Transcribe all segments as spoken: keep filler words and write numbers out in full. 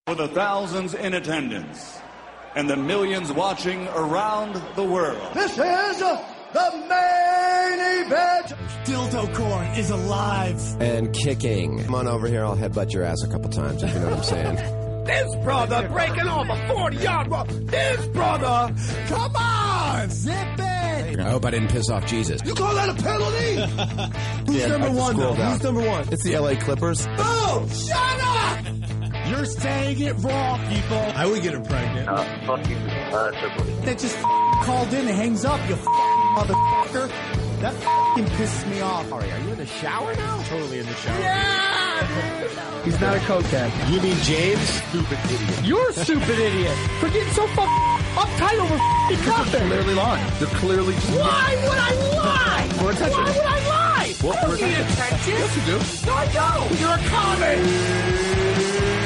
For the thousands in attendance and the millions watching around the world. This is the main event. Dildo Corn is alive. And kicking. Come on over here, I'll headbutt your ass a couple times, if you know what I'm saying. This brother breaking off a forty-yard run. This brother, come on, zip it. I hope I didn't piss off Jesus. You call that a penalty? Who's Yeah, number one, though? down. Who's number one? It's the L A Clippers. Oh, shut up! You're saying it wrong, people. I would get her pregnant. Uh, fuck you, uh, Triple H. That just called in and hangs up, you motherfucker. That fucking pisses me off. Are you in the shower now? Totally in the shower. Yeah! He's not a cokehead. You mean James? Stupid idiot. You're a stupid idiot for getting so fucking uptight over f***ing nothing. They're clearly lying. They're clearly just... Why would I lie? For attention. Why would I lie? Well, I don't for need attention. attention. Yes, you do. No, I don't. You're a comic.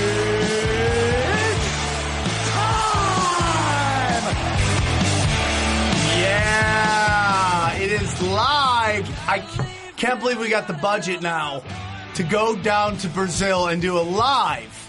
Yeah, it is live. I can't believe we got the budget now to go down to Brazil and do a live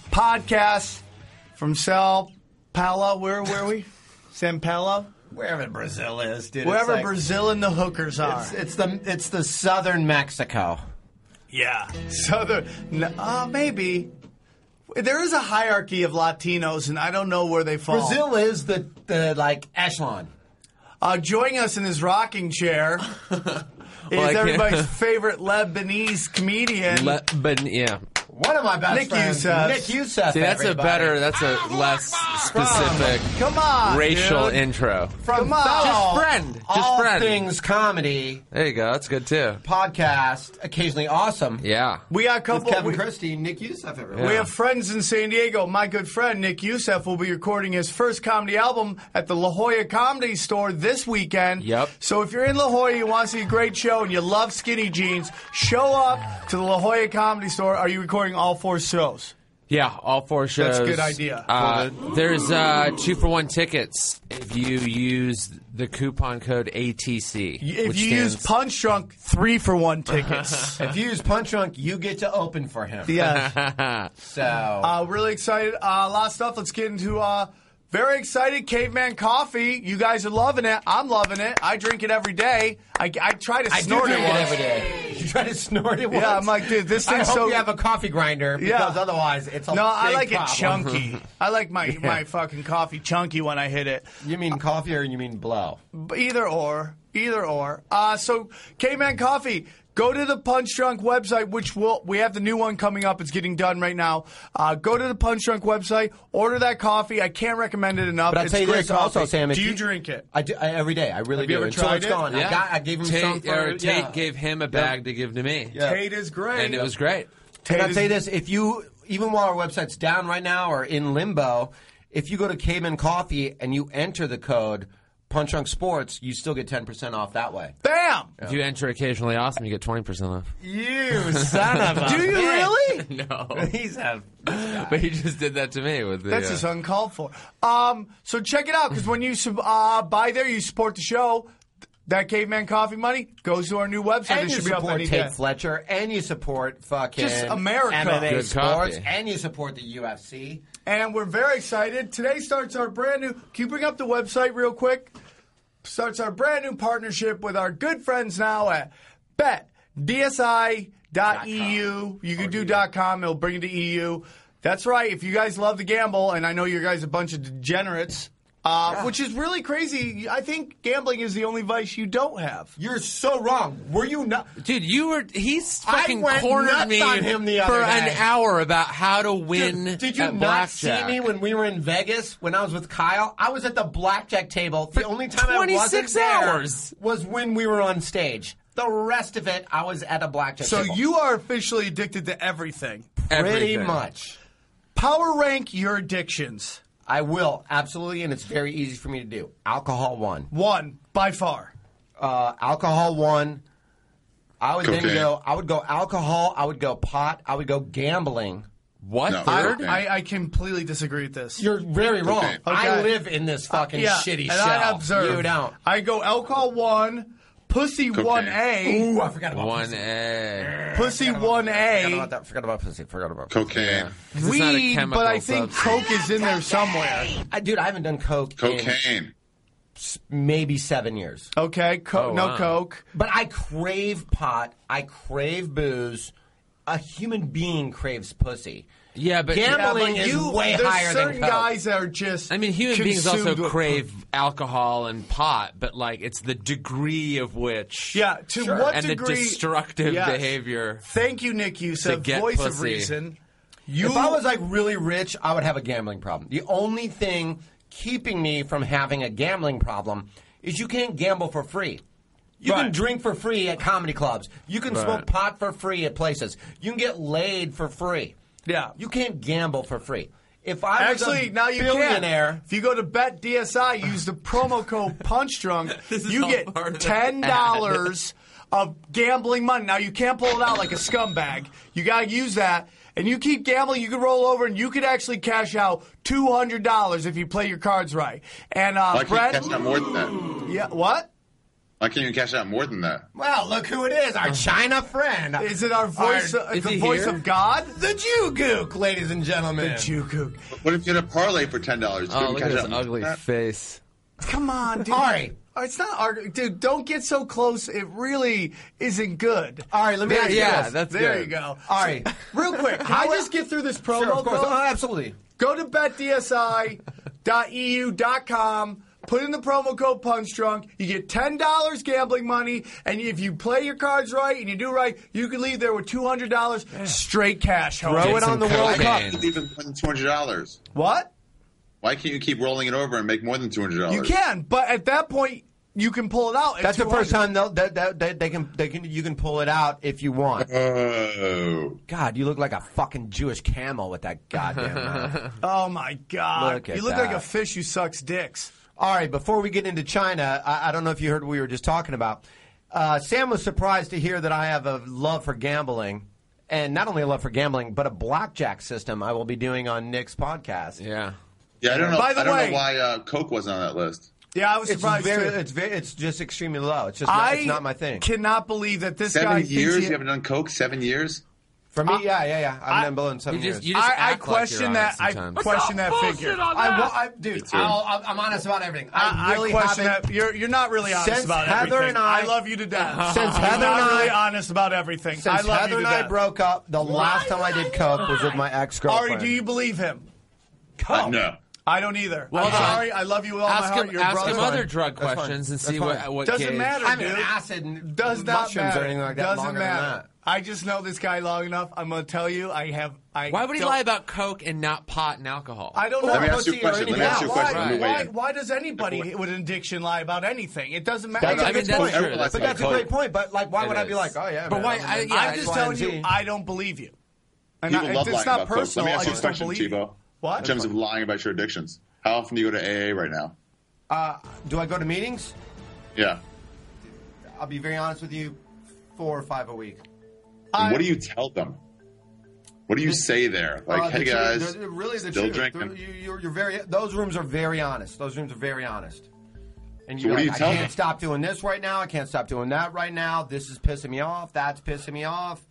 podcast from Sao Paulo. Where where are we? Sao Paulo? Wherever Brazil is, dude. Wherever it's like, Brazil and the hookers are. It's, it's the it's the southern Mexico. Yeah, southern. No, uh, maybe there is a hierarchy of Latinos, and I don't know where they fall. Brazil is the the like echelon. Uh, joining us in his rocking chair is Well, everybody's favorite Lebanese comedian. Le- but yeah. One of my best Nick friends, Youssef. Nick Youssef. See, that's everybody. a better, that's a less specific Come on, racial dude. intro. From Come on. fellow Just friend. Just all friend. things comedy There you go. That's good too. podcast, occasionally awesome. Yeah. We got a With couple. Kevin we, Christie, Nick Youssef. Everyone. we Yeah. have friends in San Diego. My good friend Nick Youssef will be recording his first comedy album at the La Jolla Comedy Store this weekend. Yep. So if you're in La Jolla, you want to see a great show, and you love skinny jeans, show up to the La Jolla Comedy Store. Are you recording all four shows? Yeah, all four shows. That's a good idea. Uh, there's uh, two for one tickets if you use the coupon code A T C. If which you stands- use Punch Drunk, three for one tickets. If you use Punch Drunk, you get to open for him. Yeah. So Uh, really excited. Uh, a lot of stuff. Let's get into uh, very excited. Caveman Coffee. You guys are loving it. I'm loving it. I drink it every day. I, I try to I do snort drink it it once. every day. You try to snort it once? Yeah, I'm like, dude, this I thing's hope so. you have a coffee grinder because Yeah. otherwise it's a no, I big like problem. it chunky. I like my, my fucking coffee chunky when I hit it. You mean coffee or you mean blow? But either or. Either or. Uh, so, Caveman Coffee. Go to the Punch Drunk website, which will we have the new one coming up. It's getting done right now. Uh, go to the Punch Drunk website, order that coffee. I can't recommend it enough. But I'll it's tell you great this coffee. also, Sam. if Do you drink it? I do I, every day. I really Have do. you ever Until tried it's it? gone. I Yeah. got. I gave him Tate, some for. or Tate yeah. gave him a bag to give to me. Yeah. Tate is great. And it was great. Tate And I'll is- tell you this: if you, even while our website's down right now or in limbo, if you go to Caveman Coffee and you enter the code Punch Drunk Sports, you still get ten percent off that way. Bam! If you enter occasionally awesome, you get twenty percent off. You son of a Do you really? No. He's a. But he just did that to me with the. That's uh, just uncalled for. Um, so check it out, because when you sub- uh, buy there, you support the show. That Caveman Coffee money goes to our new website. And it you should be up support any Tate day. Fletcher, and you support fucking Just America. M M A Good sports, coffee. and you support the U F C. And we're very excited. Today starts our brand new. Can you bring up the website real quick? Starts our brand new partnership with our good friends now at bet D S I dot E U. You can do .com. It'll bring it to E U. That's right. If you guys love to gamble, and I know you guys are a bunch of degenerates, uh, Yeah. which is really crazy. I think gambling is the only vice you don't have. You're so wrong. Were you not? Dude, you were. He's I fucking went cornered nuts me on him the for other an day. hour about how to win. Did, did you at not see blackjack. me when we were in Vegas when I was with Kyle? I was at the blackjack table. The only time I wasn't twenty-six there hours. was when we were on stage. The rest of it, I was at a blackjack So table. you are officially addicted to everything. pretty Everything. much. Power rank your addictions. I will absolutely, and it's very easy for me to do. Alcohol one, One, by far. uh, alcohol one. I would then Cocaine. go. I would go alcohol. I would go pot. I would go gambling. What? No. Third? Okay. I, I completely disagree with this. You're very wrong. Okay. I Okay. live in this fucking yeah, shitty and shell. I observe. You don't. I go alcohol one, Pussy Cocaine. one A. Ooh, I forgot about One pussy. A. Pussy one Forgot A. about that. Forgot about pussy. Forgot about Cocaine. It's not a Weed, chemical but I think substance. coke is in there somewhere. I, dude, I haven't done coke in Cocaine. maybe seven years. Okay, co- Oh, no wow. coke. But I crave pot. I crave booze. A human being craves pussy. Yeah, but Gambling Yeah, but is you, way there's higher than certain coke. guys that are just. I mean, human beings also consumed with- crave alcohol and pot, but like it's the degree of which, Yeah, to Sure. what and degree? the destructive Yes. behavior. Thank you, Nick Youssef, get voice of pussy. reason. You, If I was like really rich, I would have a gambling problem. The only thing keeping me from having a gambling problem is you can't gamble for free. You can Right. drink for free at comedy clubs. You can Right. smoke pot for free at places. You can get laid for free. Yeah. You can't gamble for free. If I was Actually, a now you billionaire, can. If you go to Bet D S I, use the promo code PunchDrunk, This is you all get part of the ten dollars of gambling money. Now you can't pull it out like a scumbag. You got to use that. And you keep gambling, you can roll over, and you could actually cash out two hundred dollars if you play your cards right. And uh, Why can't Brett, you cash out more than that? yeah, what? Why can't you cash out more than that? well, look who it is, our China friend. Is it our voice? Our- uh, is the he voice here? of God? the Jew Gook, ladies and gentlemen. The Jew kook. What if you had a parlay for ten dollars? Oh, look at his ugly face. Come on, dude. Ari. Oh, it's not arg- dude. Don't get so close. It really isn't good. All right, let me There ask you you yeah, this. that's there good. you go. All right. Real quick, can I just get through this promo? Sure, of course. code? Oh, absolutely. Go to bet D S I dot E U dot com. Put in the promo code PunchDrunk. You get ten dollars gambling money, and if you play your cards right and you do right, you can leave there with two hundred dollars straight cash. Throw Home. it on the some World cocaine. Cup. Why can't you even more than two hundred dollars? What? Why can't you keep rolling it over and make more than two hundred dollars? You can, but at that point, you can pull it out. at That's the first two hundred. time they'll, that, that, that they can they can you can pull it out if you want. Oh. God, you look like a fucking Jewish camel with that goddamn mouth. Oh my God! Look at you look like that. a fish who sucks dicks. All right, before we get into China, I, I don't know if you heard what we were just talking about. Uh, Sam was surprised to hear that I have a love for gambling, and not only a love for gambling, but a blackjack system I will be doing on Nick's podcast. Yeah. Yeah, I don't know. By the I don't way- know why uh, Coke wasn't on that list. Yeah, I was It's surprised very, too. it's very, it's just extremely low. It's just, not, I it's not my thing. cannot believe that this guy Seven thinks years he- you haven't done Coke? Seven years? For me, yeah, yeah, yeah. I've I- been below in seven You just, years. you just I, I act like question you're that. on I it sometimes. question that figure. I, wa- I, dude, too. I'll, I'll, I'm honest about everything. I, I, really I question haven't. that. You're you're not really honest Since about Heather everything. and I- love you to death. Since You're Heather not and really I- honest about everything. Since I love Heather you and to I death. broke up, the last time I did coke was with my ex girlfriend. Ari, do you believe him? Uh, no. I don't either. Well, I'm hold on. sorry. I love you with all Ask my heart. him, Your ask brother. him other drug That's fine. questions and That's see fine. what, what Doesn't gauge. matter, I mean, dude. acid and Does not mushrooms matter. or anything like that. Doesn't longer matter. Than that. I just know this guy long enough. I'm going to tell you. I have. I Why would he don't- lie about coke and not pot and alcohol? I don't know. Let me ask you a pussy or question. Let me anything ask you a else. question. Why, Let me weigh why, in. why does anybody with addiction lie about anything? It doesn't matter. That's I a mean, good that's point. true. Everyone That's But a that's good a point. great point. But like, why It would I be is. like, oh yeah? But man, why- I'm I- in yeah, I'm X, just Y, telling and you, Z. I don't believe you. And People I, love it's lying not about Coke. personal. Let me I ask you a just don't question, believe you. Chivo. What? In terms of lying about your addictions, how often do you go to A A right now? Uh, do I go to meetings? Yeah. I'll be very honest with you, four or five a week. And what do you tell them? What do you say there? Like, Uh, the hey truth- guys, they're- really the still truth. drinking? They're- You, you're, you're very. Those rooms are very honest. Those rooms are very honest. And So you're what do like, you tell I can't them? stop doing this right now. I can't stop doing that right now. This is pissing me off. That's pissing me off.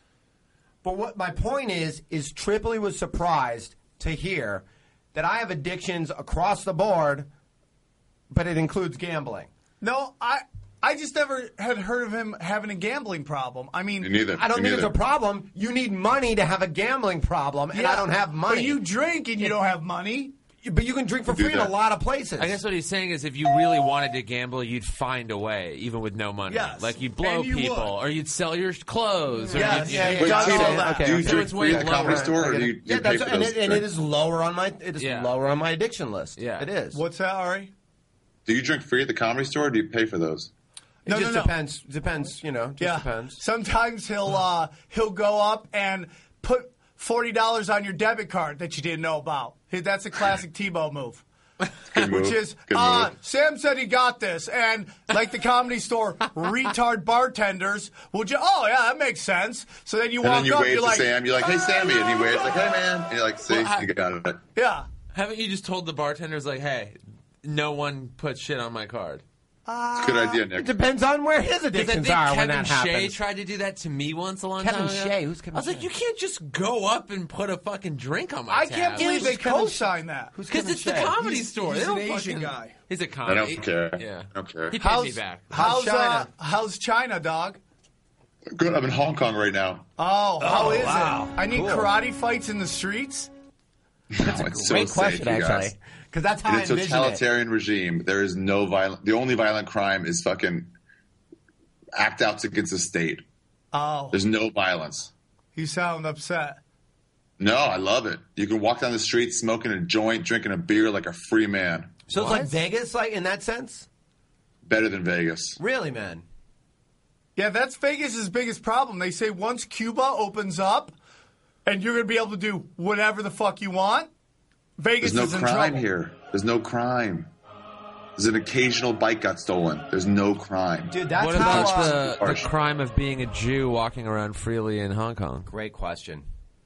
But what my point is, is Tripoli was surprised to hear that I have addictions across the board, but it includes gambling. No, I I just never had heard of him having a gambling problem. I mean, Me neither. I don't Me think it's a neither. problem. You need money to have a gambling problem, and yeah, I don't have money. But you drink and you don't have money. But you can drink for Do free in that. a lot of places. I guess what he's saying is if you really wanted to gamble, you'd find a way, even with no money. Yes. Like you'd blow And you people, would. or you'd sell your clothes. Or Yes, you'd, yeah, you'd- yeah, Wait, Does Tito, all that. do you So drink it's free way at the comedy lower. store, or I do get you, it. do you yeah, pay that's, for and, those it, and it drinks? is lower on my it is Yeah. lower on my addiction list. Yeah. It is. What's that, Ari? Do you drink free at the comedy store, or do you pay for those? It No, just no, no. depends. Depends. You know. Just Yeah. depends. Sometimes he'll uh, he'll go up and put forty dollars on your debit card that you didn't know about. Hey, that's a classic Tebow move. Good move. Which is, Good uh, move. Sam said he got this, and like the Comedy Store, retard bartenders will just, oh yeah, that makes sense. So then you And walk then you up, wave you're to like, Sam. You're like, hey, Sammy. And he waves like, hey, man. And you're like, see, Well, I- you got it. yeah. Haven't you just told the bartenders like, hey, no one put shit on my card? It's a good idea, It Nick. depends on where his Because I addictions think are when Kevin that Shea happens. tried to do that to me once a long Kevin time ago. Shea? Who's Kevin I was like, Shea? you can't just go up and put a fucking drink on my I tab. can't believe they Kevin- co-signed that. Who's Because Kevin it's the Shea? comedy He's- store. he's They don't an Asian fucking- guy. He's a I comedy. don't care. Yeah. I don't care. He pays How's, me back. how's China? Uh, how's China, dog? Good. I'm in Hong Kong right now. Oh, how is wow. it? I need Cool. karate fights in the streets. That's a Great question, actually. Because that's how In I a envision it. totalitarian regime, there is no violent. The only violent crime is fucking act outs against the state. Oh, There's no violence. you sound upset. No, I love it. You can walk down the street smoking a joint, drinking a beer like a free man. So it's like Vegas, like in that sense? Better than Vegas. Really, man? Yeah, that's Vegas' biggest problem. They say once Cuba opens up and you're going to be able to do whatever the fuck you want, Vegas There's no is in crime trouble. here. There's no crime. There's an occasional bike got stolen. There's no crime. Dude, that's What how... about uh, the, the harsh. crime of being a Jew walking around freely in Hong Kong? Great question.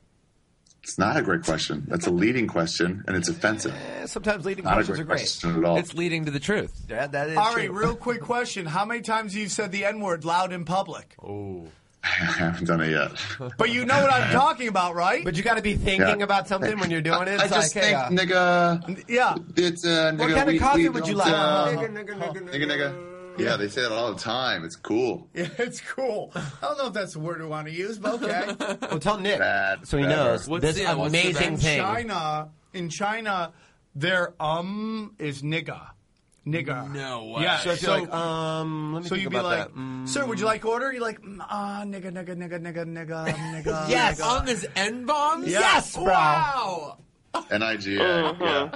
It's not a great question. That's a leading question, and it's offensive. Eh, sometimes leading Not a questions great are great. question at all. It's leading to the truth. Yeah, that is All right, true. real quick question. How many times have you said the N-word loud in public? Oh. I haven't done it yet. But you know what I'm talking about, right? But you got to be thinking Yeah. about something when you're doing it. I It's just like, hey, uh, think, nigga, Yeah. it's uh, nigga, what kind we, of coffee we would you don't, like? Uh, Nigga, nigga, nigga, nigga, nigga. Yeah, they say that all the time. It's cool. Yeah, it's cool. I don't know if that's the word we want to use, but okay. Well, tell Nick Bad, so he better. knows What's this the- yeah, what's the amazing bad- thing. China, in China, their um is nigga. Nigga. No way. Yeah. So if so, you're like, um, let me so think you'd be about like, that. Mm. sir, would you like order? You're like, mm, ah, nigga, nigga, nigga, nigga, nigga, nigga. Yes. nigga. On this N-bombs? Yes, bro. Wow. N I G A. Yeah.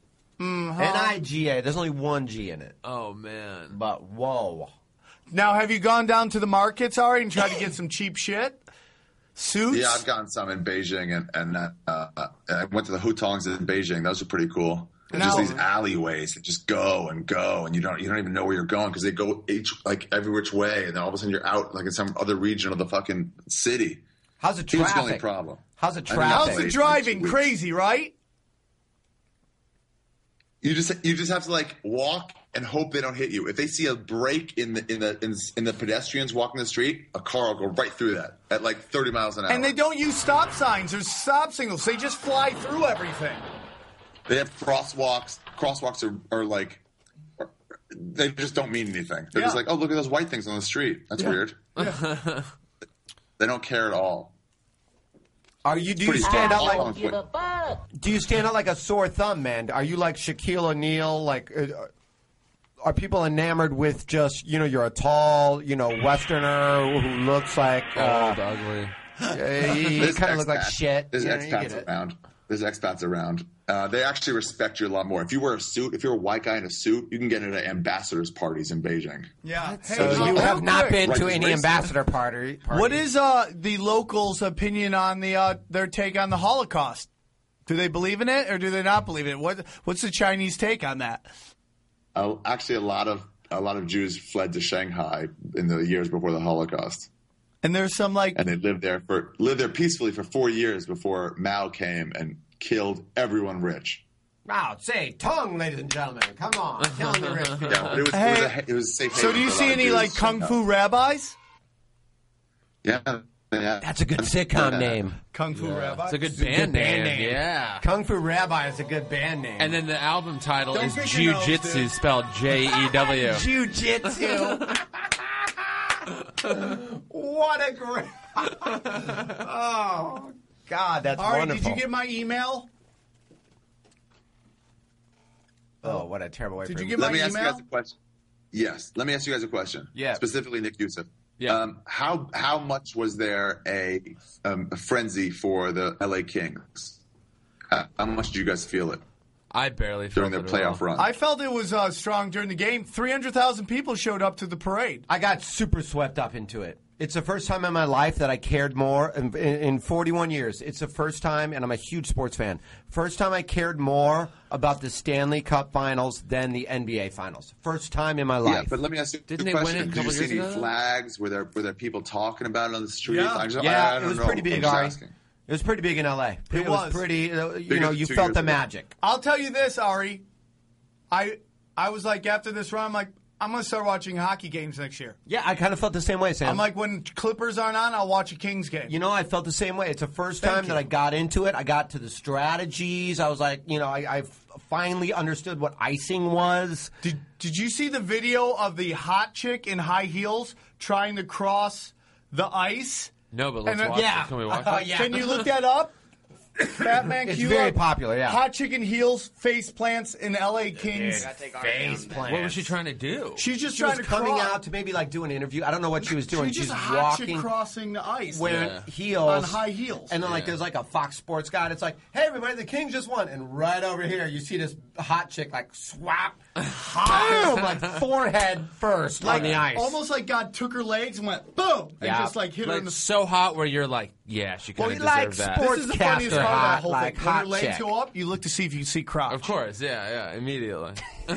N I G A. There's only one G in it. Oh, man. But whoa. Now, have you gone down to the markets, Ari, and tried to get some cheap shit? Suits? Yeah, I've gotten some in Beijing, and and that, uh, uh, I went to the Hutongs in Beijing. Those are pretty cool. They're just Now- these alleyways that just go and go, and you don't you don't even know where you're going because they go each like every which way, and then all of a sudden you're out like in some other region of the fucking city. How's the Here's the only traffic? problem. How's the I mean, traffic? How's the Wait, driving? wait. Crazy, right? You just you just have to like walk and hope they don't hit you. If they see a break in the in the in, in the pedestrians walking the street, a car will go right through that at like thirty miles an hour. And they don't use stop signs or stop signals. They just fly through everything. They have crosswalks. Crosswalks are, are like are, they just don't mean anything. They're just Yeah. like, oh, look at those white things on the street. That's weird. They don't care at all. Are you? Do you Pretty stand out small. like? Do you stand out like a sore thumb, man? Are you like Shaquille O'Neal? Like, uh, are people enamored with just you know you're a tall you know Westerner who looks like Old, uh, ugly. uh, you There's kind of look like expats. shit. There's you know, you expats get it. around. There's expats around. Uh, they actually respect you a lot more. If you wear a suit, if you're a white guy in a suit, you can get into ambassadors' parties in Beijing. Yeah. Hey, So real you have not quick. been Right, to it's any racist. ambassador party. What parties. is uh, the locals' opinion on the uh, their take on the Holocaust? Do they believe in it or do they not believe in it? What What's the Chinese take on that? Uh, actually, a lot of a lot of Jews fled to Shanghai in the years before the Holocaust, And there's some like, and they lived there for lived there peacefully for four years before Mao came and killed everyone rich. Wow, say tongue, ladies and gentlemen. Come on, killing the rich people. Yeah, but it was, Hey, it was, a, it was a safe so haven do you for a see lot of any Jews. like kung Yeah. fu rabbis? Yeah, yeah. That's a good sitcom name. Kung fu rabbis. It's a good It's a band, good band name. name. Yeah. Kung Fu Rabbi is a good band name. And then the album title Don't is pick your nose, Jiu-Jitsu, dude. spelled J E W. Jiu-Jitsu. What a great... oh, God, that's All right, wonderful. did you get my email? Oh, what a terrible way Did for you him. get Let my me ask you email? guys a question. Yes, let me ask you guys a question. Yeah. Specifically, Nick Youssef. Yeah. Um, how how much was there a, um, a frenzy for the L A Kings? How, how much did you guys feel it I barely during felt their it at all. playoff run? I felt it was uh, strong during the game. three hundred thousand people showed up to the parade. I got super swept up into it. It's the first time in my life that I cared more in, in, in forty-one years. It's the first time, and I'm a huge sports fan. First time I cared more about the Stanley Cup Finals than the N B A Finals. First time in my life. Yeah, but let me ask you Didn't a they win question. it a Did couple you see years any ago? flags? Were there were there people talking about it on the street? Yeah. I just, yeah, I, I it don't was know. pretty I'm big, just Ari. asking. It was pretty big in L A. It, was. was. pretty. Uh, you Bigger know, than you two felt years the ago. magic. I'll tell you this, Ari. I I was like after this run, I'm like I'm going to start watching hockey games next year. Yeah, I kind of felt the same way, Sam. I'm like, when Clippers aren't on, I'll watch a Kings game. You know, I felt the same way. It's the first Thank time you. that I got into it. I got to the strategies. I was like, you know, I, I finally understood what icing was. Did Did you see the video of the hot chick in high heels trying to cross the ice? No, but let's And then- watch yeah. it. Can we watch Uh, it? yeah. Can you look that up? Batman It's Q very up. popular, yeah. Hot chick in heels, face plants in L A Kings. Face plant. What was she trying to do? She's just She trying was to coming cross. out to maybe like do an interview. I don't know what she was doing. She's just She's a hot chick walking, crossing the ice. wearing Yeah. heels On high heels. and then like Yeah. there's like a Fox Sports guy. And it's like, hey everybody, the Kings just won, and right over here you see this hot chick like swap, boom, like forehead first like on the ice. almost like God took her legs and went boom, and Yeah. just like hit her in Like the. so hot where you're like, yeah, she Well, kind of you like deserved that. sports- This is the funniest Sportscaster part of hot, that whole like thing. When hot your legs chick. go up, you look to see if you see crotch. Of course, yeah, yeah, immediately.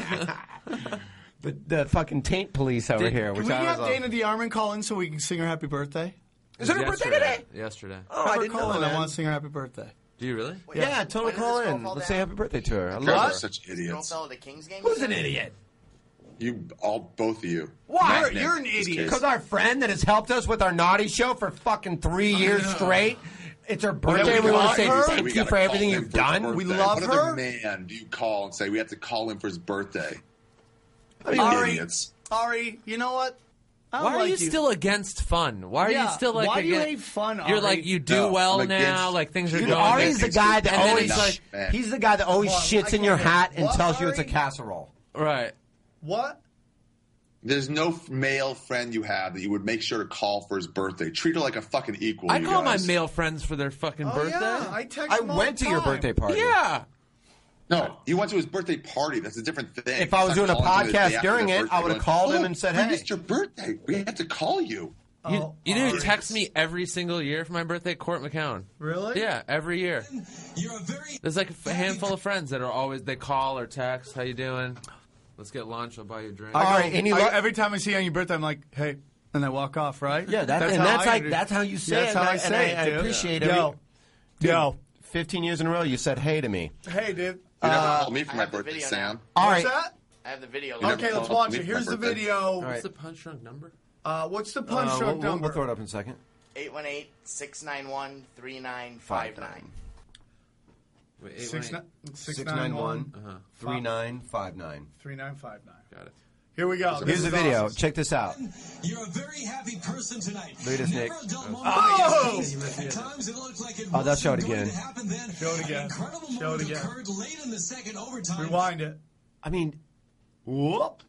the, the fucking taint police over Did- here. Can Which we I have was Dana DeArmond call in so we can sing her happy birthday? Is it her birthday Yesterday. today? Yesterday. Oh, Have I her didn't call know in. I that. want to sing her happy birthday. Do you really? Yeah, totally When does call this girl in. fall Let's down? say happy birthday to her. I Girls love are her. such Don't idiots. follow the Kings game. Who's an idiot? You all, both of you. Why? You're, Nick, you're an this idiot. case. Because our friend that has helped us with our naughty show for fucking three years straight. It's her birthday. we We want love to say her? thank We you gotta for call everything him you've for his done. We birthday. love what her. other man do you call and say we have to call him for his birthday? Ari, Ari, idiots. Ari, you know what? I don't Why are like you still against fun? Why are Yeah, you still like? why do you against- hate fun, You're Ari? like you do No, well I'm now. against- Like things are Dude, going. Ari's the guy that And then always it's like, Man. he's the guy that always Well, shits I in your can't- hat and What, tells you it's a Ari? casserole. right. What? There's no f- male friend you have that you would make sure to call for his birthday. Treat her like a fucking equal. I you call my guys. male friends for their fucking Oh, birthday. yeah, I text I him all went the to your time. birthday party. Yeah. No, you went to his birthday party. That's a different thing. If I was It's doing not a calling him the day podcast after during their it, birthday I would've going, called him "Oh, and said, we hey." missed your birthday. We had to call you." You, Oh, you know who Ari. texts me every single year for my birthday? Court McCown. Really? Yeah, every year. There's like a handful of friends that are always they call or text. How you doing? Let's get lunch. I'll buy you a drink. I All go- right, any I- lo- every time I see you on your birthday, I'm like, hey, and I walk off, right? Yeah, that, and how that's I like do- that's how you say That's it. how and I and say it, I, dude. appreciate Yo. it. Yo. Fifteen years in a row, you said hey to me. Hey, dude. You never Uh, called me for I my have the birthday, video Sam. All What's right. that? I have the video. never Okay, let's called watch me it. for Here's my the birthday. video. What's the punch drunk number? Uh, what's the punch Uh, drunk we'll, number? we'll throw it up in a second. eight one eight, six nine one, three nine five nine. Wait, eight, Six, one, ni- six, Six nine, nine one, one three nine five nine. three nine five nine. eight. Got it. Here we go. Here's This the is video. awesome. Check this out. You're a very happy person tonight. Look at this, Never Nick. a dull moment. Oh! At times it looked like it Oh, they'll show it wasn't going again. to happen then. Show it again. An incredible Show moment it again. occurred late in the second overtime. Rewind it. I mean, whoop.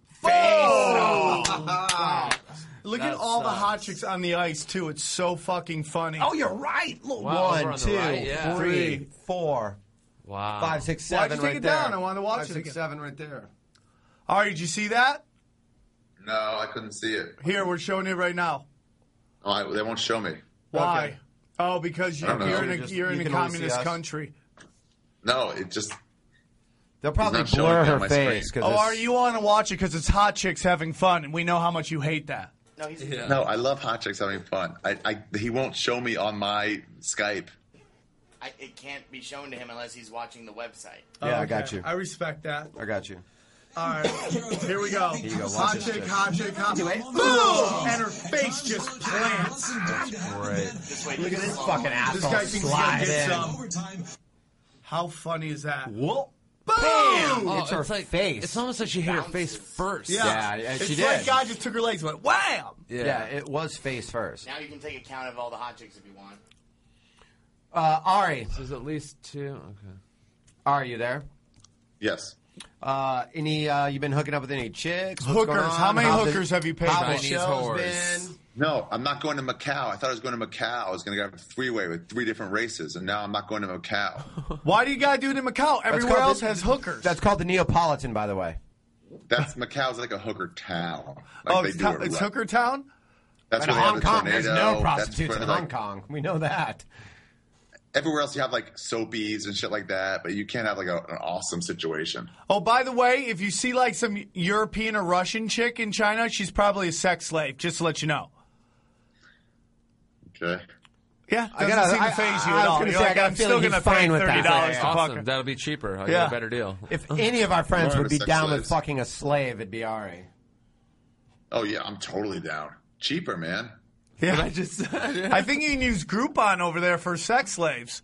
Oh! Wow. Look That at all the sucks. hot chicks on the ice, too. It's so fucking funny. Oh, you're right. Look, Wow, over one, on the two, right, yeah. three, four, Wow. five, six, Why'd seven. you take right it there. down? I wanted to watch Five, it six, again. seven right there. All right, did you see that? No, I couldn't see it. Here, we're showing it right now. Oh, I, they won't show me. Why? Okay. Oh, because I you're, don't know. you're in a, Just- you're you in a can only see communist us. country. No, it just. They'll probably not showing blur it her on my face. screen. 'cause Oh, it's- are you want to watch it because it's hot chicks having fun, and we know how much you hate that. No, he's Yeah. No, I love hot chicks having fun. I, I, he won't show me on my Skype. I, it can't be shown to him unless he's watching the website. Yeah, I Okay, got you. I respect that. I got you. All right, here we go. you go, watch Hot this chick, chick. hot chick, hot chick. Boom! And her face just plants. Great. Just wait Look for at the this slow fucking mo. This asshole guy thinks he's gonna slide get in. some. Overtime. How funny is that? Whoop. Boom! Oh, It's her like, face. It's almost like she hit her face first. Yeah, Yeah, yeah, it's she like did. God just took her legs and went wham. Yeah. Yeah, it was face first. Now you can take account of all the hot chicks if you want. Uh, Ari, So there's at least two. Okay. Ari, you there? Yes. Uh, any? Uh, you been hooking up with any chicks? What's Hookers. going on? How many How the- hookers have you paid How for? the Chinese show's whores. been? No, I'm not going to Macau. I thought I was going to Macau. I was going to go a three-way with three different races, and now I'm not going to Macau. Why do you gotta do it in Macau? Everywhere called else the- has hookers. That's called the Neapolitan, by the way. That's Macau's like a hooker town. Like oh, they it's, do ta- it it's right. Hooker Town. That's In where they have Hong the Kong, there's tornado. no That's prostitutes where in they, Hong like, Kong. We know that. Everywhere else you have like soapies and shit like that, but you can't have like a, an awesome situation. Oh, by the way, if you see like some European or Russian chick in China, she's probably a sex slave. Just to let you know. Okay. Yeah, I doesn't gotta- seem to I- phase you I at was all. gonna You're say, I like, got a I'm still feeling he's gonna pay fine with that. thirty dollars to fuck Awesome. her. That'll be cheaper. I Yeah. got a better deal. If any of our friends More would of be a sex down with slaves. fucking a slave, it'd be Ari. Oh yeah, I'm totally down. Cheaper, man. Yeah, But I just I think you can use Groupon over there for sex slaves.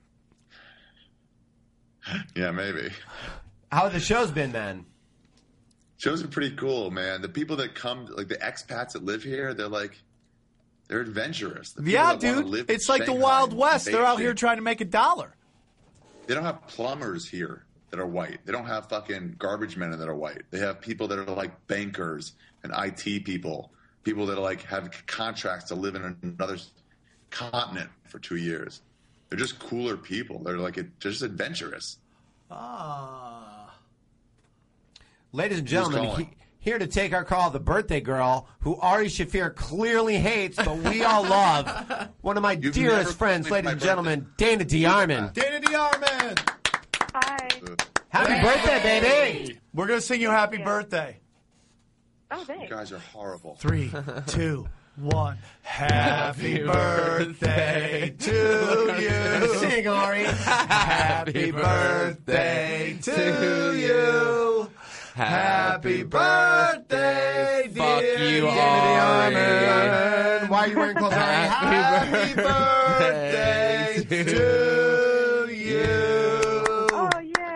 Yeah, maybe. How have the shows been, man? Shows are pretty cool, man. The people that come, like the expats that live here, they're like, they're adventurous. The people Yeah, that wanna dude. live It's in like the Shanghai Wild and West. They're out Beijing. here trying to make a dollar. They don't have plumbers here that are white. They don't have fucking garbage men that are white. They have people that are like bankers and I T people, people that are like have contracts to live in another continent for two years. They're just cooler people. They're like they're just adventurous. Ah. Ladies and gentlemen, calling? he, here to take our call, the birthday girl, who Ari Shafir clearly hates, but we all love. One of my You've dearest never friends, played ladies my and gentlemen, Dana DeArmond. Dana DeArmond. Hi. Happy birthday, baby! We're going to sing you happy birthday. Oh, You thanks. guys are horrible. Three, two, one. Happy birthday to you. Sing, Ari. Happy birthday to you. Happy birthday, Fuck dear you, Dana Ari. DeArmond. Why are you wearing clothes, Ari? Happy birthday to you. Oh, yay.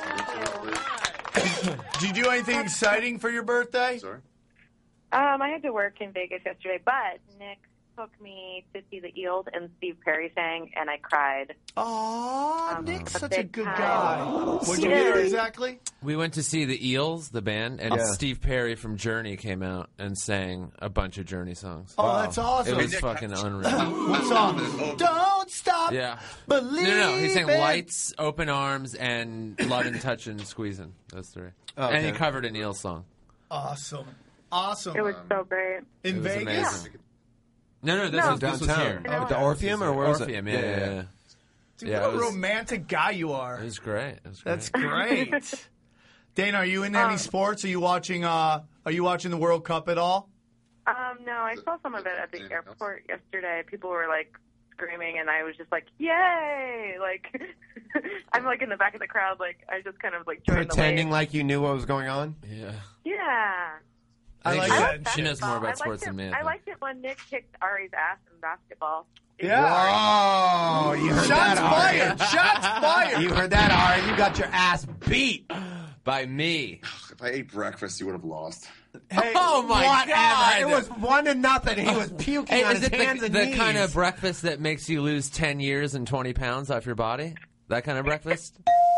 Did you do anything exciting for your birthday? Sorry. Um, I had to work in Vegas yesterday, but Nick took me to see the Eels and Steve Perry sang, and I cried. Aw, Um, Nick's a such a big good time. guy. What'd you He hear is. exactly? We went to see the Eels, the band, and Yeah. Steve Perry from Journey came out and sang a bunch of Journey songs. Oh, that's awesome. It was Nick, fucking how- unreal. What song? Don't stop. Yeah. Believe No, no, he sang it. Lights, Open Arms, and Lovin', Touchin', Squeezin'. Those three. Oh, And he okay. covered an Eels song. Awesome. Awesome. It was so great. In It was Vegas? amazing. No, no, this No. was this was Downtown. here. Oh, at the Orpheum, or where was it? Orpheum, yeah, yeah, yeah. Dude, Yeah, what it a was- romantic guy you are. It was great. It was great. That's great. Dana, are you into any Um, sports? Are you watching uh are you watching the World Cup at all? Um, no, I saw some of it at the Anything else? airport yesterday. People were, like, screaming, and I was just like, yay! Like, I'm, like, in the back of the crowd, like, I just kind of, like, joined Pretending the wave. like you knew what was going on? Yeah. Yeah. I think like she- that. She knows more Basketball. about I liked sports it, than me. I I think. liked it when Nick kicked Ari's ass in basketball. Yeah. Oh, you heard Shots that, Ari. fired. Shots fired. You heard that, Ari. You got your ass beat. By me. If I ate breakfast, you would have lost. Hey, Oh my Whatever. god! It was one to nothing. He was puking Hey, on is his it hands the, and the knees. kind of breakfast that makes you lose ten years and twenty pounds off your body? That kind of breakfast?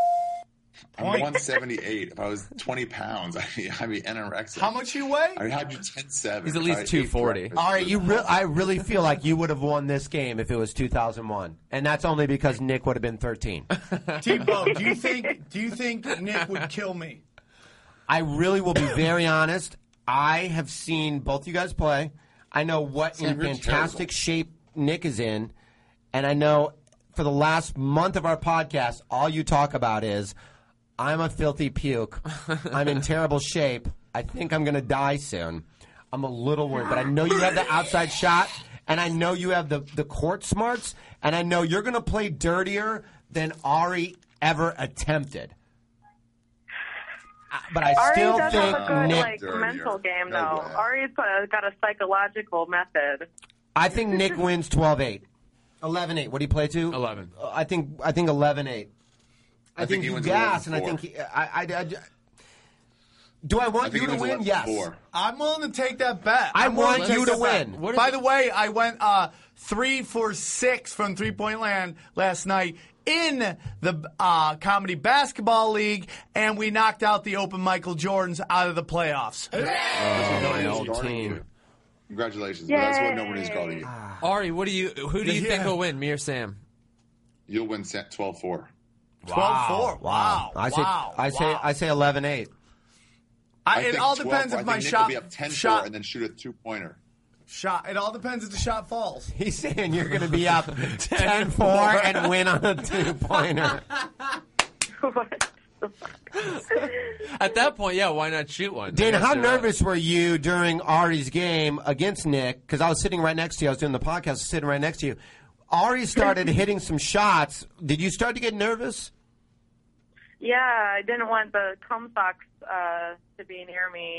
I'm one seventy-eight. If I was twenty pounds, I'd be, I'd be anorexic. How much you weigh? I had you ten seven. He's at least two forty. All right, you. Re- I really feel like you would have won this game if it was two thousand one, and that's only because Nick would have been thirteen. T-Bo, do you think do you think Nick would kill me? I really will be very honest. I have seen both you guys play. I know what Sam, in you're fantastic terrible. shape Nick is in, and I know for the last month of our podcast, all you talk about is, I'm a filthy puke. I'm in terrible shape. I think I'm going to die soon. I'm a little worried, but I know you have the outside shot, and I know you have the, the court smarts, and I know you're going to play dirtier than Ari ever attempted. Uh, But I Ari still does think have a good Nick. like Dirtier. mental game No though. way. Ari's uh, got a psychological method. I think Nick wins twelve eight. eleven eight. What do you play to? eleven. Uh, I think I think eleven eight. I, I think think, he you wins gas, and I eleven think he, I, I, I, do I want I think you he to wins win? Yes. four. I'm willing to take that bet. I I'm willing want take you to that bet. win. What is By it? the way, I went uh, three for six from three point land last night in the uh, Comedy Basketball League, and we knocked out the Open Michael Jordans out of the playoffs. Oh, my old Guarding team. you. Congratulations. But that's why nobody's guarding you. Ari, what do you? Who do you Yeah. think will win, me or Sam? You'll win twelve four. twelve four. Wow. I say Wow. I say Wow. I say eleven eight. I, it all depends if my shot Be up ten four shot and then shoot a two pointer. shot. It all depends if the shot falls. He's saying you're going to be up ten four and win on a two pointer. What the fuck? At that point, yeah, why not shoot one? Dana, I guess how you're right. nervous were you during Ari's game against Nick? Because I was sitting right next to you. I was doing the podcast, I was sitting right next to you. Ari started hitting some shots. Did you start to get nervous? Yeah, I didn't want the cum socks uh, to be near me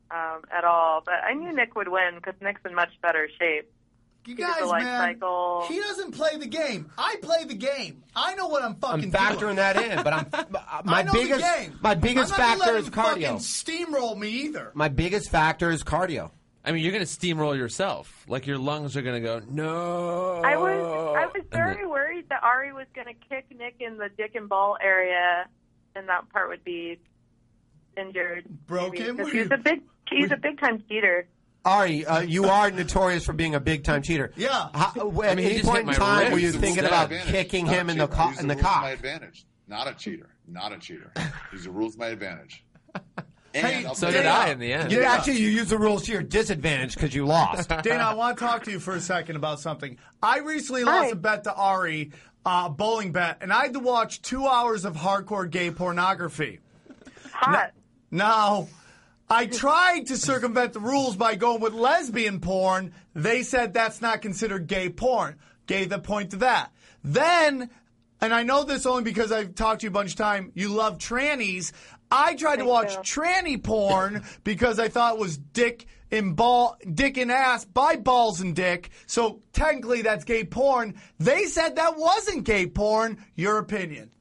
um, at all. But I knew Nick would win because Nick's in much better shape. You He did guys, the life man, cycle. he doesn't play the game. I play the game. I know what I'm fucking I'm factoring doing. that in, but I'm my I know biggest the game. my biggest I'm not gonna factor let is him cardio. fucking steamroll me either. My biggest factor is cardio. I mean, you're going to steamroll yourself. Like, your lungs are going to go, no. I was I was And very then- worried that Ari was going to kick Nick in the dick and ball area, and that part would be injured. Broken? Because Were he's you- a big he's a big time cheater. Ari, uh, you are notorious for being a big time cheater. Yeah. How, I at mean, he any just point hit in my time ribs. were you Use the thinking rules to my about advantage. kicking Not a him in the cheater. co- Use in the rules to my cock? advantage. Not a cheater. Not a cheater. Use the rules to my advantage. Hey, And I'll So tell did you I what, in the end. You actually you use the rules to your disadvantage because you lost. Dana, I want to talk to you for a second about something. I recently lost Hi. a bet to Ari, uh, a bowling bet, and I had to watch two hours of hardcore gay pornography. Hot. Now, I tried to circumvent the rules by going with lesbian porn. They said that's not considered gay porn. Gave the point to that. Then, and I know this only because I've talked to you a bunch of times, you love trannies. I tried to Thank watch you. tranny porn because I thought it was dick and ball, dick and ass by balls and dick. So technically that's gay porn. They said that wasn't gay porn. Your opinion?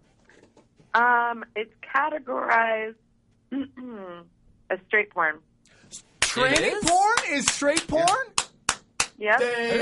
Um, it's categorized as straight porn. Tranny is? porn is straight porn? Yep.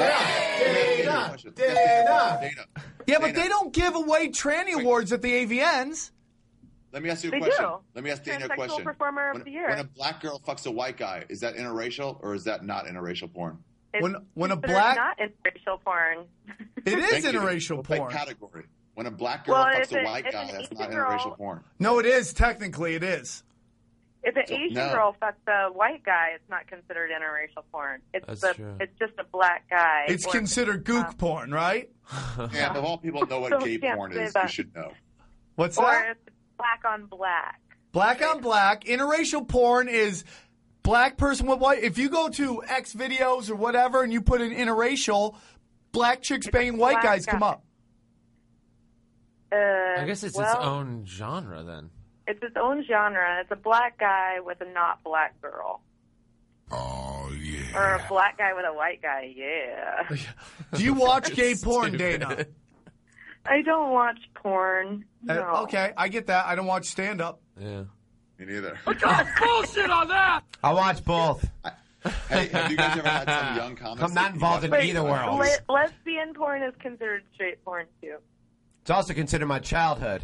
Dana, Dana, Dana, Yeah, but Dana, they don't give away tranny awards at the A V Ns. Let me ask you a They question. do. Let me ask Dana a Transsexual question. Performer of when, the Year. when a black girl fucks a white guy, is that interracial or is that not interracial porn? It's When- when a considered black- not interracial porn. It is Thank you. interracial What's that porn. category? When a black girl Well, fucks if a it- white if guy, an that's not Asian girl- interracial porn. No, it is. Technically, it is. If an So, Asian no. girl fucks a white guy, it's not considered interracial porn. It's That's the, true. it's just a black guy. It's Or- considered gook uh, porn, right? And of all people know what So gay can't porn say is, that. you should know. What's Or that? it's black on black. Black on black. Interracial porn is black person with white. If you go to X videos or whatever and you put in interracial, black chicks banging white black guys guy. come up. Uh, I guess it's well, its own genre then. It's its own genre. It's a black guy with a not black girl. Oh, yeah. Or a black guy with a white guy, yeah. Do you watch gay porn, Dana? I don't watch porn. Uh, No. okay, I get that. I don't watch stand up. Yeah. Me neither. Bullshit on that! I watch both. Hey, have you guys ever had some young comics? I'm not that you involved in watch- either world. Le- lesbian porn is considered straight porn, too. It's also considered my childhood.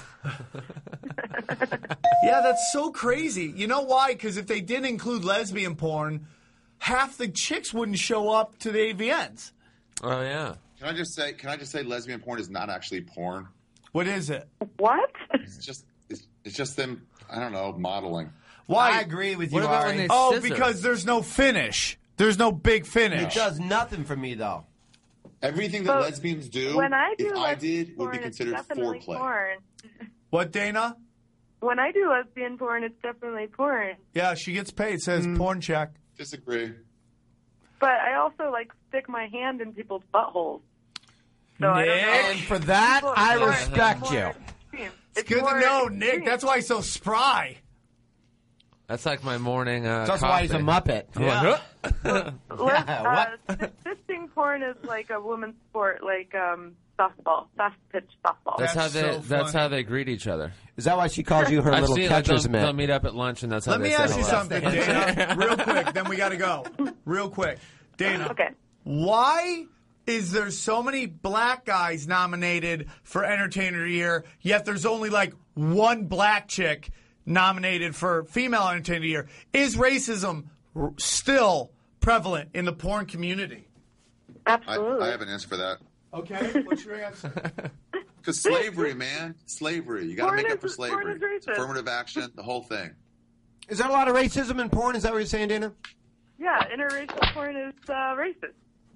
Yeah, that's so crazy. You know why? Because if they didn't include lesbian porn, half the chicks wouldn't show up to the A V Ns. Oh, yeah. Can I just say? Can I just say, lesbian porn is not actually porn. What is it? What? It's just. It's, it's just them. I don't know, modeling. Why? I agree with you, What about Ari. when they Oh, scissor? because there's no finish. There's no big finish. It does nothing for me, though. Everything that But lesbians do, When I do if I lesbian did, would be porn, it's considered definitely foreplay. porn. What, Dana? When I do lesbian porn, it's definitely porn. Yeah, she gets paid. It says Mm. porn check. Disagree. But I also like stick my hand in people's buttholes. So I don't know. And for that, People- I more- respect more you. extreme. It's good to more know, extreme. Nick. That's why he's so spry. That's like my morning uh, That's why he's a coffee. Muppet. I'm like, Yeah. Les- Yeah, uh, fisting porn is like a woman's sport, like um, softball, fast pitch softball. That's, That's how they. so that's funny. how they greet each other. Is that why she calls you her I've little seen like, catcher's they'll, mitt? they'll meet up at lunch, and that's how Let they me say ask you hello. something, Dana. Real quick, then we got to go. Real quick. Dana. Okay. Why is there so many black guys nominated for Entertainer of the Year, yet there's only like one black chick nominated for Female Entertainer of the Year? Is racism r- still prevalent in the porn community? I, Absolutely. I have an answer for that. Okay, what's your answer? Because slavery, man, slavery. You got to Porn make up is- for slavery. porn is racist. Affirmative action, the whole thing. Is there a lot of racism in porn? Is that what you're saying, Dana? Yeah, interracial porn is uh, racist.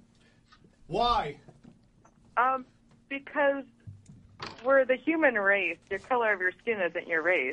Why? Um, because we're the human race. Your color of your skin isn't your race.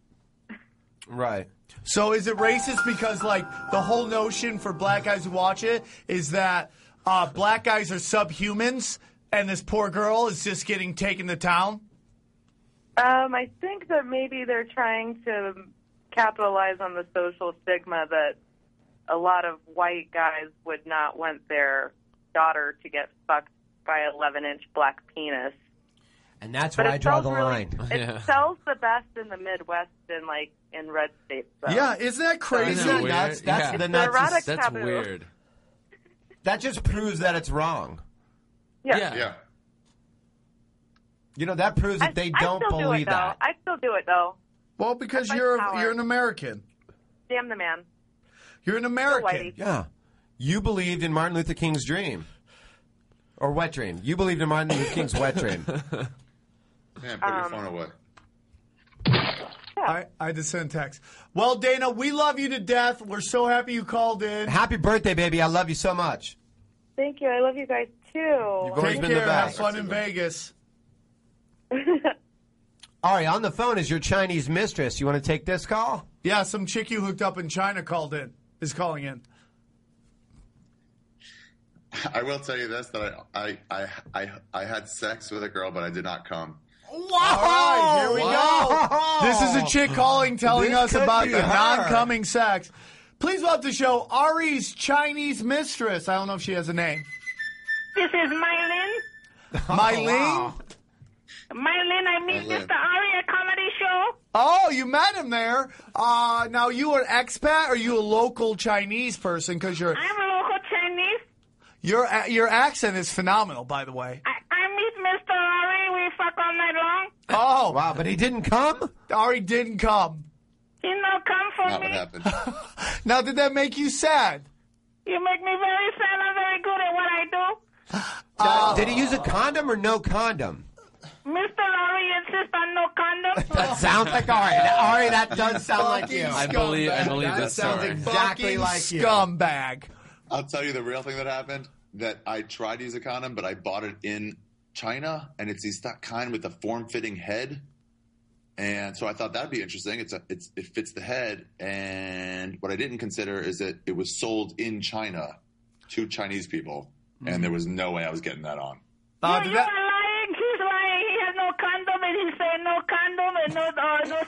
Right. So is it racist because, like, the whole notion for black guys who watch it is that uh, black guys are subhumans and this poor girl is just getting taken to town? Um, I think that maybe they're trying to capitalize on the social stigma that a lot of white guys would not want their daughter to get fucked by an eleven-inch black penis. And that's But where it I draw sells the really- line. It Yeah. sells the best in the Midwest and like in red states. So. Yeah, isn't that crazy? Isn't that weird? That's, that's, Yeah. the It's nuts. erotic That's taboo. weird. That just proves that it's wrong. Yeah. Yeah. Yeah. You know, that proves that I, they I don't still do believe it, though. that. I still do it though. Well, because That's my you're power. you're an American. Damn the man. You're an American. Whitey. Yeah. You believed in Martin Luther King's dream. Or wet dream. You believed in Martin Luther King's wet dream. Man, put your Um, phone away. I, I just sent a text. Well, Dana, we love you to death. We're so happy you called in. Happy birthday, baby. I love you so much. Thank you. I love you guys too. You've always Take been the care. Have best. fun in Vegas. Ari, on the phone is your Chinese mistress. You want to take this call? Yeah, some chick you hooked up in China called in. Is calling in. I will tell you this: that I, I, I, I, I had sex with a girl, but I did not come. All right, here we Wow. go. This is a chick calling, telling This us could about be the her. non-coming sex. Please welcome to the show Ari's Chinese mistress. I don't know if she has a name. This is Mylin. Mylene? wow. Mylin, I meet Mylin. Mister Ari at Comedy Show. Oh, you met him there. Uh, now, you an expat or are you a local Chinese person? Because your I'm a local Chinese. your your accent is phenomenal, by the way. I, I meet Mister Ari. We fuck all night long. Oh, Wow, but he didn't come? Ari didn't come. He no come for Not me. what happened. Now, did that make you sad? You make me very sad. I'm very good at what I do. Uh, did he use a condom or no condom? Mister Ari insists on no condom. That sounds like Ari. Ari, that does sound like you. I believe. I believe That this sounds story. exactly Fucking like you. scumbag. I'll tell you the real thing that happened. That I tried to use a condom, but I bought it in China, and it's these that kind with a form-fitting head. And so I thought that'd be interesting. It's a, it's it fits the head, and what I didn't consider is that it was sold in China to Chinese people, and there was no way I was getting that on. Uh, you did you that- are lying. He's lying. He has no condom, and he say no condom and no uh, no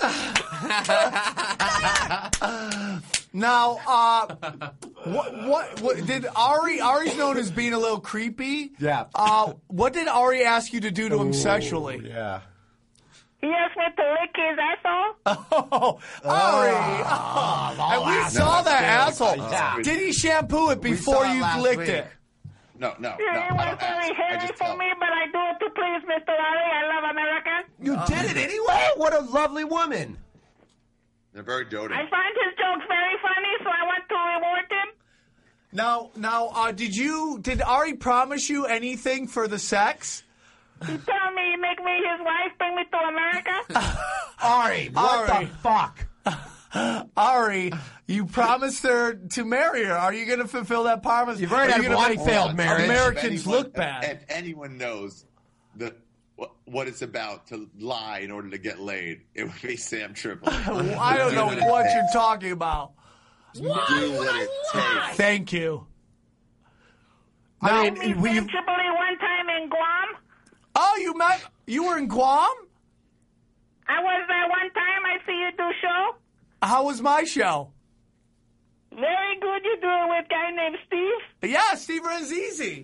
sex. Now, uh, what, what, what did Ari? Ari's known as being a little creepy. Yeah. Uh, what did Ari ask you to do to him sexually? Yeah. He asked me to lick his asshole. Oh, Ari! Oh, and we saw that asshole. Yeah. Did he shampoo it before saw it you last licked week. it? No, no, no. Yeah, I it was don't very ask. I hairy just for tell. me, but I do it to please Mister Ari. I love America. You did it anyway? What a lovely woman. They're very doting. I find his jokes very funny, so I want to reward him. Now, now, uh, did you? Did Ari promise you anything for the sex? He told me he'd make me his wife, bring me to America. Ari, what Ari. the fuck? Ari, you promised her to marry her. Are you going to fulfill that promise? You've already Are had you gonna one make failed marriage. Americans If anyone- look bad. If anyone knows the what, what it's about to lie in order to get laid, it would be Sam Tripoli. I don't know what you're talking about. Do what it takes. Thank you. I I mean, meet we, Sam Tripoli one time in Guam. Oh, you met? You were in Guam? I was there one time. I see you do show. How was my show? Very good. You do it with a guy named Steve. Yeah, Steve Ranzizi.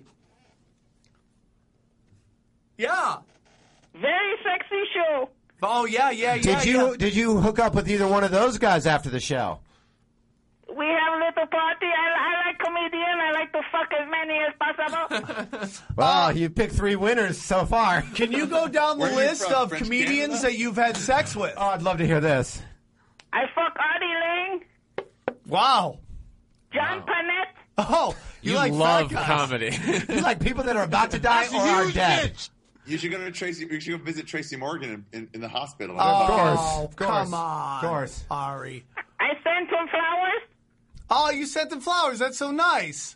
Yeah. Very sexy show. Oh yeah, yeah, yeah. did you yeah. did you hook up with either one of those guys after the show? We have a little party. I, I like comedian. I like to fuck as many as possible. Well, you picked three winners so far. Can you go down the Where are you list from, of French comedians Canada? that you've had sex with? Oh, I'd love to hear this. I fuck Artie Lang, Wow. John Panette. Oh, you, You like love fat guys. comedy. You like people that are about to die or are dead. You should go to Tracy. You should go visit Tracy Morgan in, in, in the hospital. Oh, course, of course, come on. of course. Ari. I sent him flowers. Oh, you sent them flowers. That's so nice.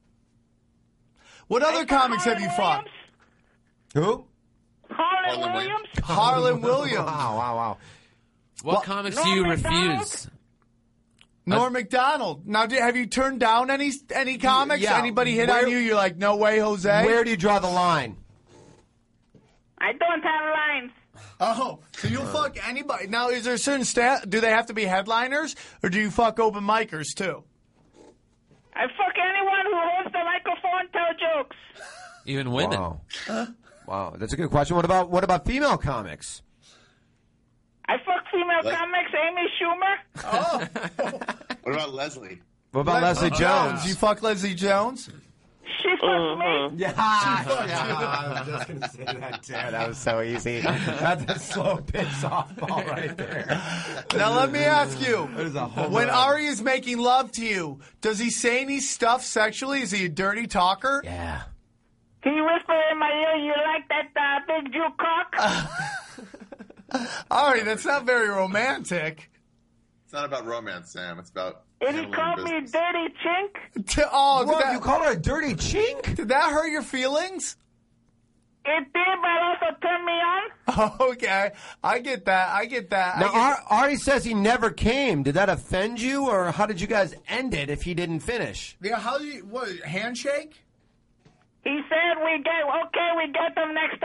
What other I fuck comics have you Harlan fucked? Who? Harlan Harlan Williams. Harlan Williams. Wow, wow, wow. What comics do you Norm refuse? Macdonald? Norm Macdonald. Now, did, have you turned down any any comics? Yeah. Anybody hit Where- on you? You're like, no way, Jose. Where do you draw the line? I don't have lines. Oh, so you'll fuck anybody. Now, is there a certain stat? Do they have to be headliners, or do you fuck open micers, too? I fuck anyone who holds the microphone, tell jokes. Even women. Wow. Wow, that's a good question. What about what about female comics? I fuck female Like- comics, Amy Schumer. Oh. What about Leslie? What about Leslie Jones? You fuck Leslie Jones? She fucks me. Yeah, yeah, I was just going to say that too. That was so easy. That's a slow pitch softball right there. Now, let me ask you. There's a whole When lot. Ari is making love to you, does he say any stuff sexually? Is he a dirty talker? Yeah. He whispered in my ear, you like that uh, big Jew cock? Ari, that's not very romantic. It's not about romance, Sam. It's about. And he handling called me business. dirty chink. T- oh, What, did that, you call her a dirty chink? did that hurt your feelings? It did, but also turned me on. Okay, I get that. I get that. I Now, get- Ar- Ari says he never came. Did that offend you, or how did you guys end it if he didn't finish? yeah, how do you what handshake? He said we get, okay, we get them next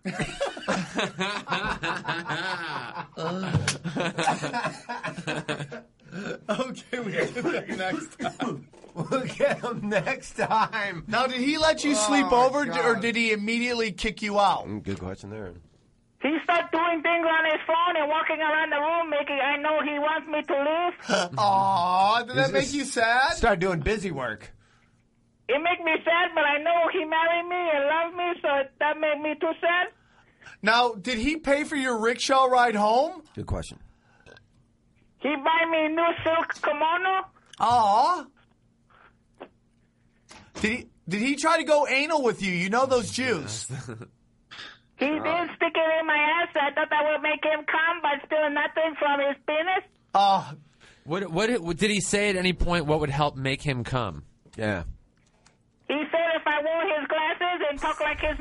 time. Okay, we get that next time. We'll get him next time. Now, did he let you Oh, sleep my over, God. or did he immediately kick you out? Good question there. He started doing things on his phone and walking around the room, making I know he wants me to leave. Aw, did that Is make this- you sad? Start doing busy work. It made me sad, but I know he married me and loved me, so that made me too sad. Now, did he pay for your rickshaw ride home? Good question. He buy me a new silk kimono. Aw. Did he? Did he try to go anal with you? You know those Jews. He did stick it in my ass. I thought that would make him come, but still nothing from his penis. Oh, What, what what did he say at any point? What would help make him come? Yeah. He said if I wore his glasses and talk like his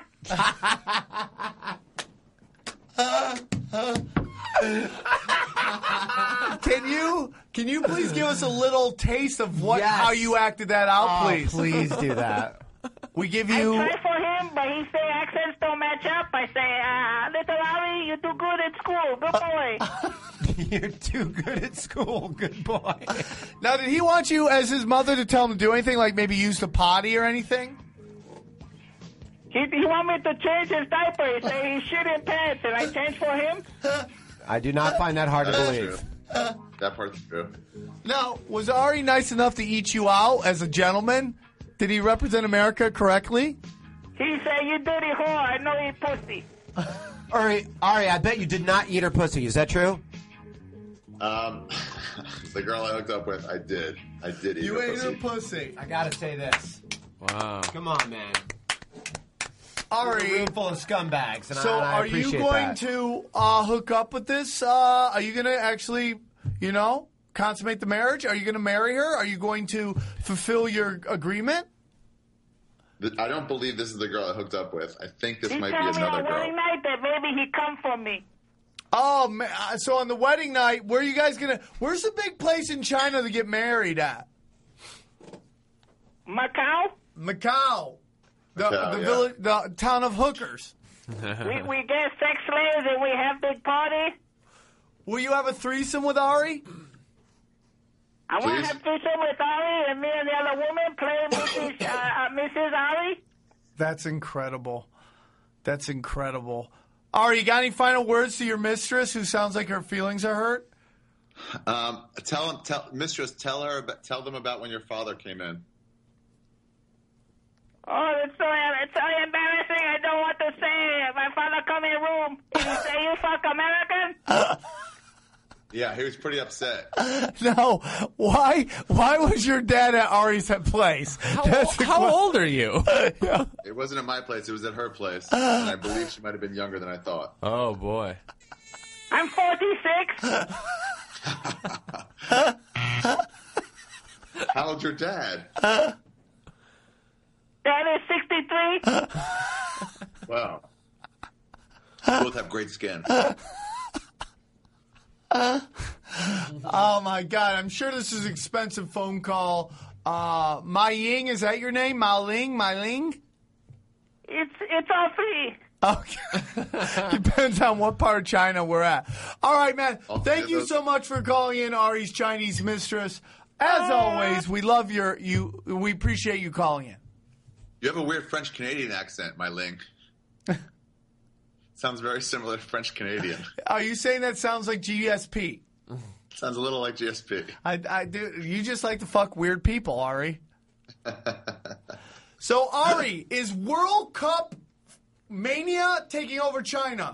mother. can you can you please give us a little taste of what Yes. how you acted that out, Oh, please? please do that. We give I you. try for him, but he say accents don't match up. I say, uh, little Ari, you do good at school. Good boy. You're too good at school. Good boy. Now, did he want you as his mother to tell him to do anything, like maybe use the potty or anything? He, he want me to change his diaper. He say he shit in pants, and I change for him. I do not find that hard to That's believe. true. That part's true. Now, was Ari nice enough to eat you out as a gentleman? Did he represent America correctly? He say, you dirty whore. I know you pussy. Ari, Ari, I bet you did not eat her pussy. Is that true? Um, the girl I hooked up with, I did. I did eat You her ate pussy. her pussy. I gotta say this. Wow. Come on, man. A Ari, room full of scumbags, and so I, and I are you appreciate going that. to uh, hook up with this? Uh, are you going to actually, you know, consummate the marriage? Are you going to marry her? Are you going to fulfill your agreement? Th- I don't believe this is the girl I hooked up with. I think this He might be told me another on girl. wedding night that maybe he come for me. Oh, man. So on the wedding night, where are you guys going to, where's the big place in China to get married at? Macau? Macau. The, Macau, the, yeah. village, the town of hookers. we, we get sex slaves and we have big party. Will you have a threesome with Ari? I want Please? to have threesome with Ari and me and the other woman play Missus Uh, uh, Missus Ari. That's incredible. That's incredible. Ari, you got any final words to your mistress who sounds like her feelings are hurt? Um, tell him, tell mistress, tell her, about, tell them about when your father came in. Oh, it's so, it's so embarrassing. I don't want to say it. My father come in room. Did he say you fuck American? Yeah, he was pretty upset. No. Why? Why was your dad at Ari's place? How, That's the how que- old are you? Yeah. It wasn't at my place; it was at her place, and I believe she might have been younger than I thought. Oh boy. I'm forty-six. How old's your dad? Dad is sixty-three. Wow. Both have great skin. Oh my God! I'm sure this is an expensive phone call. Uh, Mai Ying, is that your name? Ma Ling? Mai Ling? It's it's all free. Okay. Depends on what part of China we're at. All right, man. Thank you so much for calling in, Ari's Chinese mistress. As always, we love your you. We appreciate you calling in. You have a weird French Canadian accent, my link. Sounds very similar to French Canadian. Are you saying that sounds like G S P? Sounds a little like G S P. I, I do. You just like to fuck weird people, Ari. So, Ari, is World Cup mania taking over China?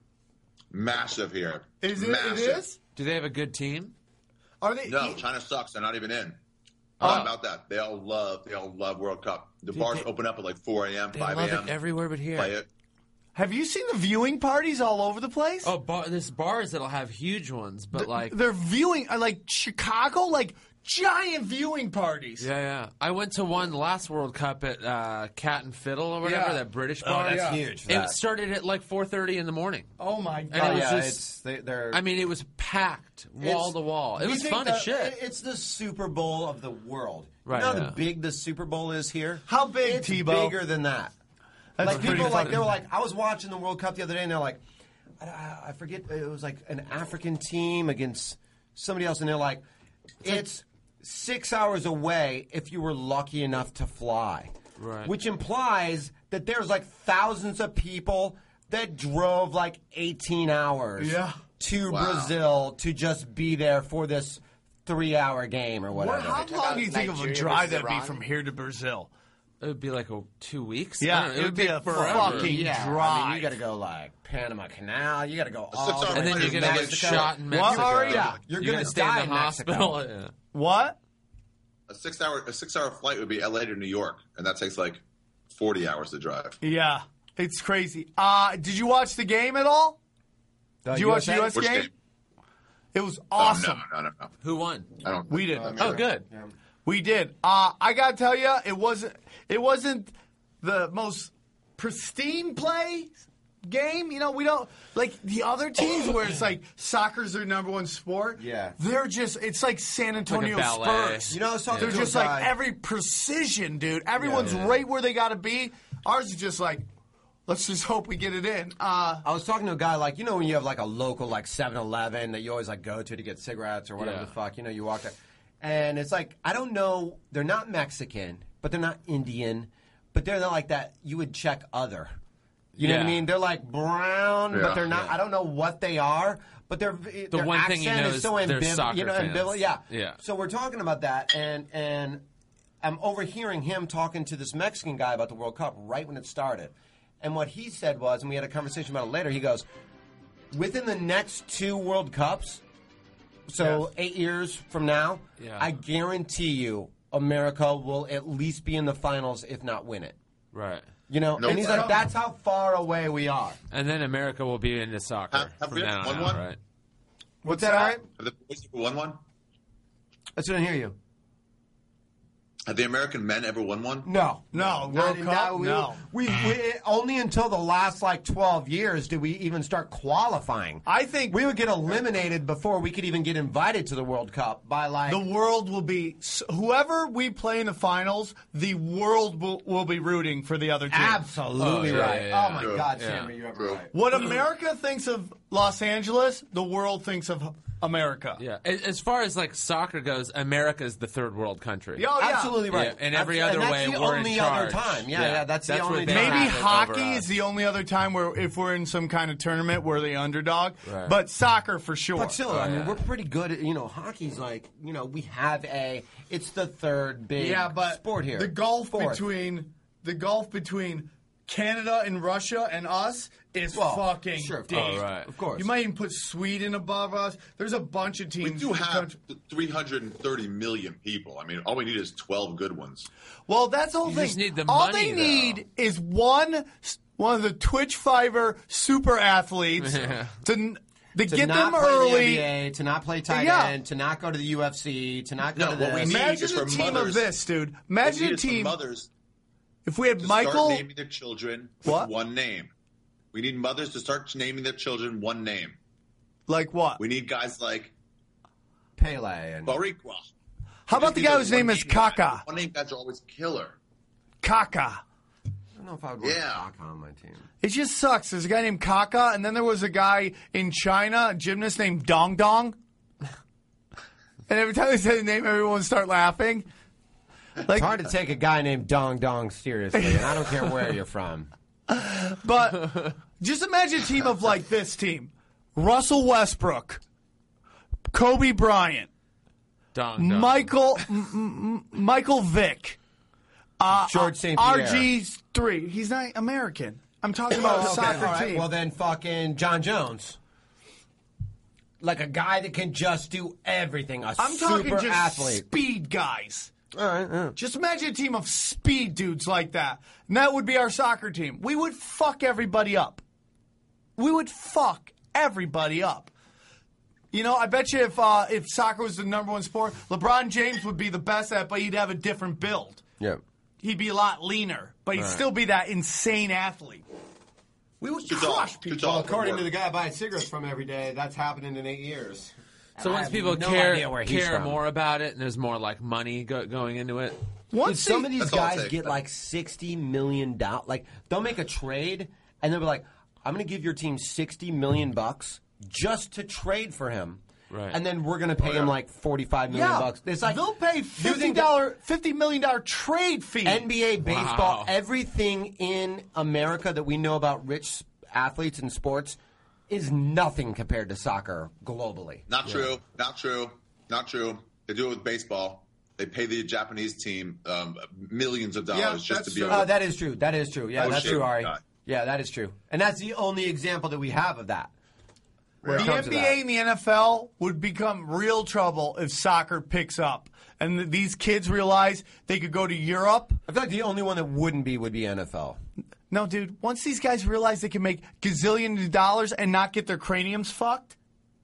Massive here. Is it? Massive. It is. Do they have a good team? Are they? No, China sucks. They're not even in. How oh. about that? They all love. They all love World Cup. The bars they, open up at like four a.m., five a.m. They love it everywhere but here. Play it. Have you seen the viewing parties all over the place? Oh, bar, there's bars that'll have huge ones, but the, like they're viewing like Chicago, like giant viewing parties. Yeah, yeah. I went to one last World Cup at uh, Cat and Fiddle or whatever, yeah. that British bar. Oh, that's yeah. huge. It that. started at like four thirty in the morning. Oh my god! And it was yeah, just, it's, they, they're. I mean, it was packed wall it's, to wall. It was fun that, as shit. It's the Super Bowl of the world. Right, you know yeah. how big the Super Bowl is here? How big, it's Tebow? Bigger than that. That's like people, like fucking... they were like, I was watching the World Cup the other day, and they're like, I, I forget, it was like an African team against somebody else, and they're like, it's six hours away if you were lucky enough to fly, right? Which implies that there's like thousands of people that drove like eighteen hours, yeah. to wow. Brazil to just be there for this three-hour game or whatever. What, how long do you think of a drive that'd be from here to Brazil? It would be like a, two weeks. Yeah, it, it would be a forever. fucking yeah, drive. I mean, you got to go like Panama Canal. You got to go all six the hour way and then to you're gonna Mexico. get shot in What, Mexico. Ari? Yeah, you're, you're gonna, gonna stay die in the hospital. Yeah. What? A six hour a six hour flight would be L A to New York, and that takes like forty hours to drive. Yeah, it's crazy. Uh, did you watch the game at all? The did you watch the U S Which game? game? It was awesome. Oh, no, no, no, no. Who won? I don't. We did. Um, Oh, good. Yeah. We did. Uh, I gotta tell you, it wasn't. It wasn't the most pristine play game. You know, we don't like the other teams where it's like soccer's their number one sport. Yeah. They're just. It's like San Antonio Like a ballet. Spurs. You know, I was talking They're to just a like guy- every precision, dude. Everyone's Yeah. right where they gotta be. Ours is just like, let's just hope we get it in. Uh, I was talking to a guy like, you know, when you have like a local like seven eleven that you always like go to to get cigarettes or whatever Yeah. the fuck, you know, you walk there. And it's like, I don't know, they're not Mexican, but they're not Indian, but they're not like that. You would check other. You know what I Yeah. mean? They're like brown, Yeah. but they're not. Yeah. I don't know what they are, but they're The their one accent thing you know is is so they're ambivalent. soccer You know, fans. ambivalent. Yeah. Yeah. So we're talking about that, and and I'm overhearing him talking to this Mexican guy about the World Cup right when it started, and what he said was, and we had a conversation about it later. He goes, within the next two World Cups, so Yes. eight years from now, Yeah. I guarantee you, America will at least be in the finals, if not win it. Right. You know, Nope. and he's like, that's how far away we are. And then America will be into soccer Have- have from we now won on, one? right? what's that? All right? Have the boys ever won one? I couldn't hear you. Have the American men ever won one? No, No, Not World in Cup? that- we, No. We, we only until the last like twelve years did we even start qualifying. I think We would get eliminated before we could even get invited to the World Cup by like the world will be whoever we play in the finals. The world will, will be rooting for the other team. absolutely Oh, yeah, right. yeah, yeah. Oh my True. God, Yeah. Sammy, you have it right. What America thinks of Los Angeles, the world thinks of America. Yeah. A- As far as like soccer goes, America is the third world country. Yeah, oh, yeah. Absolutely right. Yeah, in every That's- other and way, that's the we're in only charge. other time. Yeah, yeah, Yeah, that's, that's the what only they time. Maybe have it hockey over is us. the only other time where if we're in some kind of tournament we're the underdog. Right. But soccer for sure. But still, I mean, yeah. we're pretty good at, you know, hockey's like, you know, we have a, it's the third big yeah, but sport here. the gulf Fourth. between the gulf between Canada and Russia and us is Well, fucking sure, of deep. course. Oh, right. Of course. You might even put Sweden above us. There's a bunch of teams. We do in the have country- three hundred thirty million people. I mean, all we need is twelve good ones. Well, that's the whole You thing. just need the All money, they need is one one of the Twitch Fiverr super athletes Yeah. to to, to get not them play early. the N B A, to not play tight Yeah. end, to not go to the U F C, to not go No, to what we this. need Imagine is a for team mothers- of this, dude. What we Imagine need a is for team. mothers If we had to Michael, start naming their children with What? one name. We need mothers to start naming their children one name. like what? We need guys like Pele and Boricua. How about the guy whose name is Kaka? One name guys are always killer. Kaka. don't know if I would want Yeah. Kaka on my team. It just sucks. There's a guy named Kaka, and then there was a guy in China, a gymnast named Dong Dong. And every time they say the name, everyone would start laughing. Like, Like, it's hard to take a guy named Dong Dong seriously, and I don't care where you're from. but just imagine a team of like this team: Russell Westbrook, Kobe Bryant, Dong, dong. Michael M- M- Michael Vick, uh, George Saint Pierre. R G three. He's not American. I'm talking about a Oh, okay. soccer All right. team. Well, then fucking John Jones. Like a guy that can just do everything. A I'm super talking just athlete. speed guys. All right, yeah. Just imagine a team of speed dudes like that. And that would be our soccer team. We would fuck everybody up. We would fuck everybody up. You know, I bet you if uh, if soccer was the number one sport, LeBron James would be the best at it, but he'd have a different build. Yeah. He'd be a lot leaner, but he'd Right. still be that insane athlete. We would Good crush dog. Good people. dog. Well, according to the guy buying cigarettes from every day, that's happening in eight years. So And I once have people no care idea where he's care from. more about it, and there's more like money go, going into it. Once Dude, some he- of these That's all it guys takes. get like sixty million dollars. Like they'll make a trade and they'll be like, "I'm going to give your team sixty million bucks just to trade for him." Right. And then we're going to pay him like forty-five million yeah, bucks. It's like they'll pay you fifty think that dollar, fifty million dollar trade fee. N B A, baseball, Wow. everything in America that we know about rich athletes and sports is nothing compared to soccer globally. Not true. Not true. Not true. They do it with baseball. They pay the Japanese team um, millions of dollars Yeah, just that's to be true. able Oh, to. that is true. That is true. Yeah, Oh, that's shit. true, Ari. God. Yeah, that is true. And that's the only example that we have of that. Where it The comes N to B A that. and the N F L would become real trouble if soccer picks up. And th- these kids realize they could go to Europe. I feel like the only one that wouldn't be would be N F L. No, dude, once these guys realize they can make gazillions of dollars and not get their craniums fucked,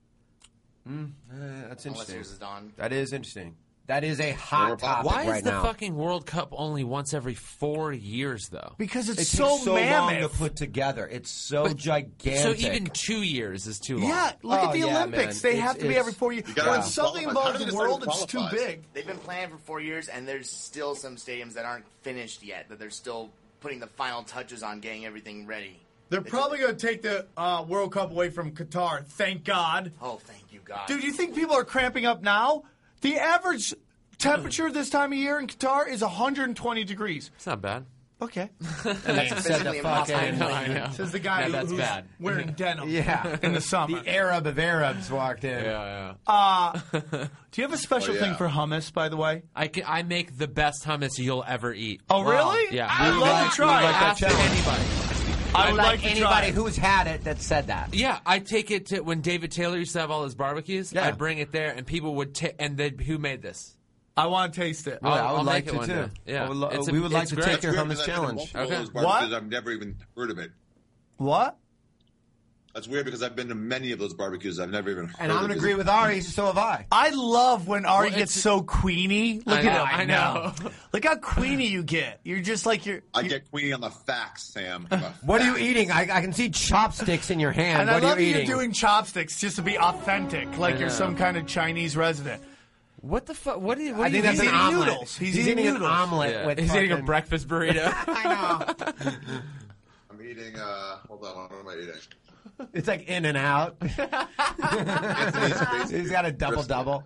Mm, uh, that's Unless interesting. yours is on. That is interesting. That is a hot topic Why is right the now. fucking World Cup only once every four years, though? because it's it so takes so long mammoth. to put together. It's so But- gigantic. So even two years is too long. Yeah, look Oh, at the yeah, Olympics. man. They It's- have to be it's- every four years. You gotta When have something qualified. How involves do they the decide world, who it's too qualifies? big. They've been planning for four years, and there's still some stadiums that aren't finished yet. That they're still putting the final touches on getting everything ready. They're probably going to take the uh, World Cup away from Qatar. Thank God. Oh, thank you, God. Dude, you think people are cramping up now? The average temperature this time of year in Qatar is one hundred twenty degrees. It's not bad. Okay. That's said the physically fucking- impossible. I know, I know. Says the guy Yeah, who- that's who's bad. wearing denim yeah. in the summer. The Arab of Arabs walked in. Yeah, yeah. Uh, do you have a special Oh, yeah. thing for hummus, by the way? I, can, I make the best hummus you'll ever eat. Oh, really? Yeah. I'd We love like- to try we it. like that Ask challenge. anybody. I would like, to anybody try it. who's had it that said that. Yeah, I take it to when David Taylor used to have all his barbecues. Yeah. I'd bring it there, and people would ta- and they'd who made this? I want to taste it. Really, I'll- I would I'll like make it to one too. day. Yeah. I would lo- It's a- we would like it's to great. take It's your Weird, hummus because I've been to challenge. multiple of Okay. those barbecues, What? I've never even heard of it. What? That's weird because I've been to many of those barbecues. I've never even heard And of I'm it. going to agree with Ari, so have I. I love when Ari Well, gets it's- so queeny. Look I at know, him. I know. Look how queeny you get. You're just like you're. I you- get queenie on the facts, Sam. On the What are you facts. eating? I, I can see chopsticks in your hand. And what I are love that you you're eating? doing chopsticks just to be authentic, like I you're know. some kind of Chinese resident. What the fuck? What do you? What I do you think that's He's an eating omelet. noodles. He's He's, eating eating an noodles. omelet Yeah. with He's eating a fucking- breakfast burrito. I know. I'm eating, uh, hold on, what am I eating? It's like in and out. Anthony's He's got a double double.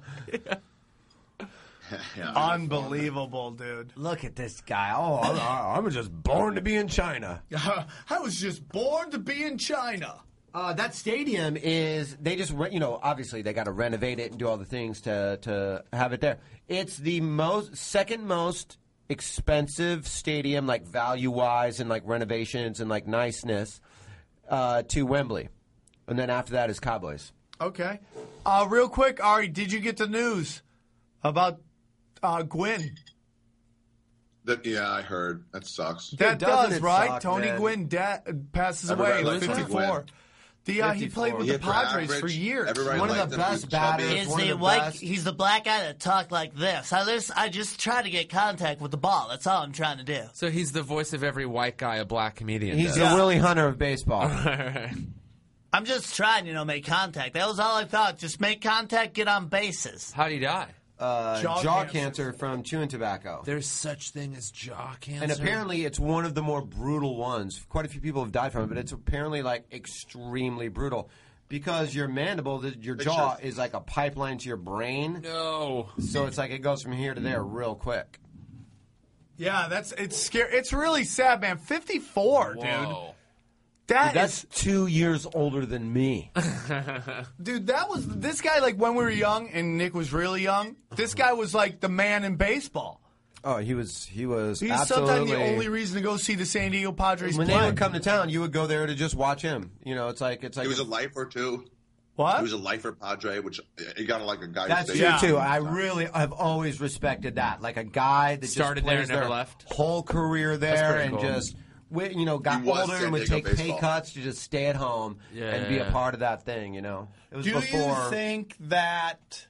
Yeah. Unbelievable, dude. Look at this guy. Oh, I, I'm just born to be in China. I was just born to be in China. Uh, that stadium is, they just, re- you know, obviously they got to renovate it and do all the things to, to have it there. It's the most, second most expensive stadium, like value-wise and like renovations and like niceness, uh, to Wembley. And then after that is Cowboys. Okay. Uh, real quick, Ari, did you get the news about uh, Gwynn? That, yeah, I heard. That sucks. That doesn't does, it right? suck, Tony man? Gwynn da- passes Everybody away at likes Tony fifty-four. Gwynn. The, uh, he fifty-four. played with He the hit for Padres for average. years. Everybody One of liked the him. He best was chubby. batters. Is One of the the white? best. He's the black guy that talked like this. I just, I just try to get contact with the ball. That's all I'm trying to do. So he's the voice of every white guy a black comedian. He's does. the Willie Hunter of baseball. I'm just trying, you know, make contact. That was all I thought. Just make contact, get on bases. How'd he die? uh, Jaw jaw, cancer. cancer from chewing tobacco. There's such thing as jaw cancer. And apparently it's one of the more brutal ones. Quite a few people have died from it, but it's apparently like extremely brutal. Because your mandible, the, your jaw is like a pipeline to your brain. No. So it's like it goes from here to there real quick. Yeah, that's it's scary. It's really sad, man. fifty-four, dude. Whoa. That Dude, that's is, two years older than me. dude. That was this guy. Like when we were young, and Nick was really young. This guy was like the man in baseball. Oh, he was. He was. He's absolutely, sometimes the only reason to go see the San Diego Padres when play. they would come to town, you would go there to just watch him. You know, it's like it's like He was a lifer too. What? He was a lifer Padre, which he got like a guy. That's who true stayed- too. I really, I've always respected that. Like a guy that Started just there plays and never their left. whole career there pretty and cool. just, wi- you know, got He was older San and would Diego take pay baseball. cuts to just stay at home Yeah, and be yeah, a yeah. part of that thing. You know, it was Do before. you think that?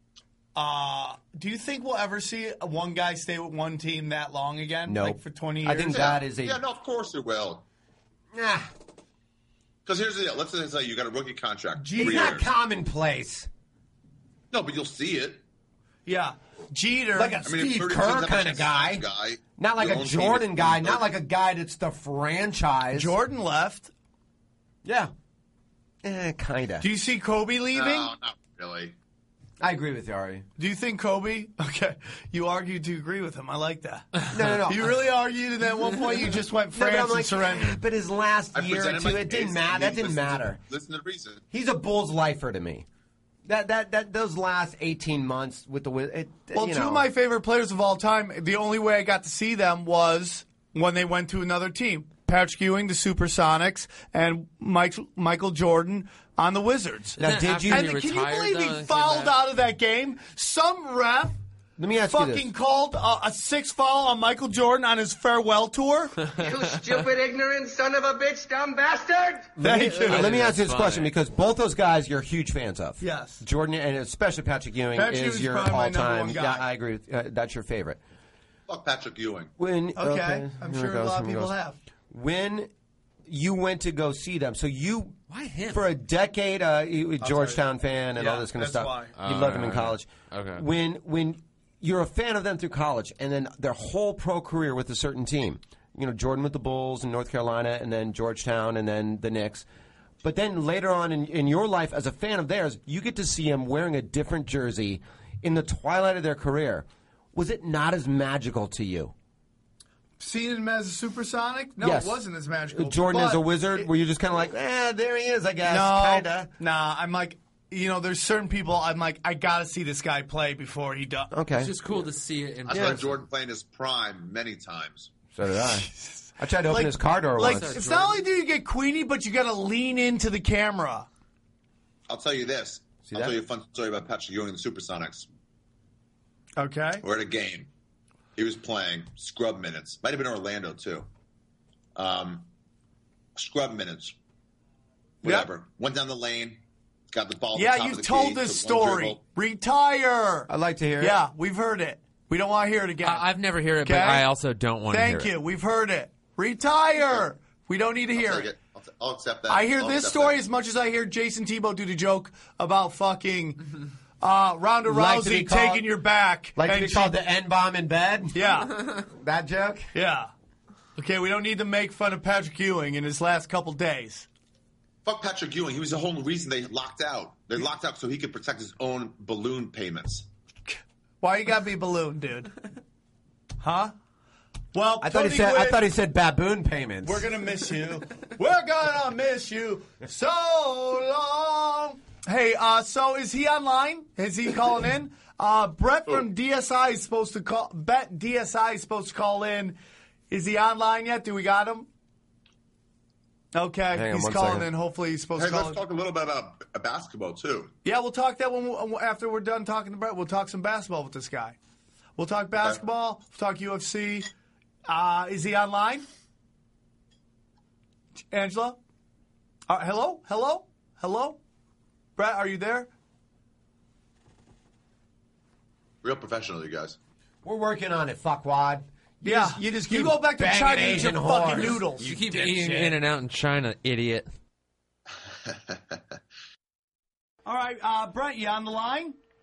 Uh, do you think we'll ever see one guy stay with one team that long again? Nope. Like for twenty years? I think Yeah, that is a. yeah, no, of course it will. Nah, Because here's the deal. Let's just say you got a rookie contract. Gee, three it's not years. commonplace. No, but you'll see it. Yeah, Jeter. Like a I mean, if Steve thirty Kerr teams have a kind of chance to guy. have a guy. Not like your a own team Jordan is guy. thirty. Not like a guy that's the franchise. Jordan left. Yeah. Eh, kinda. Do you see Kobe leaving? No, not really. I agree with you, Ari. Do you think Kobe? Okay, you argued to agree with him. I like that. No, no, no. You really argued, and at one point you just went No, but France I'm and like, surrendered. But his last I year or presented two, my it didn't case, matter. and That he didn't listened to- matter. Listen to the reason. He's a Bulls lifer to me. That that that those last eighteen months with the Wiz- it, Well, you two know. of my favorite players of all time, the only way I got to see them was when they went to another team. Patrick Ewing, the Supersonics, and Mike, Michael Jordan on the Wizards. Now, Isn't that did you? after And he can you retired, believe though, he and came fouled back? out of that game? Some ref Let me ask you fucking this. called a, a six foul on Michael Jordan on his farewell tour. You stupid, ignorant son of a bitch, dumb bastard! Thank you. Let me think ask you this that's question funny. because both those guys you're huge fans of. Yes. Jordan and especially Patrick Ewing Patrick is Ewing's your probably my number all-time. one guy. Yeah, I agree. With, uh, that's your favorite. Fuck Patrick Ewing. When Okay, okay, I'm here sure it a goes, lot of here it people goes. have. When you went to go see them, so you Why him? for a decade, uh, you, Georgetown fan and Yeah, all this kind of that's stuff. why. You Oh, loved them in right, college. okay. When when you're a fan of them through college, and then their whole pro career with a certain team, you know, Jordan with the Bulls in North Carolina, and then Georgetown, and then the Knicks. But then later on in, in your life as a fan of theirs, you get to see them wearing a different jersey in the twilight of their career. Was it not as magical to you? Seeing him as a supersonic? No, Yes. it wasn't as magical. Jordan as but a wizard, it- were you just kind of like, eh, there he is, I guess, no, kind of? Nah, I'm like, you know, there's certain people I'm like, I gotta see this guy play before he does. Okay. It's just cool to see it in I person. saw Jordan play in his prime many times. So did I. I tried to open Like- his car door Like, once. it's not only do you get Queenie, but you gotta lean into the camera. I'll tell you this. See I'll that? tell you a fun story about Patrick Ewing and the Supersonics. Okay. We're at a game. He was playing scrub minutes. Might have been Orlando too. Um, scrub minutes. Whatever. Went down the lane. Got the ball. At Yeah, the top you've of the told key, this took one story. dribble. Retire. I'd like to hear it. Yeah, we've heard it. We don't want to hear it again. I- I've never heard it, but Okay? I also don't want to hear Thank it. you. We've heard it. Retire. We don't need to hear I'll take it. it. I'll, t- I'll accept that. I hear I'll this accept story that. as much as I hear Jason Tebow do the joke about fucking uh, Ronda Like to be Rousey called- taking your back. Like to and be she- called the N-bomb in bed? Yeah. That joke? Yeah. Okay, we don't need to make fun of Patrick Ewing in his last couple days. Fuck Patrick Ewing. He was the whole reason they locked out. They locked out so he could protect his own balloon payments. Why you gotta be balloon, dude? Huh? Well, I thought he Tony said. I Gwynn, thought he said baboon payments. we're gonna miss you. We're gonna miss you so long. Hey, uh, so is he online? Is he calling in? Uh, Brett from D S I is supposed to call. Bet D S I is supposed to call in. Is he online yet? Do we got him? Okay, Hang on he's one calling second. in. Hopefully, he's supposed Hey, to call let's in. talk a little bit about uh, basketball too. Yeah, we'll talk that when we, after we're done talking to Brett. We'll talk some basketball with this guy. We'll talk basketball. We'll talk U F C. Uh, is he online? Angela? Uh, hello? Hello? Hello? Brett, are you there? Real professional, you guys. We're working on it, fuckwad. You Yeah. just, you just You keep go back to banging China and eat Asian your fucking whores. noodles. You keep dipshit. eating in and out in China, idiot. All right, uh, Brett, you on the line?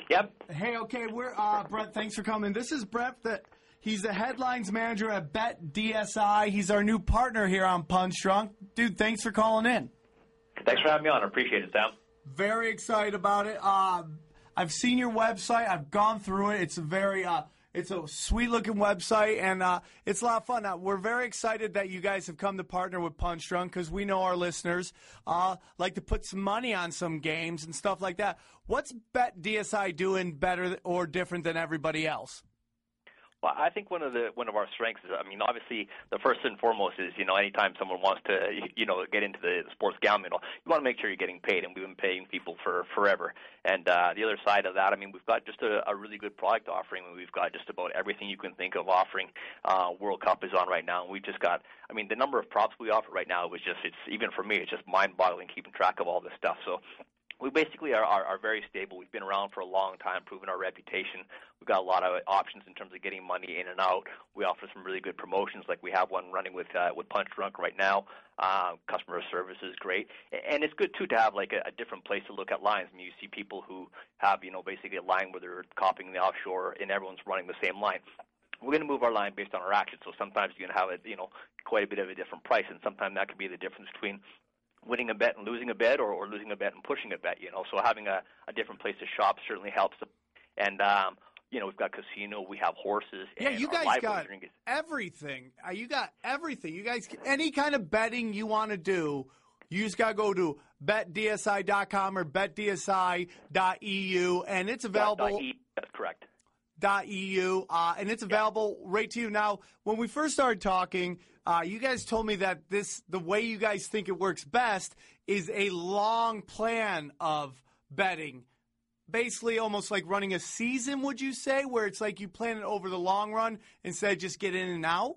Yep. Hey, okay, we're uh, Brett. Thanks for coming. This is Brett. The, he's the headlines manager at Bet D S I. He's our new partner here on Punch Drunk. Dude, thanks for calling in. Thanks for having me on. I appreciate it, Sam. Very excited about it. Uh, I've seen your website. I've gone through it. It's a very, uh, it's a sweet-looking website, and uh, it's a lot of fun. Now, we're very excited that you guys have come to partner with Punch Drunk because we know our listeners uh, like to put some money on some games and stuff like that. What's Bet D S I doing better or different than everybody else? Well, I think one of the one of our strengths is, I mean, obviously the first and foremost is, you know, anytime someone wants to, you know, get into the sports gambling, you want to make sure you're getting paid, and we've been paying people for forever. And uh, the other side of that, I mean, we've got just a, a really good product offering. We've got just about everything you can think of offering. Uh, World Cup is on right now, and we just got, I mean, the number of props we offer right now was just, it's even for me, it's just mind-boggling keeping track of all this stuff. So we basically are, are, are very stable. We've been around for a long time, proven our reputation. We've got a lot of options in terms of getting money in and out. We offer some really good promotions, like we have one running with uh, with Punch Drunk right now. Uh, customer service is great, and it's good too to have like a, a different place to look at lines. I mean, you see people who have, you know, basically a line where they're copying the offshore, and everyone's running the same line. We're going to move our line based on our action, so sometimes you're going to have a, you know, quite a bit of a different price, and sometimes that could be the difference between winning a bet and losing a bet, or, or losing a bet and pushing a bet, you know. So having a, a different place to shop certainly helps. And, um, you know, we've got casino, we have horses. Yeah, and you our guys live got wagering is- everything. Uh, you got everything. You guys, any kind of betting you want to do, you just got to go to bet D S I dot com or bet D S I dot E U, and it's available. Dot E, that's correct. Dot .eu, uh, and it's available yeah. right to you. Now, when we first started talking, uh, you guys told me that this the way you guys think it works best is a long plan of betting. Basically, almost like running a season, would you say, where it's like you plan it over the long run instead of just get in and out?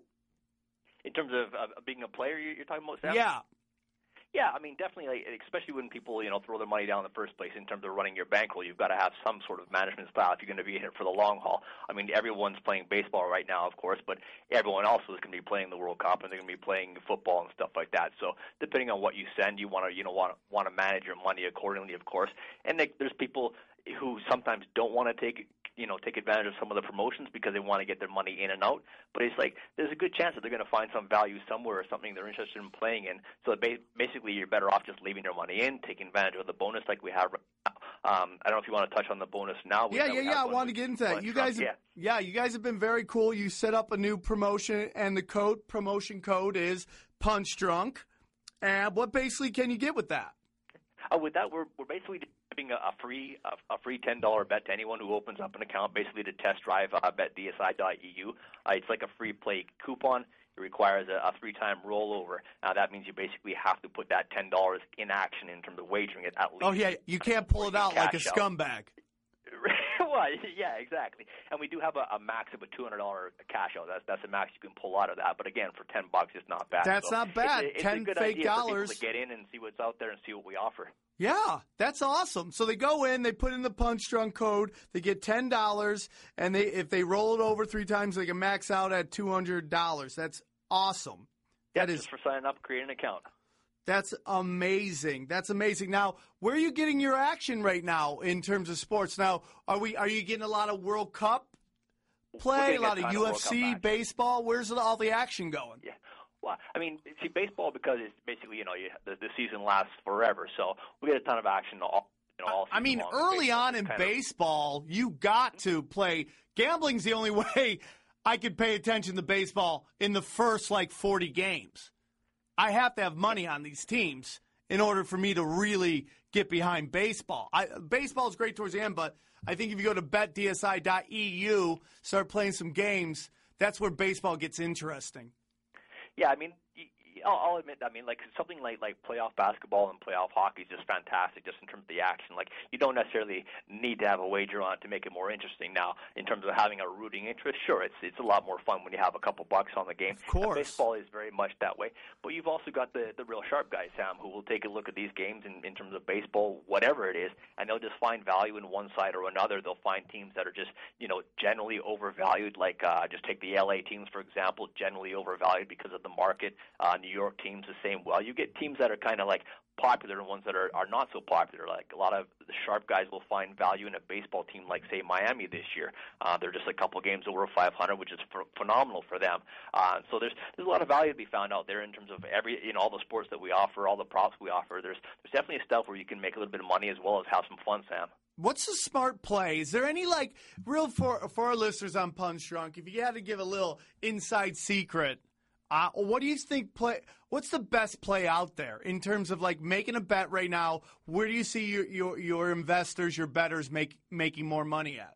In terms of uh, being a player, you're talking about, Sam? Yeah. Yeah, I mean, definitely, like, especially when people, you know, throw their money down in the first place in terms of running your bankroll, you've got to have some sort of management style if you're going to be in it for the long haul. I mean, everyone's playing baseball right now, of course, but everyone also is going to be playing the World Cup, and they're going to be playing football and stuff like that. So depending on what you send, you want to, you know, want to, want to manage your money accordingly, of course. And they, there's people who sometimes don't want to take you know, take advantage of some of the promotions because they want to get their money in and out. But it's like there's a good chance that they're going to find some value somewhere or something they're interested in playing in. So basically, you're better off just leaving your money in, taking advantage of the bonus like we have right now. Um, I don't know if you want to touch on the bonus now. Yeah, yeah, yeah. I want to get into that. You guys, have, yeah. yeah, you guys have been very cool. You set up a new promotion, and the code promotion code is Punch Drunk. And what basically can you get with that? Uh, with that, we're we're basically giving a, a free a, a free ten dollar bet to anyone who opens up an account, basically to test drive uh, bet D S I dot E U. Uh, it's like a free play coupon. It requires a, a three-time rollover. Now, that means you basically have to put that ten dollars in action in terms of wagering it at least. Oh, yeah, you can't pull it out like a scumbag. Well, yeah, exactly. And we do have a, a max of a two hundred dollar cash out. That's that's the max you can pull out of that. But again, for ten bucks, it's not bad. That's so not bad. It's, it's ten a good fake idea dollars for people to get in and see what's out there and see what we offer. Yeah, that's awesome. So they go in, they put in the Punch Drunk code, they get ten dollars, and they if they roll it over three times, they can max out at two hundred dollars. That's awesome. Yeah, that just is for signing up, create an account. That's amazing. That's amazing. Now, where are you getting your action right now in terms of sports? Now, are we are you getting a lot of World Cup play, a lot of U F C, baseball? Where's all the action going? Yeah. Well, I mean, see, baseball, because it's basically, you know, you, the, the season lasts forever, so we get a ton of action all, you know, all season I mean, long. early baseball on in baseball, of... you got to play. Gambling's the only way I could pay attention to baseball in the first, like, forty games. I have to have money on these teams in order for me to really get behind baseball. I, baseball is great towards the end, but I think if you go to bet D S I dot E U, start playing some games, that's where baseball gets interesting. Yeah, I mean, I'll, I'll admit, I mean, like something like like playoff basketball and playoff hockey is just fantastic, just in terms of the action. Like, you don't necessarily need to have a wager on it to make it more interesting. Now, in terms of having a rooting interest, sure, it's it's a lot more fun when you have a couple bucks on the game. Of course, and baseball is very much that way. But you've also got the the real sharp guys, Sam, who will take a look at these games in, in terms of baseball, whatever it is, and they'll just find value in one side or another. They'll find teams that are just, you know, generally overvalued. Like, uh, just take the L A teams for example, generally overvalued because of the market. Uh, New New York teams the same well. You get teams that are kind of like popular and ones that are, are not so popular. Like a lot of the sharp guys will find value in a baseball team like, say, Miami this year. Uh, they're just a couple games over five hundred, which is ph- phenomenal for them. Uh, so there's there's a lot of value to be found out there in terms of every in all the sports that we offer, all the props we offer. There's there's definitely stuff where you can make a little bit of money as well as have some fun, Sam. What's the smart play? Is there any, like, real for for our listeners on Punch Drunk, if you had to give a little inside secret, uh, what do you think play? What's the best play out there in terms of, like, making a bet right now? Where do you see your your, your investors, your bettors make making more money at?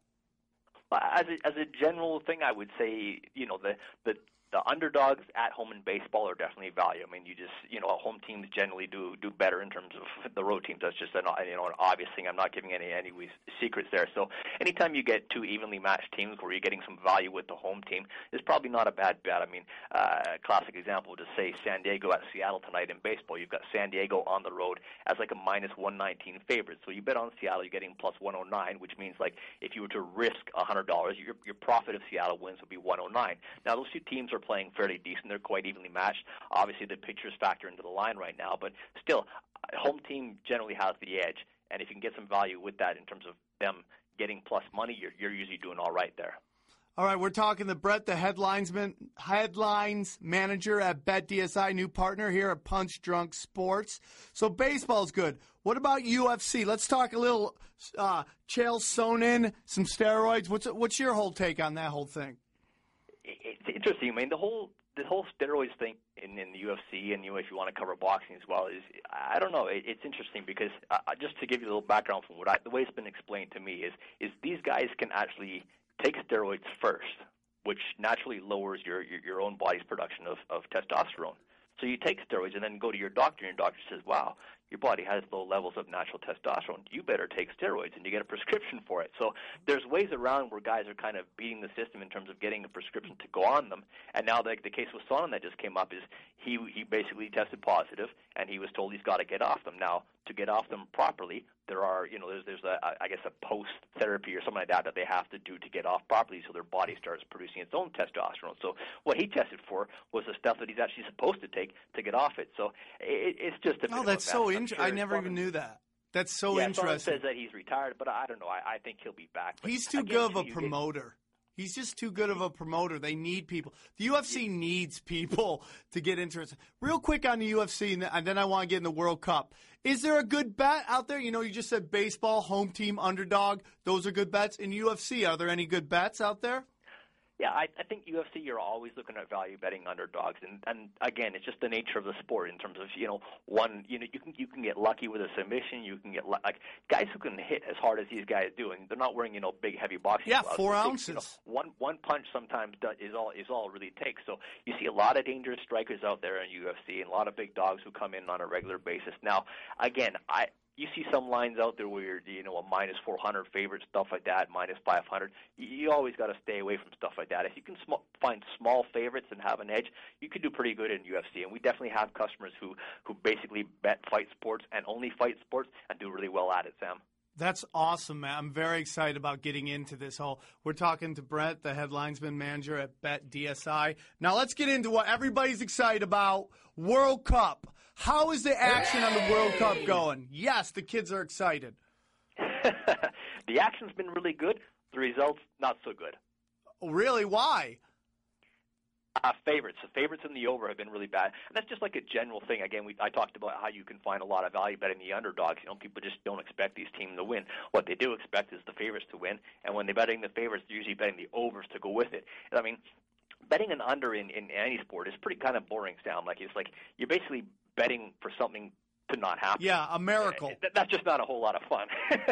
As a, as a general thing, I would say, you know, the the The underdogs at home in baseball are definitely value. I mean, you just, you know, home teams generally do do better in terms of the road teams. That's just an, you know, an obvious thing. I'm not giving any any secrets there. So anytime you get two evenly matched teams where you're getting some value with the home team, it's probably not a bad bet. I mean, uh, classic example, just say San Diego at Seattle tonight in baseball. You've got San Diego on the road as like a minus one nineteen favorite. So you bet on Seattle, you're getting plus one oh nine, which means like if you were to risk one hundred dollars, your your profit if Seattle wins would be one oh nine. Now those two teams are playing fairly decent. They're quite evenly matched. Obviously, the pitchers factor into the line right now, but still, home team generally has the edge. And if you can get some value with that in terms of them getting plus money, you're, you're usually doing all right there. All right, we're talking to Brett, the headlinesman, headlines manager at BetDSI, new partner here at Punch Drunk Sports. So baseball's good. What about U F C? Let's talk a little uh, Chael Sonnen, some steroids. What's what's your whole take on that whole thing? It's interesting. I mean, the whole the whole steroids thing in, in the U F C, and you know, if you want to cover boxing as well, is I don't know. It, it's interesting because uh, just to give you a little background from what I, the way it's been explained to me is is these guys can actually take steroids first, which naturally lowers your your, your own body's production of, of testosterone. So you take steroids and then go to your doctor, and your doctor says, wow, your body has low levels of natural testosterone. You better take steroids, and you get a prescription for it. So there's ways around where guys are kind of beating the system in terms of getting a prescription to go on them. And now the, the case with Sonnen that just came up is he he basically tested positive, and he was told he's got to get off them. Now, to get off them properly, there are, you know, there's, there's a, I guess, a post-therapy or something like that that they have to do to get off properly so their body starts producing its own testosterone. So what he tested for was the stuff that he's actually supposed to take to get off it. So it, it's just a bit Oh, of that's a so mess. interesting. I never even knew that. That's so yeah, interesting. Sonnen says that he's retired, but I don't know. I, I think he'll be back. But He's too again, good of you know, a you promoter. He's just too good of a promoter. They need people. The U F C needs people to get interested. Real quick on the U F C, and then I want to get in the World Cup. Is there a good bet out there? You know, you just said baseball, home team, underdog. Those are good bets. In U F C, are there any good bets out there? Yeah, I, I think U F C, you're always looking at value betting underdogs, and and again, it's just the nature of the sport in terms of, you know, one, you know, you can you can get lucky with a submission, you can get like guys who can hit as hard as these guys do, and they're not wearing, you know, big heavy boxing Yeah, gloves. four They- ounces. You know, one one punch sometimes does, is all is all it really takes. So you see a lot of dangerous strikers out there in U F C, and a lot of big dogs who come in on a regular basis. Now, again, I. You see some lines out there where you're, you know, a minus four hundred favorite, stuff like that, minus five hundred. You, you always got to stay away from stuff like that. If you can sm- find small favorites and have an edge, you could do pretty good in U F C. And we definitely have customers who, who basically bet fight sports and only fight sports and do really well at it, Sam. That's awesome, man. I'm very excited about getting into this whole. We're talking to Brett, the headlinesman manager at BetDSI. Now let's get into what everybody's excited about, World Cup. How is the action on the World Cup going? Yes, the kids are excited. The action's been really good. The results, not so good. Really? Why? Uh, favorites. The favorites in the over have been really bad. And that's just like a general thing. Again, we, I talked about how you can find a lot of value betting the underdogs. You know, people just don't expect these teams to win. What they do expect is the favorites to win. And when they're betting the favorites, they're usually betting the overs to go with it. And I mean, betting an under in, in any sport is pretty kind of boring, Sam. Like, it's like you're basically betting for something to not happen. Yeah, a miracle. Uh, That's just not a whole lot of fun.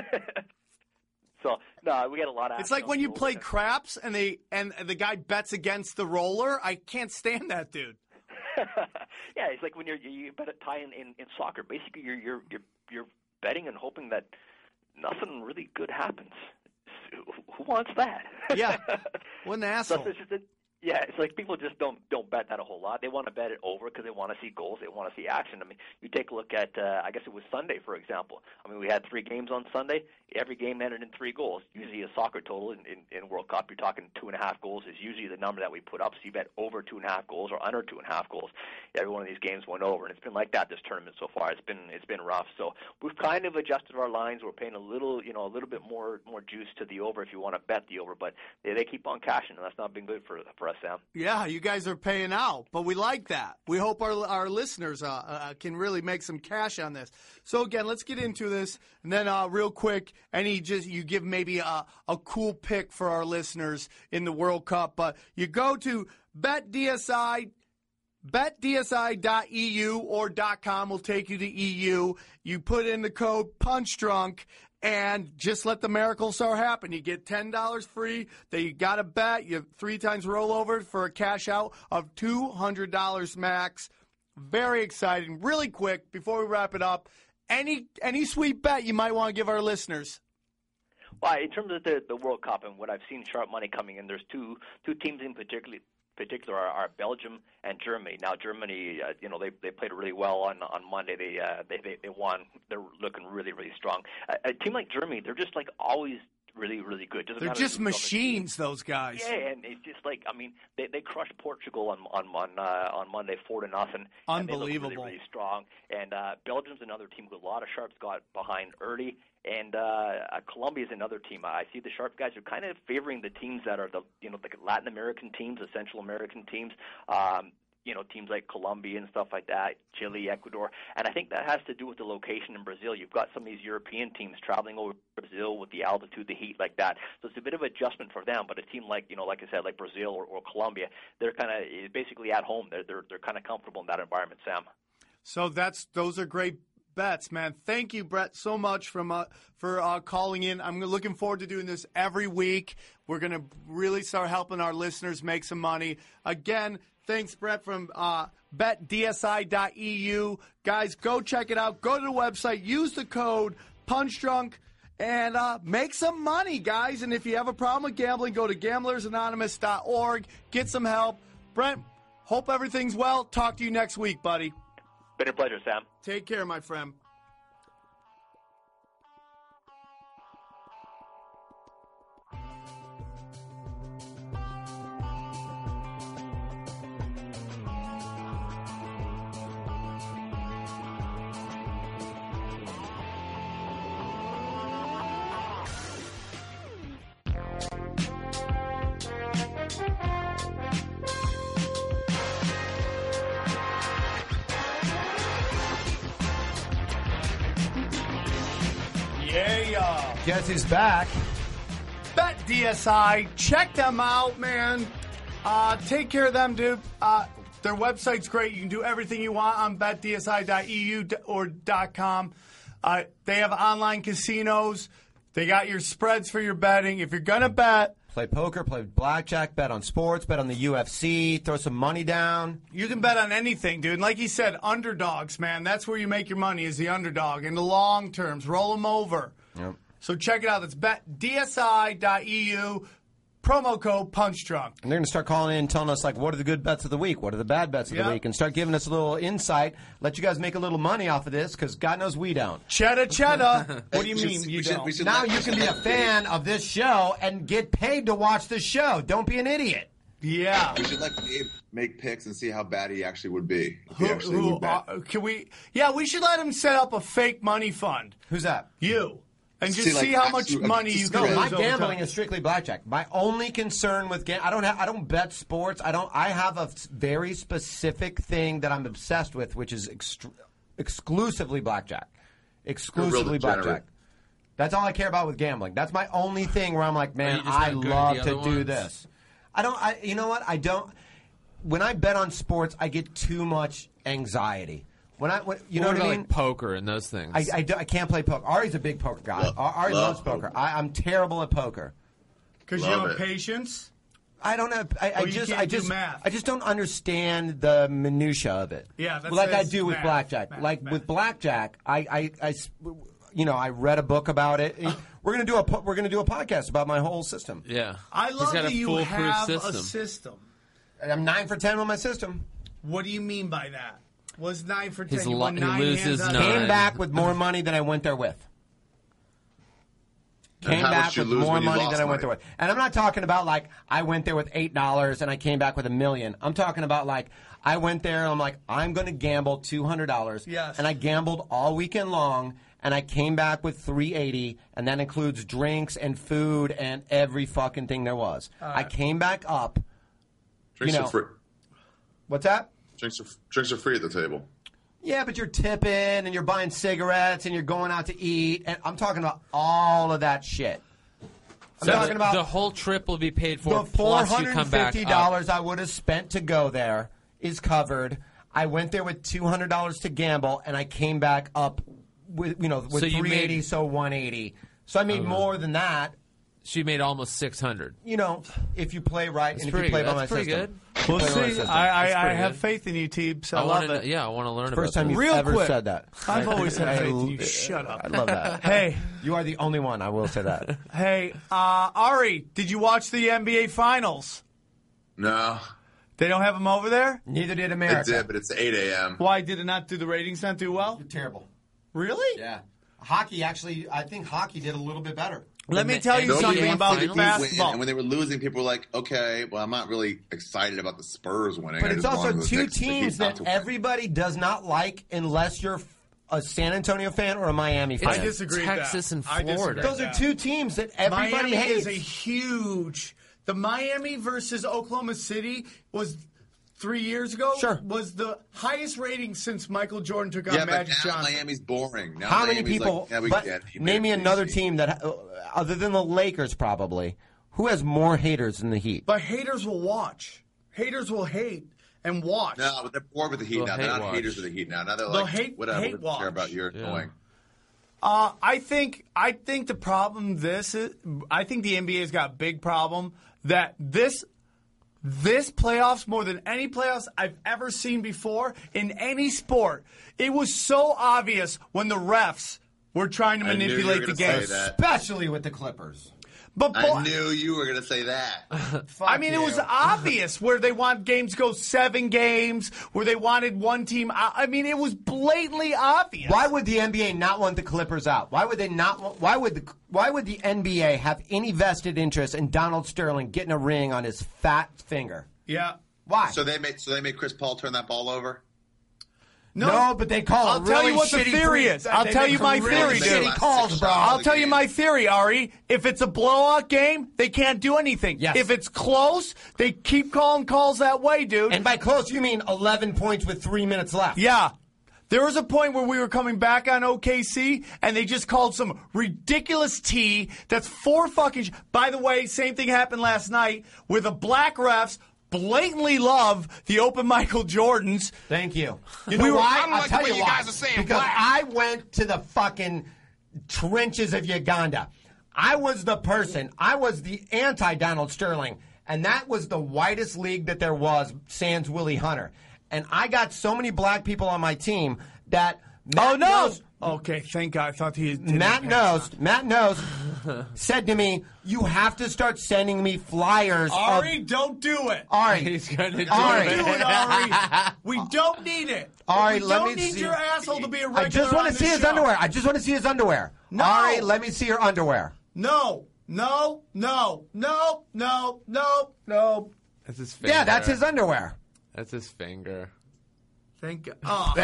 So, no, we get a lot of It's like when you play craps and they and the guy bets against the roller. I can't stand that dude. Yeah, it's like when you're you bet a tie in, in, in soccer. Basically, you're you're you're you're betting and hoping that nothing really good happens. Who wants that? Yeah, what an asshole. So it's just a, Yeah, it's like people just don't don't bet that a whole lot. They want to bet it over because they want to see goals. They want to see action. I mean, you take a look at, uh, I guess it was Sunday, for example. I mean, we had three games on Sunday. Every game ended in three goals. Usually a soccer total in, in, in World Cup, you're talking two and a half goals is usually the number that we put up. So you bet over two and a half goals or under two and a half goals. Every one of these games went over, and it's been like that this tournament so far. It's been it's been rough. So we've kind of adjusted our lines. We're paying a little, you know, a little bit more more juice to the over if you want to bet the over. But they, they keep on cashing, and that's not been good for for us, Sam. Yeah, you guys are paying out, but we like that. We hope our our listeners uh, uh, can really make some cash on this. So again, let's get into this, and then uh, real quick, any just you give maybe a, a cool pick for our listeners in the World Cup. But you go to BetDSI. bet D S I dot E U or .com will take you to E U. You put in the code PUNCHDRUNK and just let the miracle start happen. You get ten dollars free. That you got to bet. You have three times rollover for a cash out of two hundred dollars max. Very exciting. Really quick, before we wrap it up, any any sweet bet you might want to give our listeners? Well, in terms of the, the World Cup and what I've seen sharp money coming in, there's two two teams in particular. particular are, are Belgium and Germany. Now Germany, uh, you know, they they played really well on on Monday. They uh, they, they they won. They're looking really really strong. A, a team like Germany, they're just like always really really good. Doesn't they're just machines, those guys. Yeah, and it's just like I mean, they they crushed Portugal on on on, uh, on Monday four to nothing. Unbelievable. And they look really, really strong. And uh, Belgium's another team who a lot of sharps got behind early. And uh, Colombia is another team. I see the sharp guys are kind of favoring the teams that are the you know the Latin American teams, the Central American teams. Um, you know, teams like Colombia and stuff like that, Chile, Ecuador. And I think that has to do with the location in Brazil. You've got some of these European teams traveling over Brazil with the altitude, the heat like that. So it's a bit of adjustment for them. But a team like, you know, like I said, like Brazil or, or Colombia, they're kind of basically at home. They're, they're, they're kind of comfortable in that environment, Sam. So that's those are great bets, man. Thank you, Brett, so much from uh, for uh, calling in. I'm looking forward to doing this every week. We're going to really start helping our listeners make some money. Again, thanks, Brett, from uh, bet D S I dot E U. Guys, go check it out. Go to the website. Use the code PUNCHDRUNK and uh, make some money, guys. And if you have a problem with gambling, go to gamblers anonymous dot org. Get some help. Brent, hope everything's well. Talk to you next week, buddy. Been a pleasure, Sam. Take care, my friend. Yeah. Guess who's back? Bet D S I. Check them out, man. Uh, take care of them, dude. Uh, their website's great. You can do everything you want on bet D S I dot E U or .com. Uh, they have online casinos. They got your spreads for your betting. If you're going to bet, play poker, play blackjack, bet on sports, bet on the U F C, throw some money down. You can bet on anything, dude. And like he said, underdogs, man. That's where you make your money is the underdog. In the long terms, roll them over. Yep. So check it out. That's bet D S I dot E U, promo code PUNCHDRUNK. And they're going to start calling in and telling us, like, what are the good bets of the week? What are the bad bets of yep. the week? And start giving us a little insight. Let you guys make a little money off of this, because God knows we don't. Cheddar, cheddar. What do you mean should, you should, don't? should now you can be a fan of this show and get paid to watch the show. Don't be an idiot. Yeah. We should let Gabe make picks and see how bad he actually would be. If Who, he actually who, would bet. uh, can we? Yeah, we should let him set up a fake money fund. Who's that? You. And just See, like, see how much actually, money you can No, lose. my over gambling time. is strictly blackjack. My only concern with gam- I don't have I don't bet sports. I don't. I have a very specific thing that I'm obsessed with, which is extr- exclusively blackjack. Exclusively blackjack. That's all I care about with gambling. That's my only thing where I'm like, man, you just I not good at love the to other do ones? this. I don't. I you know what? I don't. When I bet on sports, I get too much anxiety. When I, when, you know Or what I mean? like poker and those things. I, I, do- I can't play poker. Ari's a big poker guy. Love- Ari love loves poker. poker. I, I'm terrible at poker. Because you Love have it. patience. I don't have. I, I Or you just. can't I do just. math. I just don't understand the minutia of it. Yeah, that's- like I that's do with math, blackjack. math, like math. with blackjack, I, I, I s- you know, I read a book about it. We're gonna do a. po- We're gonna do a podcast about my whole system. yeah. I He's love got that a you foolproof have system. a system. I'm nine for ten with my system. What do you mean by that? Was nine for ten? His You lo- won he nine loses hands on nine. Came back with more money than I went there with. And Came how back much you with lose more when you money lost than I went there money? with. And I'm not talking about like I went there with eight dollars and I came back with a million. I'm talking about like I went there and I'm like, I'm going to gamble two hundred dollars. Yes. And I gambled all weekend long and I came back with three eighty, and that includes drinks and food and every fucking thing there was. All I right. came back up. Drinks you know, are free. What's that? Drinks are, drinks are free at the table. Yeah, but you're tipping and you're buying cigarettes and you're going out to eat. And I'm talking about all of that shit. I'm So talking the, about the whole trip will be paid for. the four plus you hundred come back fifty up. dollars I would have spent to go there is covered. I went there with two hundred dollars to gamble, and I came back up with you know with So you three eighty, made- so one eighty. So I made Okay. more than that. She made almost six hundred. You know, if you play right That's and if you pretty play good. by my That's pretty system. good. We'll Play by my see. system. I, That's I, I pretty have good. faith in you, Teebs. I, I love wanna it. kn- yeah, I want to learn First about time this. you've Real ever quick. said that. I've always had I- faith in I- you. Shut up. I love that. Hey, You are the only one. I will say that. hey, uh, Ari, did you watch the N B A Finals? No, They don't have them over there? Neither did it America. did, but it's eight a.m. Why did it not do the ratings not do well? Terrible. Really? Yeah. Hockey actually, I think hockey did a little bit better. Let me tell you Nobody something wants about to see win, basketball. And when they were losing, people were like, "Okay, well, I'm not really excited about the Spurs winning." But I it's just also wanted the two Knicks to keep teams not that to win." everybody does not like unless you're a San Antonio fan or a Miami fan. I disagree with that. Texas and I disagree Florida. with Those are that. two teams that everybody Miami hates. is a huge. The Miami versus Oklahoma City was three years ago. Sure. Was the highest rating since Michael Jordan took on Yeah, but Magic now Johnson. Miami's boring. Now How many Miami's people? Like, yeah, we but get it. name me Miami's another easy. team that, uh, other than the Lakers, probably, who has more haters than the Heat. But haters will watch. Haters will hate and watch. No, but they're bored with the Heat They'll now. They're hate not watch. haters of the Heat now. Now they're They'll like, hate- whatever, hate we don't watch. care about your Yeah. going. Uh, I think I think the problem this is I think the N B A's got a big problem that this this playoffs more than any playoffs I've ever seen before in any sport. It was so obvious when the refs were trying to I knew you were manipulate the gonna game. say that. Especially with the Clippers. But I boy, knew you were going to say that. I mean, it was you. obvious where they want games go seven games, where they wanted one team out. I mean, it was blatantly obvious. Why would the N B A not want the Clippers out? Why would they not? Want, why would the Why would the N B A have any vested interest in Donald Sterling getting a ring on his fat finger? Yeah. Why? So they made so they made Chris Paul turn that ball over. No, No, but they call I'll it tell really you what the shitty theory free- is. I'll they tell make you my really theory, shitty dude. calls, bro. I'll tell you my theory, Ari. If it's a blowout game, they can't do anything. Yes. If it's close, they keep calling calls that way, dude. And by close, you mean eleven points with three minutes left. Yeah. There was a point where we were coming back on O K C, and they just called some ridiculous T. That's four fucking. Sh- By the way, same thing happened last night where the black refs blatantly love the open Michael Jordans. Thank you. We You know were- why? I don't I'll like tell the way you you why. guys are saying because black. I went to the fucking trenches of Uganda. I was the person. I was the anti-Donald Sterling, and that was the whitest league that there was, sans Willie Hunter. And I got so many black people on my team that Matt Oh, no. knows, Okay, thank God. I thought he did Matt knows. Matt knows. Said to me, "You have to start sending me flyers." Ari, of, don't do it. Ari, He's going to do Ari. Don't do it, Ari. We don't need it. Ari, we let don't me need see- your asshole to be a regular I just want on to see this his show. underwear. I just want to see his underwear. No. Ari, let me see your underwear. No, no, no, no, no, no, no. That's his finger. Yeah, that's his underwear. That's his finger. Thank God. Oh.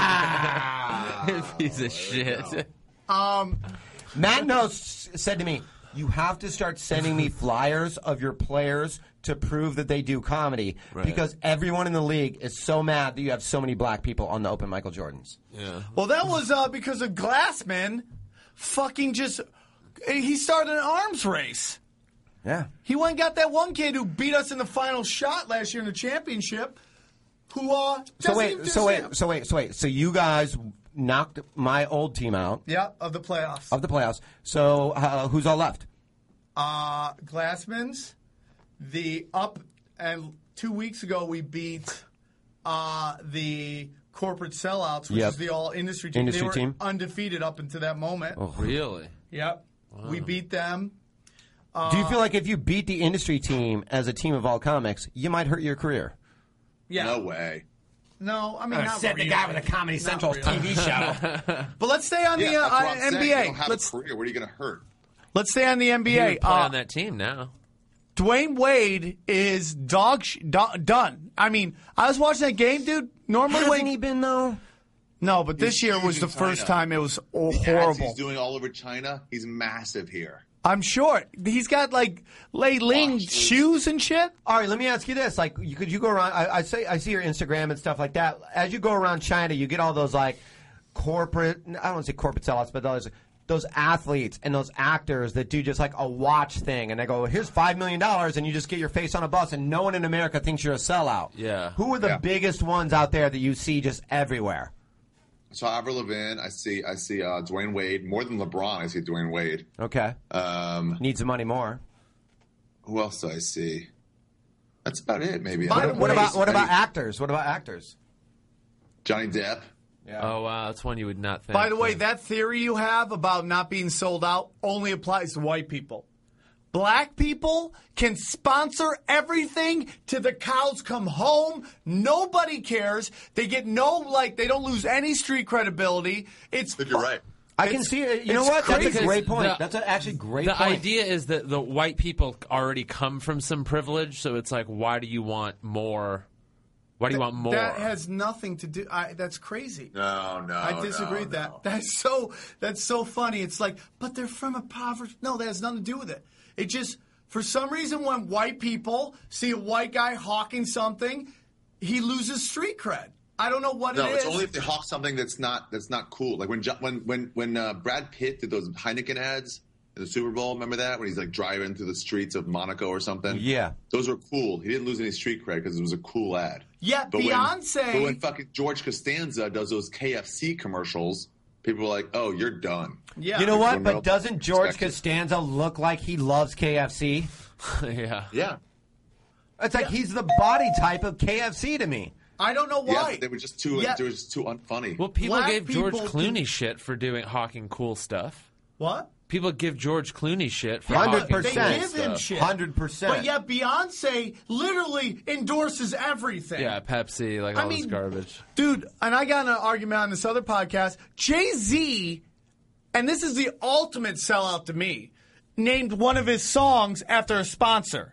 Ah. Piece of shit. Um, Matt knows said to me, "You have to start sending me flyers of your players to prove that they do comedy Right. because everyone in the league is so mad that you have so many black people on the open Michael Jordans." Yeah. well, that was uh, because of Glassman fucking just. He started an arms race. Yeah. He went and got that one kid who beat us in the final shot last year in the championship. Who, uh. So doesn't wait, even so just- wait, so wait, so wait. So you guys knocked my old team out Yeah, of the playoffs. of the playoffs. So uh, who's all left? Uh, Glassman's, the up, and two weeks ago we beat uh, the corporate sellouts, which Yep. is the all industry team. Industry they were team. undefeated up until that moment. Oh. Really? Yep. We beat them. Uh, Do you feel like if you beat the industry team as a team of all comics, you might hurt your career? Yeah. No way. No, I mean, Uh, not said the really. guy with a Comedy Not Central really. T V show. But let's stay on Yeah, the uh, that's what I'm uh, saying. N B You A. don't have Let's a career. What are you going to hurt? let's stay on the N B He A. would play Uh, on that team now. Dwayne Wade is dog sh- do- done. I mean, I was watching that game, dude. Normally, Hasn't when he been though? No, but this He's year huge was in the first China. time it was oh, The ads horrible. he's doing all over China, he's massive here. I'm sure he's got like Lei Ling shoes and shit. All right, let me ask you this: like, you, could you go around? I, I say I see your Instagram and stuff like that. As you go around China, you get all those like corporate. I don't want to say corporate sellouts, but those those athletes and those actors that do just like a watch thing, and they go, "Here's five million dollars," and you just get your face on a bus, and no one in America thinks you're a sellout. Yeah. Who are the Yeah. biggest ones out there that you see just everywhere? So Avril Lavigne, I see, I see uh, Dwayne Wade more than LeBron. I see Dwayne Wade. Okay. Um, Needs the money more. who else do I see? That's about it, maybe. By I the don't What know. about what about Maybe actors? What about actors? Johnny Depp? Oh wow, that's one you would not think. By the way, that theory you have about not being sold out only applies to white people. Black people can sponsor everything till the cows come home. Nobody cares. They get no, like, they don't lose any street credibility. It's. I think you're right. I can It's- see it. You know it's what? That's a crazy. great point. The- That's a, actually a great the point. idea is that the white people already come from some privilege, so it's like, why do you want more? Why do you want more? That has nothing to do. I, that's crazy. No, no, I disagree no, with that. no. That's so. That's so funny. It's like, but they're from a poverty. No, that has nothing to do with it. It just, for some reason, when white people see a white guy hawking something, he loses street cred. I don't know what No, it it's is. only if they hawk something that's not that's not cool. Like when Jo- when when when uh, Brad Pitt did those Heineken ads in the Super Bowl. Remember that when he's like driving through the streets of Monaco or something? Yeah, those were cool. He didn't lose any street cred because it was a cool ad. Yeah, but Beyonce. When, but when fucking George Costanza does those K F C commercials, people are like, "Oh, you're done." Yeah. You know what? Like, But doesn't George expected. Costanza look like he loves K F C? yeah. Yeah. It's like he's the body type of K F C to me. I don't know Yeah, why. but they were just too Yeah. they were just too unfunny. Well, people Black gave George people Clooney can- shit for doing hawking cool stuff. What? People give George Clooney shit for Hundred hawking They cool percent. give him stuff. shit. Hundred percent. But yet Beyonce literally endorses everything. Yeah, Pepsi, like I all this mean, garbage. Dude, and I got in an argument on this other podcast. Jay-Z, and this is the ultimate sellout to me, named one of his songs after a sponsor.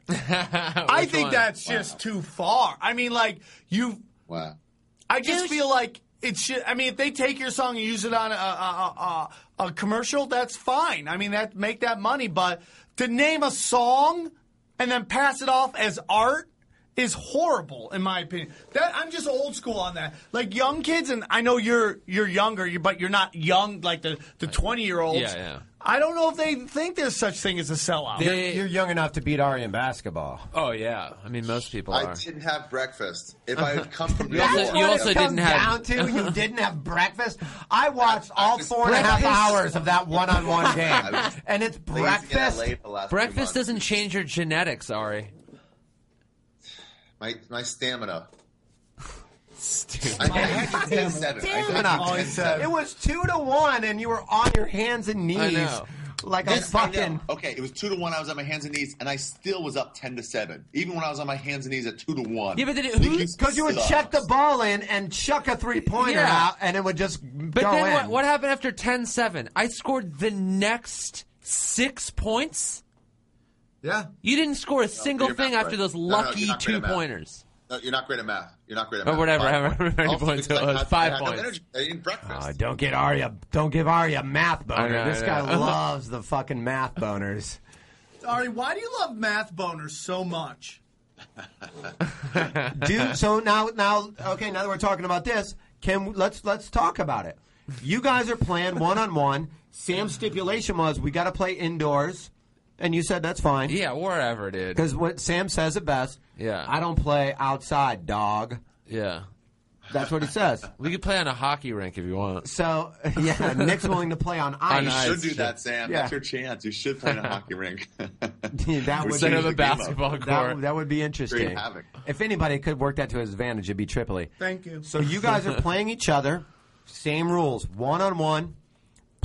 I think one? that's just too far. I mean, like, you... Wow. I just feel like it's shit. I mean, if they take your song and use it on a, a, a, a, a commercial, that's fine. I mean, that make that money. But to name a song and then pass it off as art is horrible, in my opinion. That I'm just old school on that. Like young kids, and I know you're you're younger, you- but you're not young like the the twenty year olds. Yeah, yeah. I don't know if they think there's such thing as a sellout. You're, you're young enough to beat Ari in basketball. Oh yeah, I mean most people I are. didn't have breakfast. If I had come from New You also- York, you also It comes didn't have- down to you didn't have breakfast. I watched all was- four and a half Breakfast- hours of that one-on-one I game, was and it's lazy and I breakfast. laid the last few Breakfast months. doesn't change your genetics, Ari. My my stamina. Stupid. I had ten seven. I had Stamina. ten seven. It was two to one, and you were on your hands and knees I know. like a Yes, I fucking. know. Okay, it was two to one. I was on my hands and knees, and I still was up ten to seven, even when I was on my hands and knees at two to one. Yeah, but then it- You who- can Because you would suck. check the ball in and chuck a three-pointer Yeah. out, and it would just But go then in. what, what happened after ten seven? I scored the next six points. Yeah. You didn't score a single you're thing not after right. those No, no, lucky you're not great two at math. pointers. No, you're not great at math. You're not great at Or math. whatever, Five however points. many Also, points because it I was. had- Five I had no points. energy. I ate breakfast. Oh, don't get Arya. Don't give Arya math boner. I know, this I guy know. loves the fucking math boners. Ari, why do you love math boners so much? Dude, so now, now, okay, now that we're talking about this, can let's let's talk about it. You guys are playing one on one. Sam's stipulation was we got to play indoors, and you said that's fine. Yeah, wherever, dude. Because what Sam says it best. Yeah. I don't play outside, dog. Yeah. That's what he says. We could play on a hockey rink if you want. So yeah, Nick's willing to play on ice. You ice. should do that, Sam. Yeah. That's your chance. You should play in a hockey rink. that would Instead be of a the game up. basketball court. that, that would be interesting. Great havoc. If anybody could work that to his advantage, it'd be Tripoli. Thank you. So you guys are playing each other. Same rules. One on one.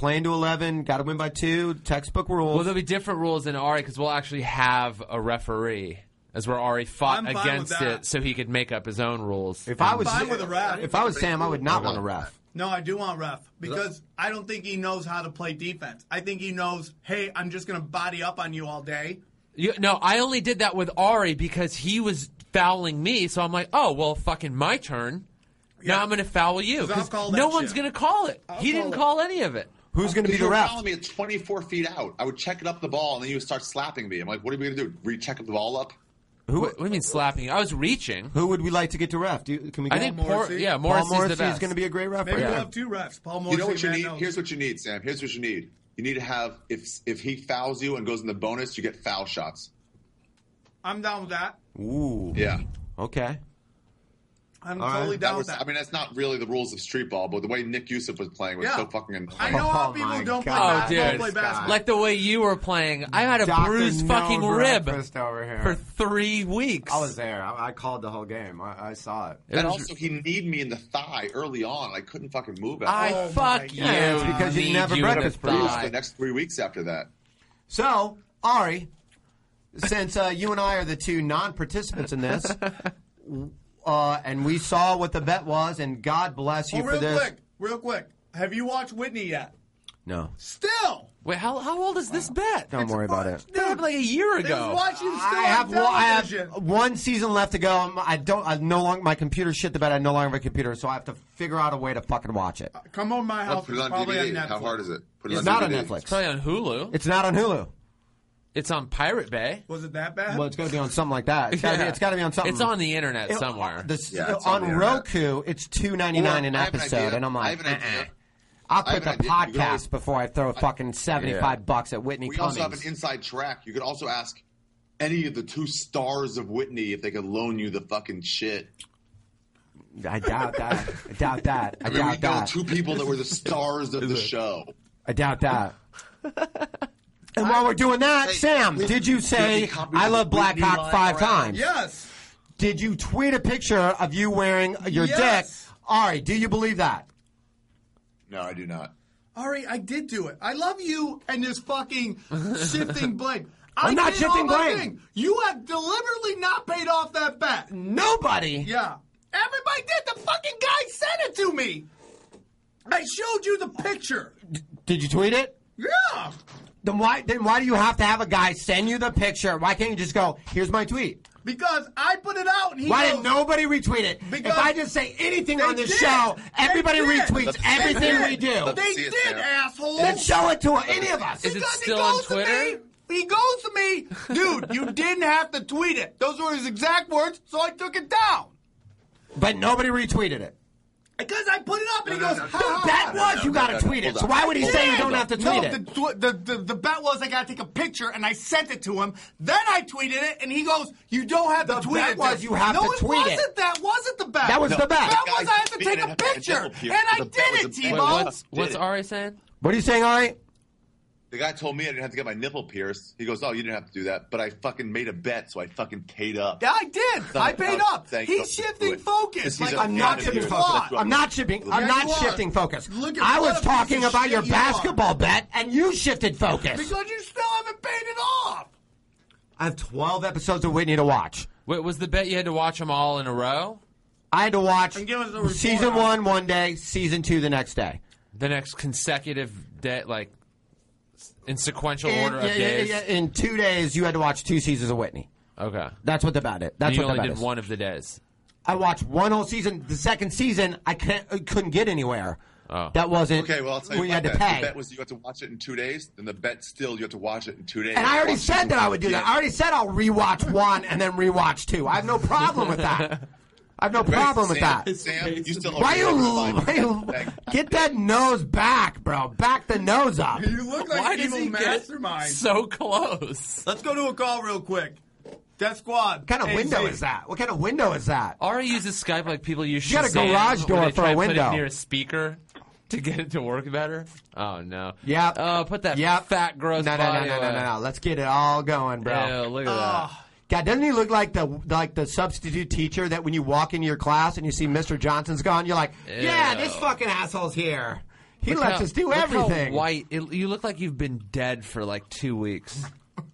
playing to eleven, got to win by two, textbook rules. Well, there'll be different rules in Ari because we'll actually have a referee, as where Ari fought I'm fine against with that. it so he could make up his own rules. If I was fine with a ref. If I was Sam, I would not want a ref. No, I do want ref because I don't think he knows how to play defense. I think he knows, hey, I'm just going to body up on you all day. You, no, I only did that with Ari because he was fouling me, so I'm like, oh, well, fucking my turn. Yeah. Now I'm going to foul you 'Cause I'll because call no that one's shit. going to call it. I'll he call didn't it. call any of it. Who's going to be the You were ref? fouling me at twenty-four feet out. I would check it up the ball, and then you would start slapping me. I'm like, what are we going to do? Re-check up the ball up? Who, What, what do you mean slapping? I was reaching. who would we like to get to ref? Do you, can we I get think, Paul Por- Morrissey? yeah, Paul Morrissey's Morrissey the best. is going to be a great ref. Maybe Yeah. we'll have two refs. Paul You Morrissey. know what you Matt need? Knows. Here's what you need, Sam. Here's what you need. You need to have, if if he fouls you and goes in the bonus, you get foul shots. I'm down with that. Ooh. Yeah. Okay. I'm All totally right. down That was, with that. I mean, that's not really the rules of street ball, but the way Nick Yusuf was playing was Yeah. so fucking annoying. I know how Oh people my who don't play, God. Oh, basketball dude. play basketball. Like the way you were playing. I had a Doctor bruised No fucking rib Breakfast over here. for three weeks. I was there. I, I called the whole game. I, I saw it. It And was- also, he kneed me in the thigh early on. I couldn't fucking move it. I Oh, fuck my you. God. Yeah, it's because you Need never you in breakfast the bruised thigh. the next three weeks after that. So, Ari, since uh, you and I are the two non-participants in this, uh, and we saw what the bet was, and God bless you Oh, for real this. quick, real quick. Have you watched Whitney yet? No, Still. Wait, how how old is this bet? don't worry about it. That happened like a year They was ago. watching still I on have one, I have television. one season left to go. I'm- I don't. I no longer my computer shit the bed. I no longer have a computer, so I have to figure out a way to fucking watch it. Come on my Let's house. put it It's on probably D V D. on Netflix. How hard is it? Put it It's on not D on V D. Netflix. It's probably on Hulu. It's not on Hulu. It's on Pirate Bay. Was it that bad? Well, it's got to be on something like that. It's got to Yeah. be, it's gotta be on something. It's on the internet It- somewhere. the- Yeah, it's on on the internet. Roku, it's two ninety nine an Well, I have an episode, idea. and I'm I like, have an uh-uh. idea. I'll I quit have the an idea. You can podcast always- before I throw fucking seventy-five bucks at Whitney We Cummings. also have an inside track. You could also ask any of the two stars of Whitney if they could loan you the fucking shit. I doubt that. I doubt that. I, I mean, we doubt know that. two people that were the stars of the show. I doubt that. And while we're doing that, Hey, Sam, we- did you say we copied I the love Black Whitney Hawk line five around. times? Yes. Did you tweet a picture of you wearing your Yes. dick? Ari, do you believe that? No, I do not. Ari, I did do it. I love you and this fucking shifting blame. I I'm not paid shifting all my blame. thing. You have deliberately not paid off that bet. Nobody. Yeah. Everybody did. The fucking guy sent it to me. I showed you the picture. Did you tweet it? Yeah. Then why? Then why do you have to have a guy send you the picture? Why can't you just go? Here's my tweet. Because I put it out and he Why goes, didn't nobody retweet it? Because If I just say anything they on this did. show, everybody They did. retweets Let's see everything it. we do. They See it, did, Sam. asshole. Then show it to any of us. Is it Because still he on goes to Twitter? me, he goes to me, dude, you didn't have to tweet it. Those were his exact words, so I took it down. But nobody retweeted it. Because I put it up and he No, no, goes, no, ha, no, ha, That ha. was you got to no, no, tweet it. hold So on. why would he Hold say you on. don't have to No, tweet the, it? tw- the, the, the bet was I got to take a picture and I sent it to him. Then I tweeted it and he goes, you don't have The to tweet bet it. was you have no, to tweet it. it wasn't. That wasn't the bet. That was no, the bet. That The was guy I had to tweeted take it a at picture. Nipple Pierce. And I The bet did was it, a bet. Wait, T-Bone. what's what's Ari saying? What are you saying, Ari? The guy told me I didn't have to get my nipple pierced. He goes, "Oh, you didn't have to do that," but I fucking made a bet, so I fucking paid up. Yeah, I did. I paid up. Thank you. He's shifting focus. He's Like a- a I'm not Yeah, shifting you're focus. not. I'm not shifting. I'm Yeah, not you are. shifting focus. Look at I what was a piece talking of about shit your you are. basketball bet, and you shifted focus. Because you still haven't paid it off. I have twelve episodes of Whitney to watch. Wait, was the bet you had to watch them all in a row? I had to watch And give us the report season on one one day, season two the next day. The next consecutive day, like in sequential In, order of yeah, yeah, days. yeah, in two days, you had to watch two seasons of Whitney. Okay. That's what the bet is. That's you what the only bet did is. one of the days. I watched one whole season. The second season, I, can't, I couldn't get anywhere. Oh. That wasn't Okay, well, I'll tell you when you what. had to bet. pay. The bet was you have to watch it in two days. Then the bet still you have to watch it in two days. And I already Watch said it that in- I would do that. Yeah. I already said I'll rewatch one and then rewatch two. I have no problem with that. I have no Wait, problem with Sam, that. Sam, you still Why you, owe me why you Thank- get that nose back, bro? Back the nose up. You look like Why an does evil he get mastermind. so close? Let's go to a call real quick. Death Squad. What kind of A Z. window is that? What kind of window is that? Ari uses Skype like people use You got a Shazam, garage door where they for try a and window. Put it near a speaker to get it to work better. Oh no. Yep. Oh, put that Yep. fat gross No, no, no, body no, no, away. no, no. Let's get it all going, bro. Yeah, look at that. God, doesn't he look like the like the substitute teacher that when you walk into your class and you see Mister Johnson's gone, you're like, yeah, Ew. this fucking asshole's here. He Look lets how- us do look how everything. white. It, you look like you've been dead for like two weeks.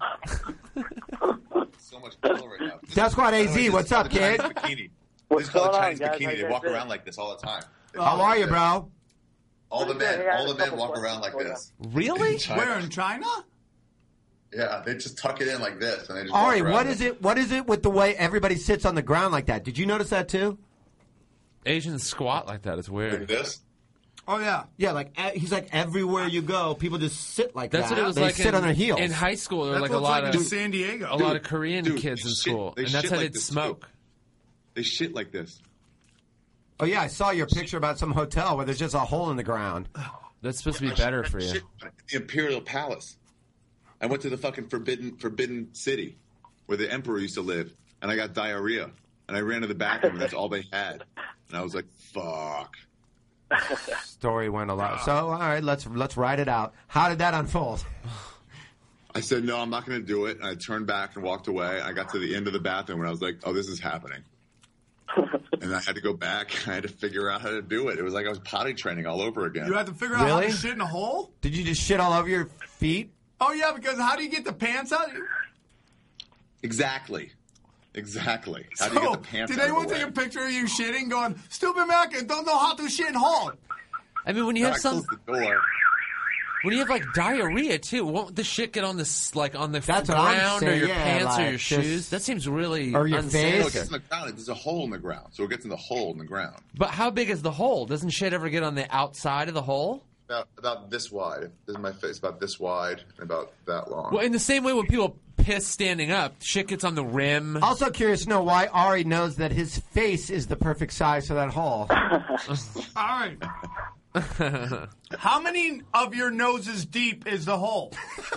So much color right now. Death Squad A Z, what's up, the kid? Chinese bikini. What's This is called going the on, Chinese guys? How bikini. you They guys walk doing? around like this all the time. They How walk are like you, this. bro? All the men, Hey, I had all a the men couple walk questions around like for you. this. Really? In China. Where in China? Yeah, they just tuck it in like this, and they just. Ari, walk around what like is it? What is it with the way everybody sits on the ground like that? Did you notice that too? Asians squat like that. It's weird. Like this? Oh yeah, yeah. Like e- he's like everywhere you go, people just sit like That's that. what it was they like sit in, on their heels. in high school. There were That's like a what's lot like of in San Diego. a lot of Korean Dude, kids they in shit- school, they and that's shit how like they'd this, smoke. too. They shit like this. Oh yeah, I saw your picture about some hotel where there's just a hole in the ground. That's supposed to be better for you. Shit, the Imperial Palace. I went to the fucking forbidden Forbidden City, where the emperor used to live, and I got diarrhea, and I ran to the bathroom, and that's all they had, and I was like, "Fuck." Story went a lot. So all right, let's let's write it out. How did that unfold? I said, "No, I'm not going to do it," and I turned back and walked away. I got to the end of the bathroom, and I was like, "Oh, this is happening." And I had to go back. I had to figure out how to do it. It was like I was potty training all over again. You had to figure out how Really? to shit in a hole? Did you just shit all over your feet? Oh yeah, because how do you get the pants out? Exactly. Exactly. How do So, you get the pants did out of anyone the take way? a picture of you shitting going, stupid American, don't know how to shit in hole? I mean, when you No, have I some, closed the door. when you have like diarrhea too, won't the shit get on the s- like on the That's what I'm ground or saying, your yeah, pants or like, your just- shoes? That seems really Or your unsanitary. No, face? it gets in the ground. There's a hole in the ground, so it gets in the hole in the ground. But how big is the hole? Doesn't shit ever get on the outside of the hole? About about this wide. This is my face. About this wide and about that long. Well, in the same way when people piss standing up, shit gets on the rim. Also curious to know why Ari knows that his face is the perfect size for that hole. All right. How many of your noses deep is the hole?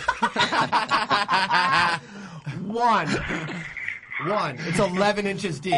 One. One. It's eleven inches deep.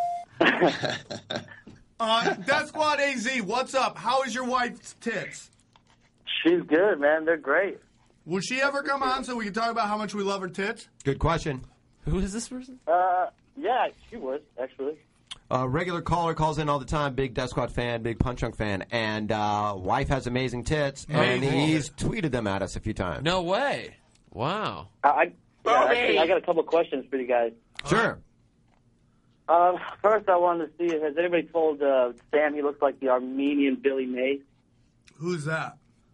Uh, Death Squad A Z, what's up? How is your wife's tits? She's good, man. They're great. Will she ever come on so we can talk about how much we love her tits? Good question. Who is this person? Uh, yeah, she would actually. A regular caller calls in all the time, big Death Squad fan, big Punch Drunk fan, and uh, wife has amazing tits, and Amazing. he's tweeted them at us a few times. No way. Wow. I, I, yeah, actually, I got a couple questions for you guys. Sure. Um, first, I wanted to see, has anybody told uh, Sam he looks like the Armenian Billy Mays, Who's that?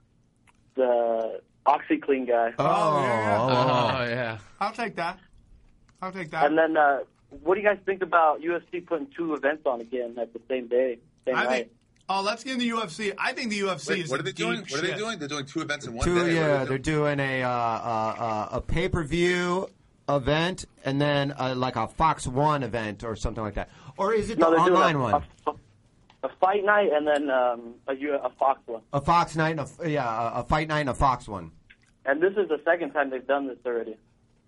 the OxyClean guy? Oh, yeah. Oh, yeah. I'll take that. I'll take that. And then, uh, what do you guys think about U F C putting two events on again at the same day, same I night? think. Oh, let's get in the U F C. I think the U F C Wait, is what are they deep doing? What are they shit. doing? They're doing two events in one Two, day. What are yeah, they they're doing a uh, uh, uh, a pay per view event and then uh, like a Fox One event or something like that. Or is it No, the they're doing online a, one? A, a fight night and then um, a, U- a Fox one. A Fox night, and a, yeah, a, a fight night, and a Fox one. And this is the second time they've done this already.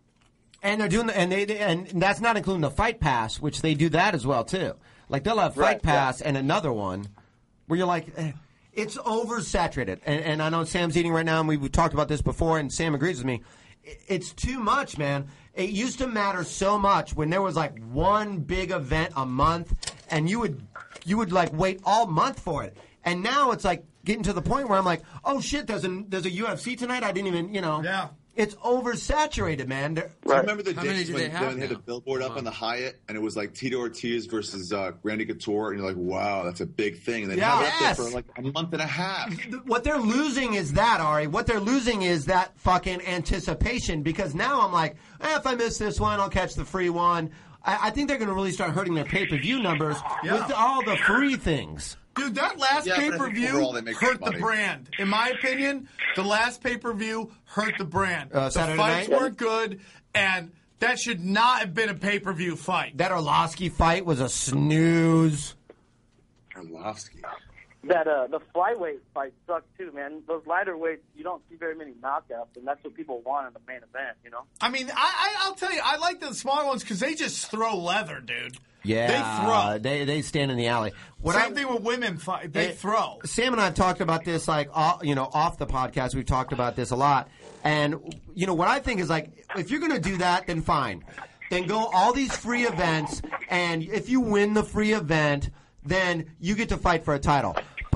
And they're doing, the, and they, they- and that's not including the Fight Pass, which they do that as well too. Like they'll have Fight Right, yeah. Pass and another one where you're like, eh, it's oversaturated. And, and I know Sam's eating right now, and we, we talked about this before, and Sam agrees with me. I- It's too much, man. It used to matter so much when there was like one big event a month, and you would you would like wait all month for it. And now it's like getting to the point where I'm like, oh shit, there's a there's a U F C tonight. I didn't even, you know. Yeah. It's oversaturated, man. They're- Do you remember the How many days do when, they have when they had now? a billboard up on the Hyatt and it was like Tito Ortiz versus uh, Randy Couture, and you're like, wow, that's a big thing. And they Yeah. have it up there Yes. for like a month and a half. What they're losing is that, Ari. What they're losing is that fucking anticipation, because now I'm like, eh, if I miss this one, I'll catch the free one. I, I think they're going to really start hurting their pay-per-view numbers Yeah. with all the free things. Dude, that last Yeah, but I think pay-per-view overall they make hurt money. the brand. In my opinion, the last pay-per-view hurt the brand. Uh, the Saturday fights night? weren't good, and that should not have been a pay-per-view fight. That Orlovsky fight was a snooze. Arlovsky. That uh, the flyweight fight sucked too, man. Those lighter weights, you don't see very many knockouts, and that's what people want in the main event, you know. I mean, I, I, I'll tell you, I like the smaller ones because they just throw leather, dude. Yeah, They throw. They they stand in the alley. What Same I- thing with women fight. They Eh, throw. Sam and I have talked about this, like, off, you know, off the podcast. We've talked about this a lot. And, you know, what I think is, like, if you're going to do that, then fine. Then go all these free events, and if you win the free event, then you get to fight for a title. But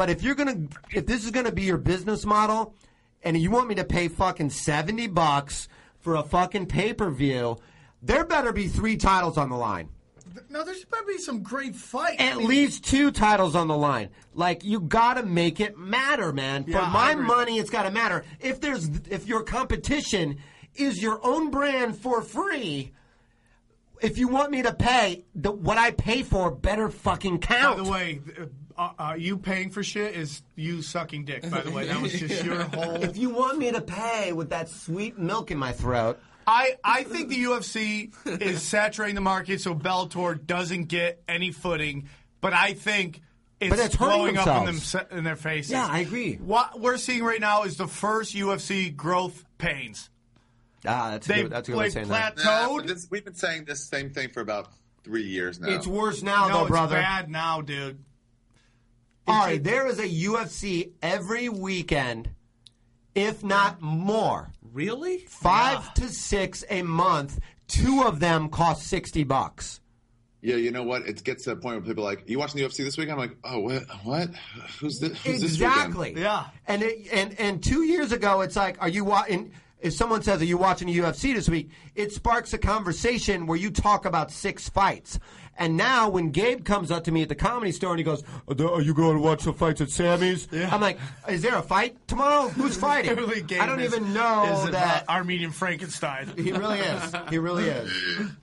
But if you're gonna, if this is gonna be your business model, and you want me to pay fucking seventy bucks for a fucking pay per view, there better be three titles on the line. No, there's better be some great fights. At I mean, least two titles on the line. Like, you gotta make it matter, man. Yeah, For I my agree. money, it's gotta matter. If there's, if your competition is your own brand for free, if you want me to pay, the, what I pay for better fucking count. By the way, uh, uh, you paying for shit is you sucking dick, by the way. That was just your whole... If you want me to pay with that sweet milk in my throat... I, I think the U F C is saturating the market so Bellator doesn't get any footing, but I think it's, But it's hurting blowing up in, them, themselves. in their faces. Yeah, I agree. What we're seeing right now is the first U F C growth pains. Ah, that's They good. That's a good way of saying that. Nah, but this, we've been saying this same thing for about three years now. It's worse now, no, though, brother. it's bad now, dude. All right, there is a U F C every weekend, if not more. Really? Five to six a month. Two of them cost sixty bucks. Yeah, you know what? It gets to a point where people are like, "You watching the U F C this week?" I'm like, "Oh, what? What? Who's this? Who's Exactly. This weekend?" Yeah. And it, and and two years ago, it's like, are you watching? If someone says, "Are you watching the U F C this week?" It sparks a conversation where you talk about six fights. And now, when Gabe comes up to me at the Comedy Store and he goes, "Are you going to watch the fights at Sammy's?" Yeah. I'm like, "Is there a fight tomorrow? Who's fighting?" Literally, Gabe I don't is- even know is that. uh, Armenian Frankenstein. He really is. He really is.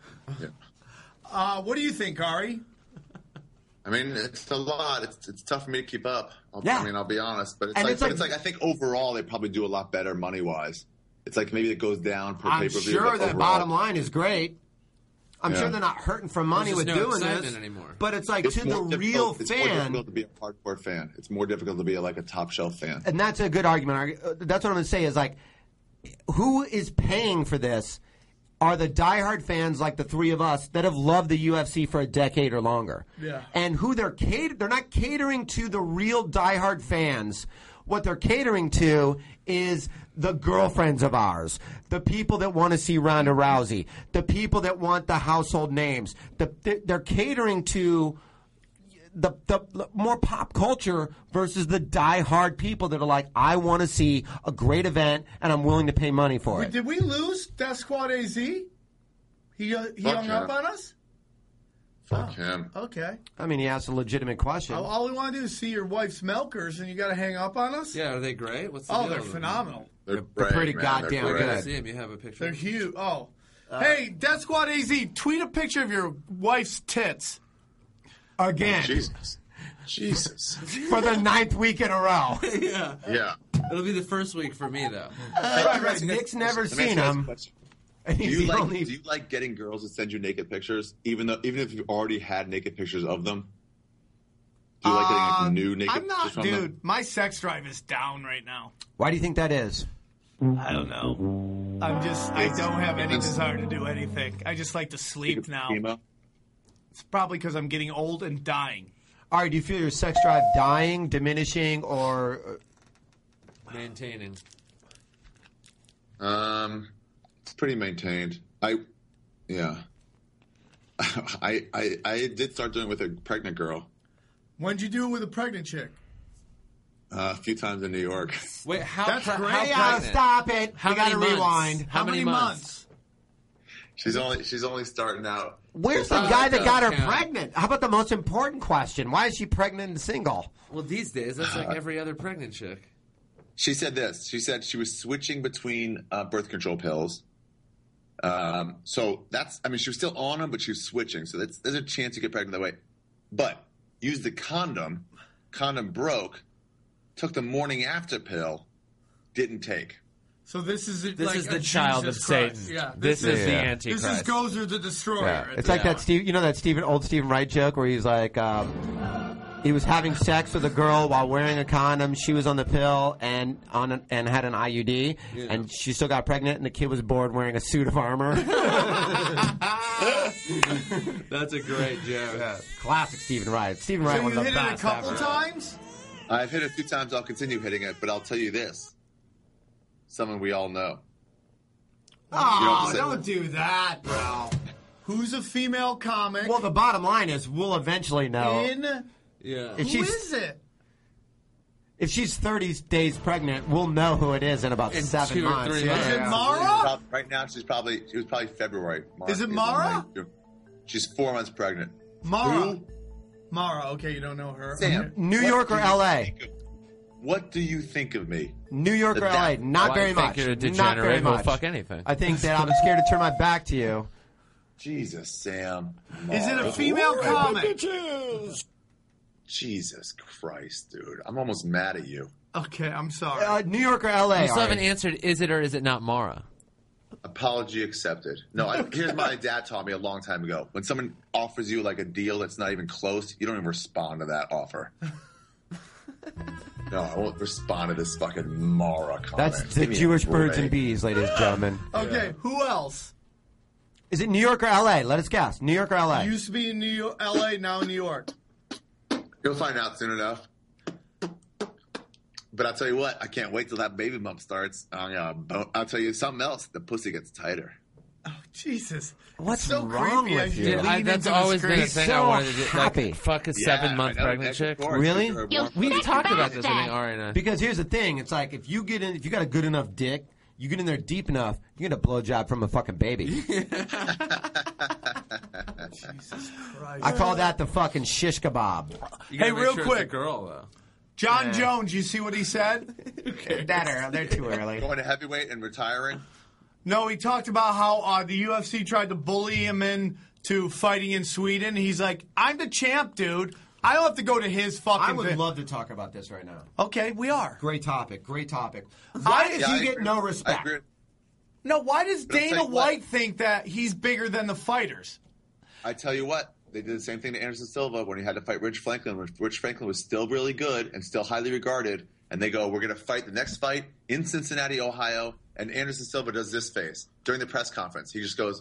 Uh, what do you think, Ari? I mean, it's a lot. It's it's tough for me to keep up. I'll, Yeah. I mean, I'll be honest, but it's And like, it's but like- it's like I think overall they probably do a lot better money wise. It's like maybe it goes down per I'm pay per view. sure that bottom line is great. I'm Yeah. sure they're not hurting for money There's with just no doing excitement this. anymore. But it's like to the more real difficult- It's more fan. difficult to be a hardcore fan. It's more difficult to be a, like a top shelf fan. And that's a good argument. Uh, That's what I'm going to say is like, who is paying for this are the diehard fans like the three of us that have loved the U F C for a decade or longer. Yeah. And who they're cater- they're not catering to the real diehard fans. What they're catering to is the girlfriends of ours, the people that want to see Ronda Rousey, the people that want the household names. The, they're- they're catering to the, the more pop culture versus the die-hard people that are like, I want to see a great event and I'm willing to pay money for it. Did we lose Death Squad A Z? He uh, he Fuck hung yeah. up on us? Fuck him. Okay. I mean, he asked a legitimate question. All, all we want to do is see your wife's milkers, and you got to hang up on us? Yeah, are they great? What's the Oh, deal they're with them? phenomenal. They're, They're pretty great, man. goddamn They're I great. gotta see him. You have a picture? They're huge. Oh. Hey, Death Squad A Z, tweet a picture of your wife's tits. Again. Jesus. Jesus. For the ninth week in a row. yeah. Yeah. It'll be the first week for me, though. Right, right. Nick's never Let me ask seen you guys a him. question. And Do he's you the like only... do you like getting girls to send you naked pictures, even though even if you already had naked pictures of them? Do you like getting like, Um, new naked I'm not, pictures from dude. them? My sex drive is down right now. Why do you think that is? I don't know. I'm just. I don't have any desire to do anything. I just like to sleep now. Emo? It's probably because I'm getting old and dying. All right, do you feel your sex drive dying, diminishing, or... Maintaining. Um, it's pretty maintained. I, yeah. I I I did start doing it with a pregnant girl When'd you do it with a pregnant chick? uh, a few times in New York. Wait, how, That's pre- great. how Hey, uh, pregnant? stop it. How we got many to months? rewind. How many months? She's only she's only starting out. Where's the Oh, guy that okay. got her Yeah. pregnant? How about the most important question? Why is she pregnant and single? Well, these days, that's like every other pregnant chick. She said this. She said she was switching between uh, birth control pills. Um, so that's, I mean, she was still on them, but she was switching. So that's, there's a chance you get pregnant that way. But used the condom. Condom broke. Took the morning after pill. Didn't take. So this is This like is the a child Jesus of Christ. Satan. Yeah, This is the Yeah. Antichrist. This is Gozer the Destroyer. Yeah. It's like that Steve, you know that Stephen old Stephen Wright joke where he's like, um, he was having sex with a girl while wearing a condom. She was on the pill and on an, and had an I U D, Yeah. and she still got pregnant. And the kid was born wearing a suit of armor. That's a great joke. Classic Stephen Wright. Stephen Wright, So one you of the hit it a best couple ever. times? I've hit it a few times. I'll continue hitting it, but I'll tell you this. Someone we all know. Oh, You know what don't I'm do that, bro. Who's a female comic? Well, the bottom line is we'll eventually know. in Yeah. If who she's- is it? If she's thirty days pregnant, we'll know who it is in about In seven two or months. three Yeah. months. Is it Mara? Right now, she's probably she was probably February. March, Is it April, Mara? May. She's four months pregnant. Mara. Who? Mara. Okay, you don't know her. Sam, Okay. New what York do or you L A? think of- What do you think of me? New York The or L A? dad- Not Why very you think much. you're a Not very degenerate who'll much. fuck anything? I think that I'm scared to turn my back to you. Jesus, Sam. Is it a Mara. female comic? Jesus Christ, dude. I'm almost mad at you. Okay, I'm sorry. Uh, New York or L A? You still Ari? haven't answered. Is it or is it not Mara? Apology accepted. No, I, here's what my dad taught me a long time ago. When someone offers you like a deal that's not even close, you don't even respond to that offer. No, I won't respond to this fucking Mara comment. That's the Give me a Jewish birds break. and bees, ladies and gentlemen. Okay, who else? Is it New York or L A? Let us guess. New York or L A? Used to be in New York, L A, now in New York. You'll find out soon enough. But I'll tell you what, I can't wait till that baby bump starts. I'm gonna bo- I'll tell you something else. The pussy gets tighter. Oh, Jesus. What's so wrong creepy with as you? you Dude, I, lean that's into the always been a screen. thing I so wanted to do. happy. Like, fuck a Yeah, seven-month I know, pregnant that's chick. of course. Really? You're a You warm- We've sick talked about this, I bastard. think, Ari and I. Because here's the thing. It's like if you get in, if you got a good enough dick, you get in there deep enough, you get a blowjob from a fucking baby. Jesus Christ. I call that the fucking shish kebab. You gotta Hey, make real sure quick. it's a girl, though. John Yeah. Jones, you see what he said? That early. They're too early. Going to heavyweight and retiring. No, he talked about how uh, the U F C tried to bully him into fighting in Sweden. He's like, I'm the champ, dude. I don't have to go to his fucking I would thing. love to talk about this right now. Okay, we are. Great topic. Great topic. Why does Yeah, he I get agree. no I respect? agree. No, why does But I'll tell Dana you what. White think that he's bigger than the fighters? I tell you what, they did the same thing to Anderson Silva when he had to fight Rich Franklin. when Rich Franklin was still really good and still highly regarded. And they go, we're going to fight the next fight in Cincinnati, Ohio. And Anderson Silva does this face during the press conference. He just goes,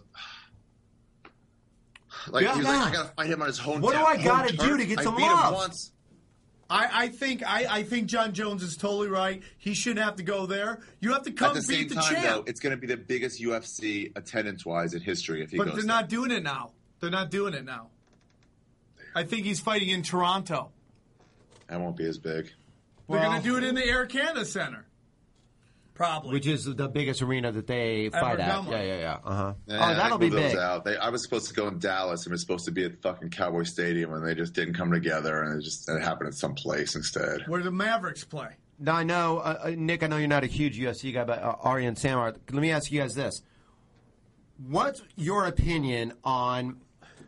like, Yeah. he was like, I got to fight him on his home What do town- I gotta home do turf. to get I some beat love?" him once. I, I think I, I think John Jones is totally right. He shouldn't have to go there. You have to come At the beat same the time, champ. though, it's going to be the biggest U F C attendance-wise in history if he But goes they're there. not doing it now. They're not doing it now. I think he's fighting in Toronto. That won't be as big. They're Well- going to do it in the Air Canada Center. Probably. Which is the biggest arena that they fight at. done one. Yeah, yeah, yeah. Uh huh. Yeah, Oh, that'll they be moved those big. Out. They, I was supposed to go in Dallas and was supposed to be at fucking Cowboy Stadium, and they just didn't come together, and it just it happened at some place instead. Where the Mavericks play. Now I know, uh, uh, Nick. I know you're not a huge U F C guy, but uh, Ari and Sam are. Let me ask you guys this: what's your opinion on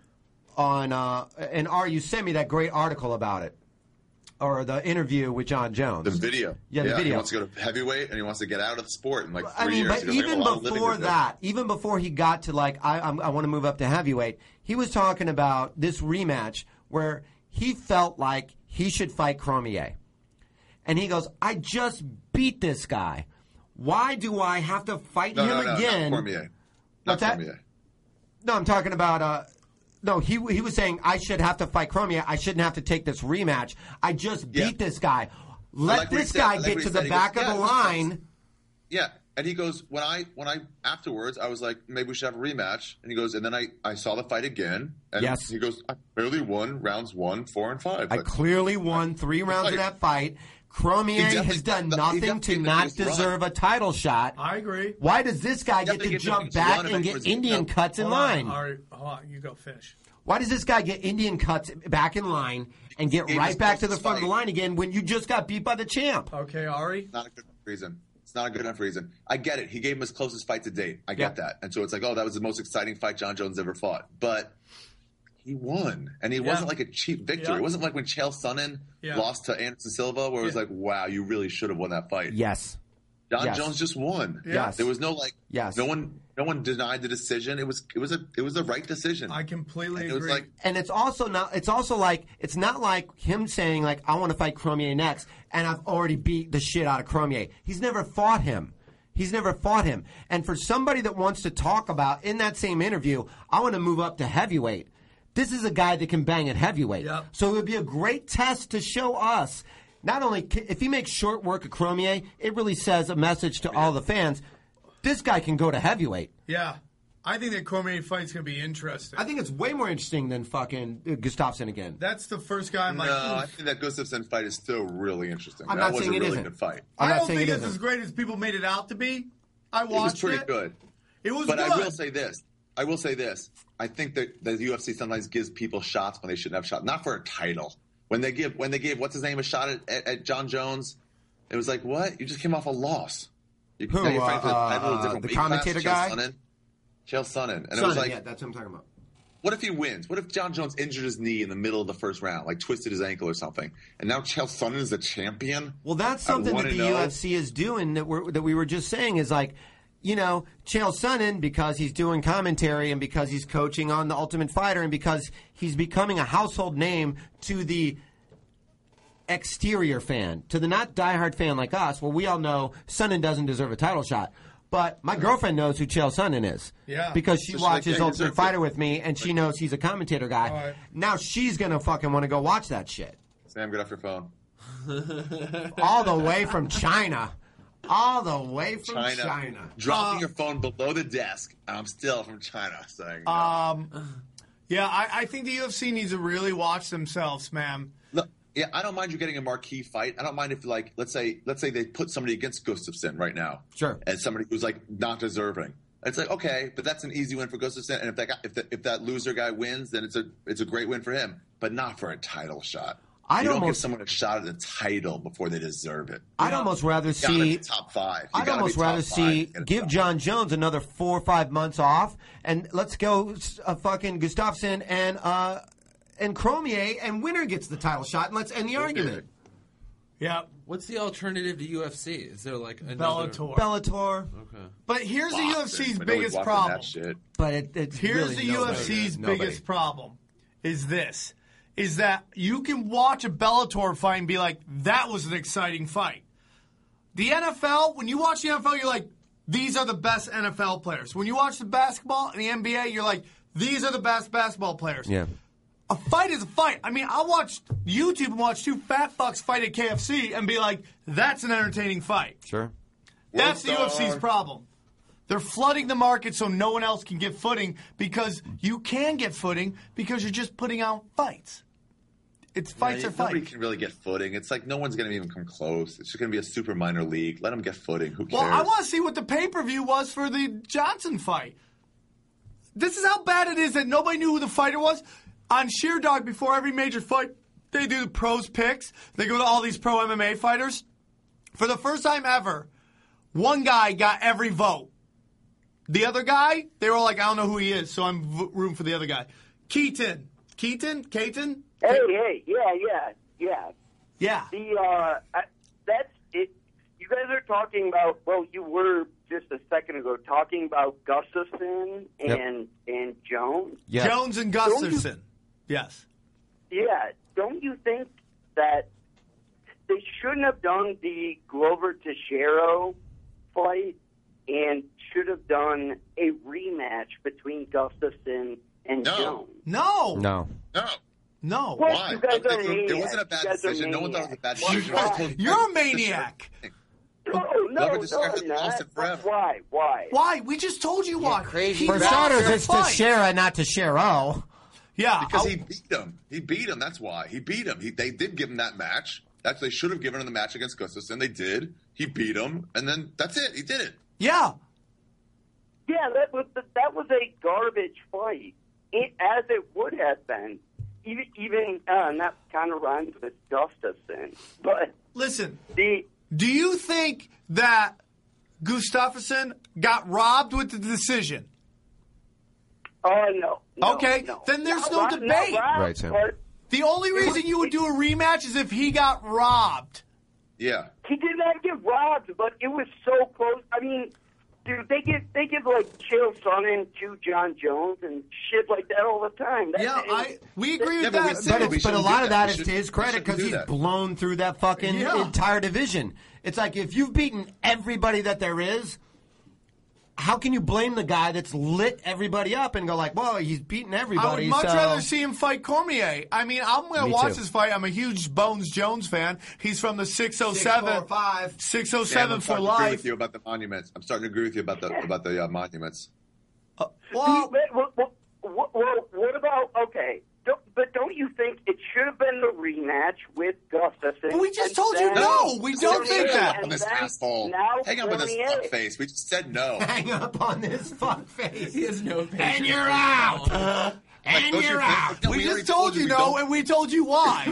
on? Uh, and Ari, you sent me that great article about it, or the interview with John Jones. The video, Yeah, the He video. wants to go to heavyweight, and he wants to get out of the sport in like three I mean, years. but He doesn't have even a lot of living before to do. that, even before he got to like, I, I'm, I want to move up to heavyweight, he was talking about this rematch where he felt like he should fight Cormier. And he goes, I just beat this guy. Why do I have to fight no, him no, no, again? Not Cormier. Not What's that? Cormier. No, I'm talking about. Uh, no, he he was saying I should have to fight Cormier. I shouldn't have to take this rematch. I just beat Yeah. this guy. Let like what he this said. guy I like get what to he the said. He back goes, of the "Yeah, this line. Yeah, and he goes when I when I afterwards I was like maybe we should have a rematch, and he goes and then I, I saw the fight again, and Yes. he goes I barely won rounds one, four, and five. I But clearly won three rounds of like- that fight. Cormier He definitely- has done he nothing definitely to did the not biggest run. deserve a title shot. I agree. Why does this guy He get to definitely gets the jump biggest back run of and it get was- Indian no. cuts in Hold on, line? Ari, hold on, you go fish. Why does this guy get Indian cuts back in line and get He right was back to supposed the to front of the fight. line again when you just got beat by the champ? Okay, Ari. not a good enough reason. It's not a good enough reason. I get it. He gave him his closest fight to date. I get Yeah. that. And so it's like, oh, that was the most exciting fight John Jones ever fought. But he won. And it Yeah. wasn't like a cheap victory. Yeah. It wasn't like when Chael Sonnen Yeah. lost to Anderson Silva where it was Yeah. like, wow, you really should have won that fight. Yes. John Yes. Jones just won. Yes. There was no like Yes. no one no one denied the decision. It was it was a it was the right decision. I completely And it was agree. like And it's also not. It's also like it's not like him saying like I want to fight Cormier next, and I've already beat the shit out of Cormier. He's never fought him. He's never fought him. And for somebody that wants to talk about in that same interview, I want to move up to heavyweight. This is a guy that can bang at heavyweight. Yep. So it would be a great test to show us. Not only ca- if he makes short work of Cormier, it really says a message to all the fans. This guy can go to heavyweight. Yeah. I think that Cormier fight's going to be interesting. I think it's way more interesting than fucking uh, Gustafsson again. That's the first guy I'm no, like, I oof. think that Gustafsson fight is still really interesting. I'm that not was saying a it really isn't. good fight. I don't saying think it it's isn't. as great as people made it out to be. I It watched was pretty it. good. It was But good. I will say this. I will say this. I think that the U F C sometimes gives people shots when they shouldn't have shots. Not for a title. When they give when they gave what's his name a shot at, at, at John Jones, it was like, what? You just came off a loss. You, Who, now you're fighting for the uh, title, uh, different the weight class, commentator Chael guy? Sonnen. Chael Sonnen. And Sonnen, it was like, yeah, that's what I'm talking about. what if he wins? What if John Jones injured his knee in the middle of the first round, like twisted his ankle or something, and now Chael Sonnen is the champion? Well, that's at something that one the and U oh? F C is doing that we're that we were just saying is like, you know, Chael Sonnen, because he's doing commentary and because he's coaching on The Ultimate Fighter and because he's becoming a household name to the exterior fan, to the not diehard fan like us, where we all know Sonnen doesn't deserve a title shot. But my girlfriend knows who Chael Sonnen is. Yeah. Because she So she's watches like, yeah, he Ultimate deserves Fighter it. with me, and she knows he's a commentator guy. All right. Now she's going to fucking want to go watch that shit. Sam, get off your phone. All the way from China. All the way from China. China. Dropping Uh, your phone below the desk. I'm still from China saying no. Um, yeah, I, I think the U F C needs to really watch themselves, man. Look, yeah, I don't mind you getting a marquee fight. I don't mind if, like, let's say, let's say they put somebody against Gustafsson right now, Sure. and somebody who's like not deserving. It's like, okay, but that's an easy win for Gustafsson, and if that guy, if, the, if that loser guy wins, then it's a it's a great win for him, but not for a title shot. I'd you don't give almost- someone a shot at the title before they deserve it. I'd almost rather You gotta see. be top five. You I'd gotta be almost top rather five see to get a give shot. John Jones another four or five months off, and let's go uh, fucking Gustafsson and uh, and Cormier, and winner gets the title shot, and let's end the argument. Yeah. What's the alternative to U F C? Is there like another... Bellator. Bellator. Okay. But here's the Boxing. U F C's We know he's biggest watching problem. That shit. But it, it's Here's really the nobody. U F C's Nobody. biggest problem is this, is that you can watch a Bellator fight and be like, that was an exciting fight. The N F L, when you watch the N F L, you're like, these are the best N F L players. When you watch the basketball and the N B A, you're like, these are the best basketball players. Yeah. A fight is a fight. I mean, I'll watch YouTube and watch two fat fucks fight at K F C and be like, that's an entertaining fight. Sure. That's the U F C's problem. They're flooding the market so no one else can get footing because you can get footing because you're just putting out fights. It's fights Yeah, are nobody fights. can really get footing. It's like no one's going to even come close. It's just going to be a super minor league. Let them get footing. Who cares? Well, I want to see what the pay-per-view was for the Johnson fight. This is how bad it is that nobody knew who the fighter was. On Sheerdog, before every major fight, they do the pros picks. They go to all these pro M M A fighters. For the first time ever, one guy got every vote. The other guy, they were all like, I don't know who he is, so I'm v- rooting for the other guy. Keaton. Keaton? Keaton? Hey, hey, yeah, yeah, yeah. Yeah. The uh, I, that's it. You guys are talking about. Well, you were just a second ago talking about Gustafson and and Jones. Yeah. Jones and Don't you- Gustafson. Yes. Yeah. Don't you think that they shouldn't have done the Glover Teixeira fight and should have done a rematch between Gustafson and No. Jones? No. No. No. No. What? Why? You guys are it, it maniacs. wasn't a bad You guys are decision. No one thought it was a bad maniacs. decision. I told you- You're a maniac. No, no, Glover no, Teixeira I'm has lost not. it forever. Why? Why? Why? We just told you why. crazy. He For lost starters, the it's fight. Teixeira, not Teixeira. Yeah. Because I- he beat him. He beat him. That's why. He beat him. He, they did give him that match. That's they should have given him the match against Gustafsson. They did. He beat him, and then that's it. He did it. yeah. Yeah, that was that was a garbage fight, it, as it would have been. Even even uh, and that kind of rhymes with Gustafson, but Listen, the do you think that Gustafsson got robbed with the decision? oh no, no, Okay, no. then there's Not no robbed- not debate. robbed, Right, Sam. but The only reason you would do a rematch is if he got robbed. Yeah. he did not get robbed, but it was so close. I mean, dude, they give they give like Chael Sonnen to John Jones and shit like that all the time. That, Yeah, I we agree Yeah, with but we that. said But, we it's, but a shouldn't lot do of that. that We is to shouldn't- his we credit shouldn't because do he's that. blown through that fucking Yeah. entire division. It's like if you've beaten everybody that there is, how can you blame the guy that's lit everybody up and go like, well, he's beaten I everybody. would much so. rather see him fight Cormier. I mean, I'm going to Me watch too. this fight. I'm a huge Bones Jones fan. He's from the six oh seven. Six, four, five. six oh Sam, seven I'm for starting to agree life. with you about the monuments. I'm starting to agree with you about the about the uh, monuments. well, well, well, well, well, what about okay? Don't, but don't you think it should have been the rematch with Gustafson? But we just and told you then- no. We don't think that. Hang up on this then asshole. now Hang up on this Bernier. fuckface. We just said no. Hang up on this fuckface. He has no patience. And you're out. Like, and don't you're you out. think- We, we already just told you we no, don't- and we told you why.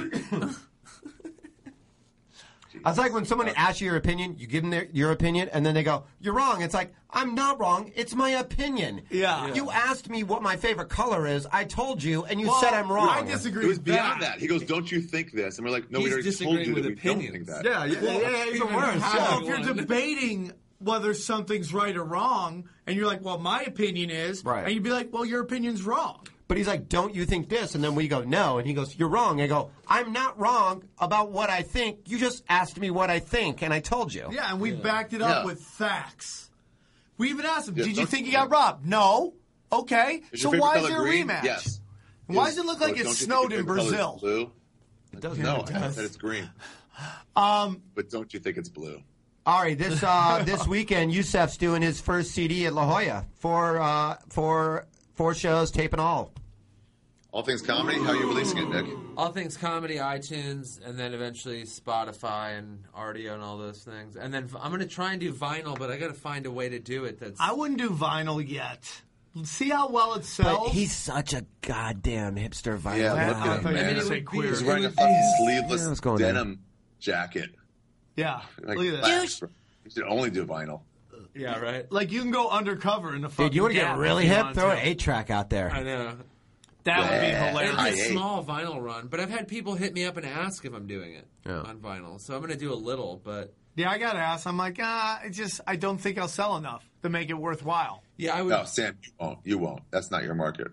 It's like when someone asks you your opinion, you give them their, your opinion, and then they go, "You're wrong." It's like, I'm not wrong. It's my opinion. Yeah. You asked me what my favorite color is. I told you, and you Well, said I'm wrong. I disagree It was with beyond that. that. He goes, "Don't you think this?" And we're like, "No, we He's already told disagreeing you that with we don't opinions. think that." Yeah, yeah, yeah, yeah, even worse. having So if you're one. debating whether something's right or wrong, and you're like, well, my opinion is, Right. and you'd be like, well, your opinion's wrong. But he's like, "Don't you think this?" And then we go, "No." And he goes, "You're wrong." I go, "I'm not wrong about what I think. You just asked me what I think, and I told you." Yeah, and we backed it up Yeah. with facts. We even asked him, Yeah, did you don't- think he got robbed? No. Okay. Is So your favorite why is color there a green? rematch? Yes. Why Is- does it look so like don't it you think snowed your in favorite color is Brazil? Blue? It does. No, it I does. said it's green. Um, But don't you think it's blue? All right, this uh, this weekend, Yusef's doing his first C D at La Jolla. Four, uh, four, four shows, tape and all. All Things Comedy? How are you releasing it, Nick? All Things Comedy, iTunes, and then eventually Spotify and Rdio and all those things. And then I'm going to try and do vinyl, but I got to find a way to do it that's... I wouldn't do vinyl yet. See how well it sells. But he's such a goddamn hipster vinyl Yeah, guy. look at him, I man. mean, it would be- He's it wearing a would fucking be- sleeveless Yeah, what's going on? denim jacket. Yeah, Like, look at that. you should only do vinyl. Yeah, right? Like, you can go undercover in the fucking Dude, you want to get Gap really if you hip? want Throw an to. eight-track out there. I know. That would be Yeah. hilarious. High It's a eight. small vinyl run, but I've had people hit me up and ask if I'm doing it Yeah. on vinyl. So I'm going to do a little, but... Yeah, I got to ask. I'm like, ah, I just, I don't think I'll sell enough to make it worthwhile. Yeah, I would... No, Sam, you won't. You won't. That's not your market.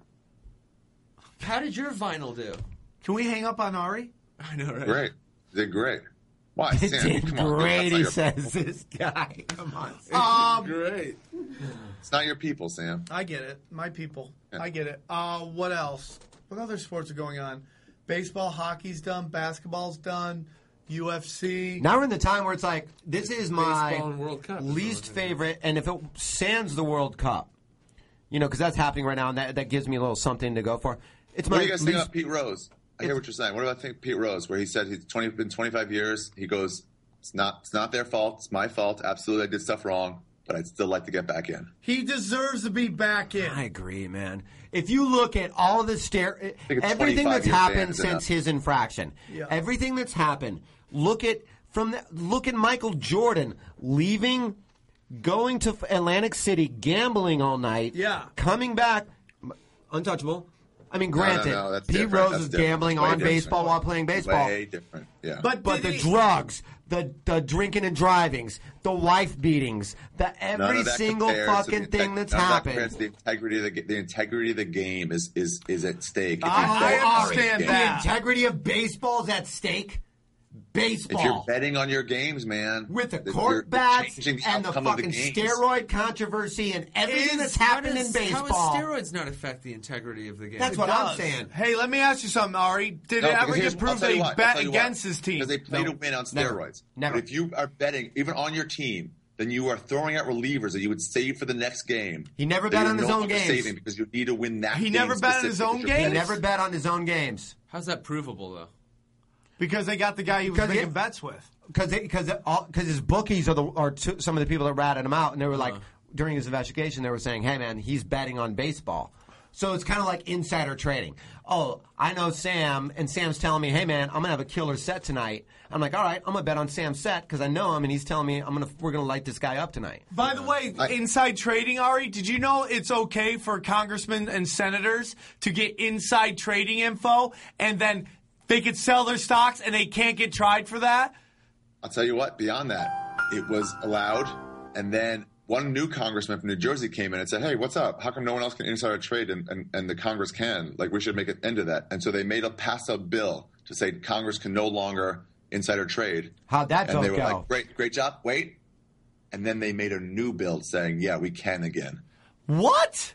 How did your vinyl do? Can we hang up on Ari? I know, right? Great. You did great. Why, It Sam? did Come on. great, he That's not your- says, this guy. Come on. Um, Great. It's not your people, Sam. I get it. My people. Yeah. I get it. Uh, what else? What other sports are going on? Baseball, hockey's done. Basketball's done. U F C. Now we're in the time where it's like, this is my Baseball and World Cup is least on. favorite, and if it sans the World Cup, you know, because that's happening right now, and that, that gives me a little something to go for. It's my What do you guys think least, about Pete Rose? I hear what you're saying. What about think Pete Rose, where he said he's twenty, been twenty-five years. He goes, it's not, it's not their fault. It's my fault. Absolutely, I did stuff wrong, but I'd still like to get back in. He deserves to be back in. I agree, man. If you look at all the stare, think it's everything twenty-five that's years ban happened is since enough. his infraction, Yeah. everything that's happened. Look at from the, look at Michael Jordan leaving, going to Atlantic City, gambling all night, Yeah. coming back, untouchable. I mean, No, no, granted, no, that's Pete different. Rose That's was different. gambling It's way on different. baseball while playing baseball. Way different. Yeah. But, But did the he- drugs, the the drinking and drivings, the wife beatings, the None every of that single compares to fucking the thing integ- that's none of that happened. compares to the integrity of the, ga- the integrity of the game is is is at stake. If you I- I bet on the understand game- that. The integrity of baseball is at stake. Baseball. If you're betting on your games, man, with the that court you're bats changing the and the outcome of fucking games. steroid controversy and everything that's happened in baseball. How does steroids not affect the integrity of the game? That's It what I'm does. saying. Hey, let me ask you something, Ari. Did No, it ever because here's- get I'll proved tell that you he why. I'll bet tell you against why. his team? Because they play No, to win on never. steroids. Never. But if you are betting, even on your team, then you are throwing out relievers that you would save for the next game. He never that bet you're on his no own longer games. Saving because you need to win that. He game never bet on his specifically own because you're games? He betting. never bet on his own games. How's that provable, though? Because they got the guy he was Because making he- bets with. Because because because his bookies are the are two, some of the people that ratted him out, and they were like Uh-huh. during his investigation they were saying, "Hey man, he's betting on baseball." So it's kind of like insider trading. Oh, I know Sam, and Sam's telling me, "Hey man, I'm gonna have a killer set tonight." I'm like, "All right, I'm gonna bet on Sam's set because I know him, and he's telling me I'm gonna we're gonna light this guy up tonight." By the way, inside trading, Ari, did you know it's okay for congressmen and senators to get inside trading info and then they could sell their stocks and they can't get tried for that? I'll tell you what, beyond that, it was allowed. And then one new congressman from New Jersey came in and said, hey, what's up? How come no one else can insider trade and, and, and the Congress can? Like, we should make an end to that. And so they made a pass a bill to say Congress can no longer insider trade. How'd that And they vote were go? like, great, great job. Wait. And then they made a new bill saying, yeah, we can again. What?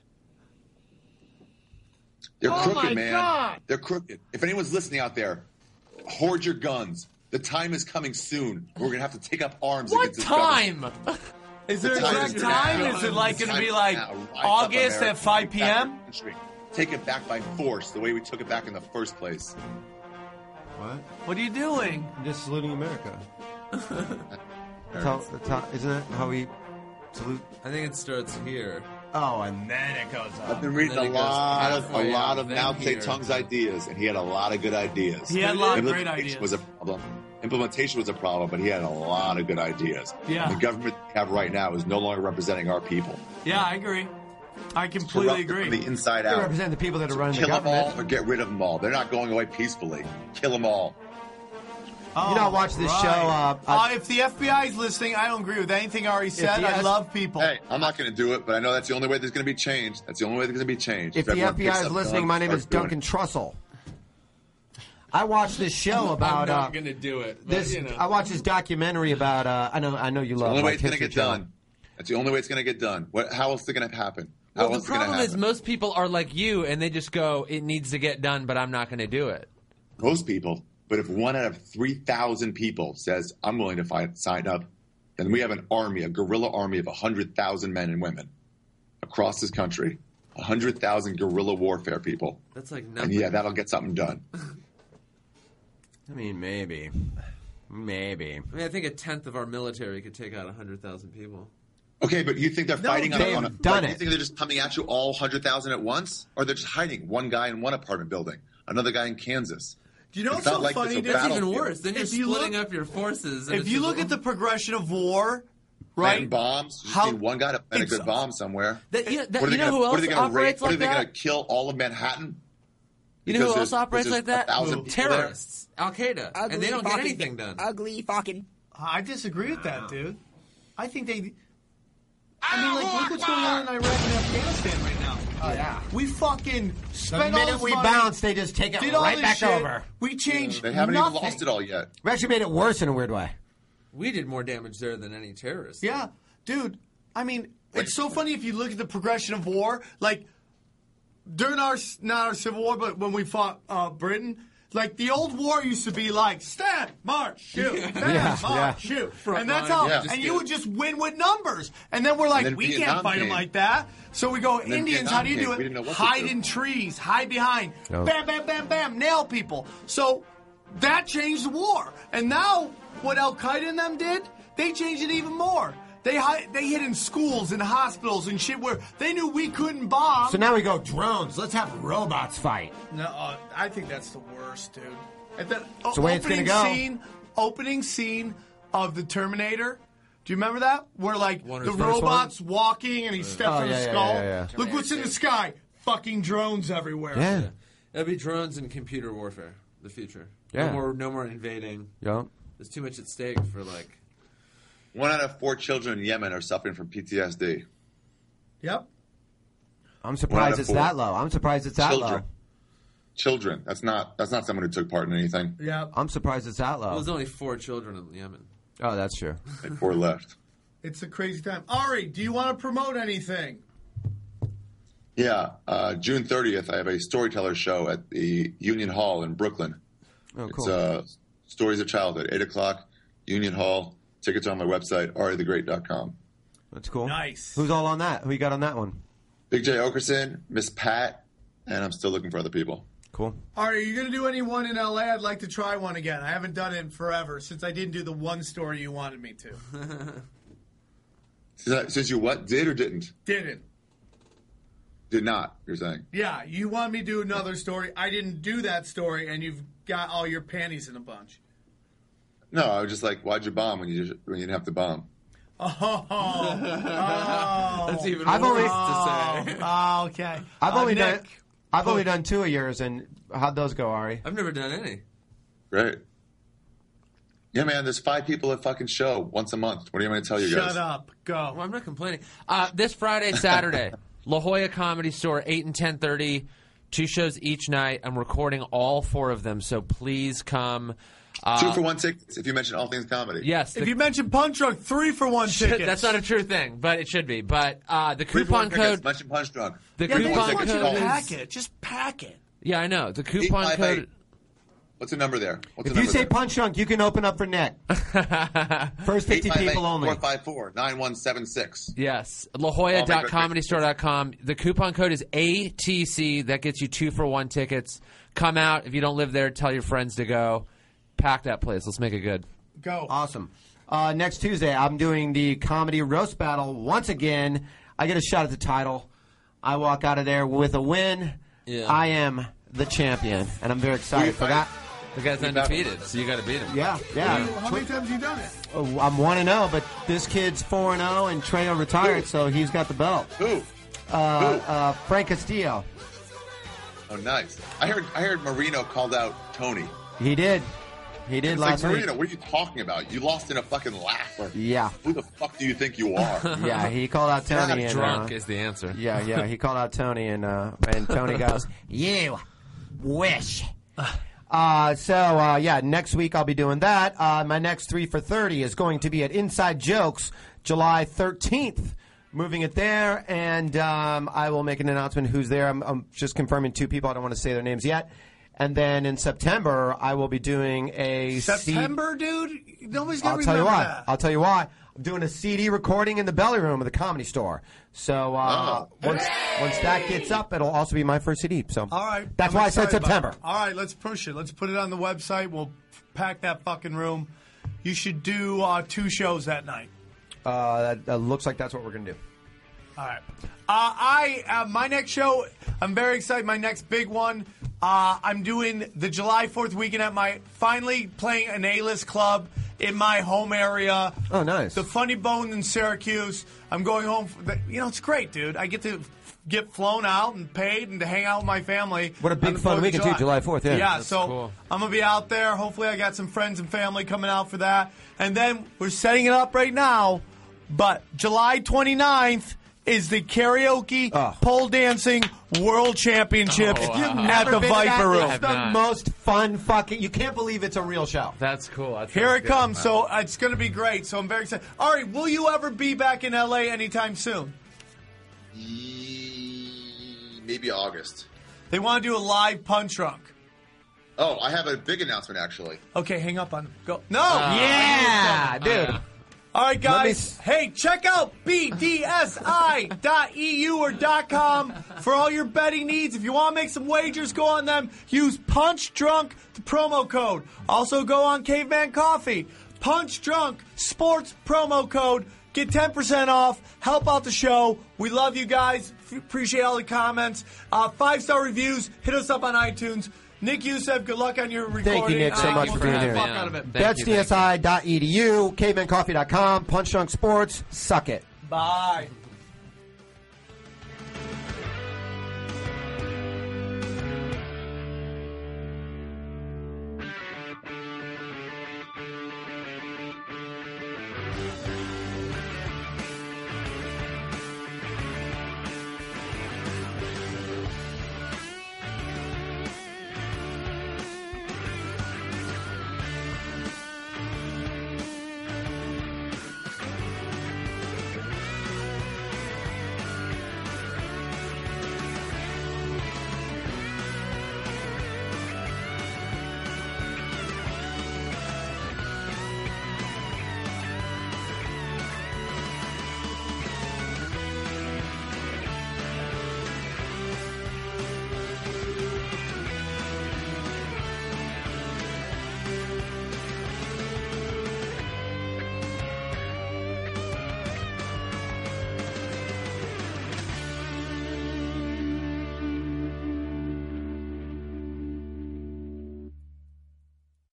They're Oh crooked, my man. God. They're crooked. If anyone's listening out there, hoard your guns. The time is coming soon. We're going to have to take up arms What against this government. time? Is there The a time exact is time? now. Is it like The going to time be is like now. Rise up, August America. at five Take it back p.m.? to the country. Take it back by force, the way we took it back in the first place. What? What are you doing? I'm just saluting America. That's how, that's how, isn't that how we salute? I think it starts here. Oh, and then it goes up. I've been reading And a then it goes lot of a halfway lot up, of then Mao here. Zedong's ideas, and he had a lot of good ideas. He had a lot of great Implementation ideas. Was a problem. Implementation was a problem, but he had a lot of good ideas. Yeah. And the government we have right now is no longer representing our people. Yeah, I agree. I completely Corrupt them agree. from the inside They out. represent the people that are running Kill the them government. all or get rid of them all. They're not going away peacefully. Kill them all. Oh, You know, I watched this right. show, uh, uh, I- if the F B I is listening, I don't agree with anything Ari said. the I S- love people. Hey, I'm not going to do it, but I know that's the only way there's going to be change. That's the only way there's going to be change. If the everyone F B picks I is up listening, guns my and name is starts doing Duncan it. Trussell. I watched this show about. I'm uh, not going to do it. But, This you know. I watched this documentary about. Uh, I know. I know you It's the love. only way like, it's going to History get Channel. done. That's the only way it's going to get done. What? How else is it going to happen? How Well, the else is it gonna problem is happen? most people are like you, and they just go, "It needs to get done," but I'm not going to do it. Most people. But if one out of three thousand people says, I'm willing to fight, sign up, then we have an army, a guerrilla army of one hundred thousand men and women across this country. one hundred thousand guerrilla warfare people. That's like And nothing. yeah, that'll get something done. I mean, maybe, maybe. I mean, I think a tenth of our military could take out one hundred thousand people. Okay, but you think they're No, fighting on, they've a, on a done like, it. You think they're just coming at you all one hundred thousand at once? Or they're just hiding one guy in one apartment building, another guy in Kansas? Do you know It's what's not so like funny? it's a dude? That's even battlefield. worse. Then you're If you splitting look- up your forces. and If it's you just- look at the progression of war, Planting right? bombs. You How- need one guy to plant a It's- good bomb somewhere. That- you know, that- what are they you know gonna, who what are else they gonna raid- operates What are like they going to that? kill all of Manhattan? You know who Because else there's- operates there's like that? a thousand people there? Terrorists, Al Qaeda, and they don't get anything done. Ugly fucking. I disagree with that, dude. I think they. I mean, like, look what's going on in Iraq and Afghanistan right now. Oh yeah. We fucking The spent all minute this we money, bounce, they just take it did all right this back shit. over. We changed They haven't nothing. even lost it all yet. We actually made it worse in a weird way. We did more damage there than any terrorist. Yeah, dude. I mean, it's so funny if you look at the progression of war. Like during our not our Civil War, but when we fought uh, Britain, like the old war used to be like stand, march, shoot, stand, Yeah, march, yeah. shoot, Front and that's line, how. yeah. And Just you get- would just win with numbers. And then we're like, then we Vietnam can't fight them came. like that. So we go, And then Indians. Vietnam How do you came. do We it? didn't know what to Hide do. in trees, hide behind, Yep. bam, bam, bam, bam, nail people. So that changed the war. And now what Al Qaeda and them did, they changed it even more. They hi- they hid in schools and hospitals and shit where they knew we couldn't bomb. So now we go drones. Let's have robots fight. No, uh, I think that's the worst, dude. And then, It's the way it's opening gonna go. Scene, opening scene of the Terminator. Do you remember that? Where like One or the the first robot's walking and he steps Oh, on yeah, the yeah, skull. yeah, yeah. Look what's in the sky. Fucking drones everywhere. Yeah. It'll be drones and computer warfare. The future. Yeah. No more. No more invading. Yep. There's too much at stake for like. One out of four children in Yemen are suffering from P T S D. Yep. I'm One surprised out of it's four. that low. I'm surprised it's that Children. low. Children. That's not. That's not someone who took part in anything. Yep. I'm surprised it's that Well, low. there's only four children in Yemen. Oh, that's true. Like four left. It's a crazy time. Ari, do you want to promote anything? Yeah, uh, June thirtieth, I have a storyteller show at the Union Hall in Brooklyn. Oh, It's cool. uh, Stories of Childhood, eight o'clock, Union Hall. Tickets are on my website, ari the great dot com. That's cool. Nice. Who's all on that? Who you got on that one? Big J. Okerson, Miss Pat, and I'm still looking for other people. Cool. Ari, are you going to do any one in L A? I'd like to try one again. I haven't done it in forever since I didn't do the one story you wanted me to. Since, I- since you what? Did or didn't? Didn't. Did not, you're saying. Yeah, you want me to do another story. I didn't do that story, and you've got all your panties in a bunch. No, I was just like, why'd you bomb when you just, when you didn't have to bomb? Oh, oh. That's even I've worse only- to say. Oh, okay. I've Uh, only Nick, done. I've only done two of yours, and how'd those go, Ari? I've never done any. Great. Yeah, man, there's five people at fucking show once a month. What do you want me to tell you guys? Shut up. Go. Well, I'm not complaining. Uh, this Friday, Saturday, La Jolla Comedy Store, eight and ten thirty. Two shows each night. I'm recording all four of them, so please come. Uh, Two for one tickets if you mention All Things Comedy. Yes. If the- you mention Punch Drunk, three for one ticket. That's not a true thing, but it should be. But uh, the Three for one coupon tickets. code. Mention Punch Drunk. The Yeah, they coupon just want you to code. pack is- it. Just pack it. Yeah, I know. The coupon Eight five code. eight. What's the number there? What's If the you number say there? Punch Drunk, you can open up for Nick. First fifty people only. four five four, nine one seven six. Yes. La Jolla dot comedy store dot com. The coupon code is A T C. That gets you two for one tickets. Come out. If you don't live there, tell your friends to go. Pack that place. Let's make it good. Go. Awesome. Uh, next Tuesday, I'm doing the comedy roast battle once again. I get a shot at the title. I walk out of there with a win. Yeah. I am the champion, and I'm very excited for that. The guy's undefeated, so you got to beat him. Yeah, yeah. How many times have you done it? Oh, I'm one and zero, but this kid's four and zero, and Trejo retired, so he's got the belt. Who? Uh, Who? uh, Frank Castillo. Oh, nice. I heard. I heard Marino called out Tony. He did. He did It's last like, week. Marino, what are you talking about? You lost in a fucking laugh. Yeah. Who the fuck do you think you are? Yeah, he called out Not Tony. and, drunk uh, is the answer. Yeah, yeah. He called out Tony, and uh, and Tony goes, "You wish." Uh, so uh, yeah, next week I'll be doing that. Uh, my next three for thirty is going to be at Inside Jokes, July thirteenth. Moving it there, and um, I will make an announcement who's there. I'm, I'm just confirming two people. I don't want to say their names yet. And then in September, I will be doing a September, dude. Nobody's gonna I'll tell you remember why. that. I'll tell you why. I'm doing a C D recording in the belly room of the Comedy Store. So uh, Oh. once once that gets up, it'll also be my first C D. So All right. that's I'm why I said excited about September. it. All right, let's push it. Let's put it on the website. We'll pack that fucking room. You should do uh, two shows that night. Uh, that, that looks like that's what we're gonna do. All right. Uh, I uh, my next show. I'm very excited. My next big one. Uh, I'm doing the July fourth weekend at my finally playing an A-list club in my home area. Oh, nice. The Funny Bone in Syracuse. I'm going home. For the, you know, it's great, dude. I get to get flown out and paid and to hang out with my family. What a big on the fun fourth of weekend, too, July fourth, yeah. Yeah, That's so cool. I'm going to be out there. Hopefully I got some friends and family coming out for that. And then we're setting it up right now. But July twenty-ninth is the karaoke pole dancing world championships If you've at never the been to that, Viper Room. It's the most fun fucking. You can't believe it's a real show. That's cool. That Here sounds it good. comes. So uh, it's going to be great. So I'm very excited. All right, will you ever be back in L A anytime soon? Maybe August. They want to do a live Punch Drunk. Oh, I have a big announcement actually. Okay, hang up on him. Go. No. Uh, yeah, dude. All right, Let me guys. Hey, check out B D S I dot E U or .com for all your betting needs. If you want to make some wagers, go on them. Use Punch Drunk, the promo code. Also, go on Caveman Coffee. Punch Drunk Sports promo code. Get ten percent off. Help out the show. We love you guys. F- appreciate all the comments. Uh, five-star reviews. Hit us up on iTunes. Nick Youssef, good luck on your recording. Thank you, Nick, so Uh, much we'll for being get the here. fuck out of it. Bets D S I dot E D U, caveman coffee dot com, Punch Drunk Sports. Suck it. Bye.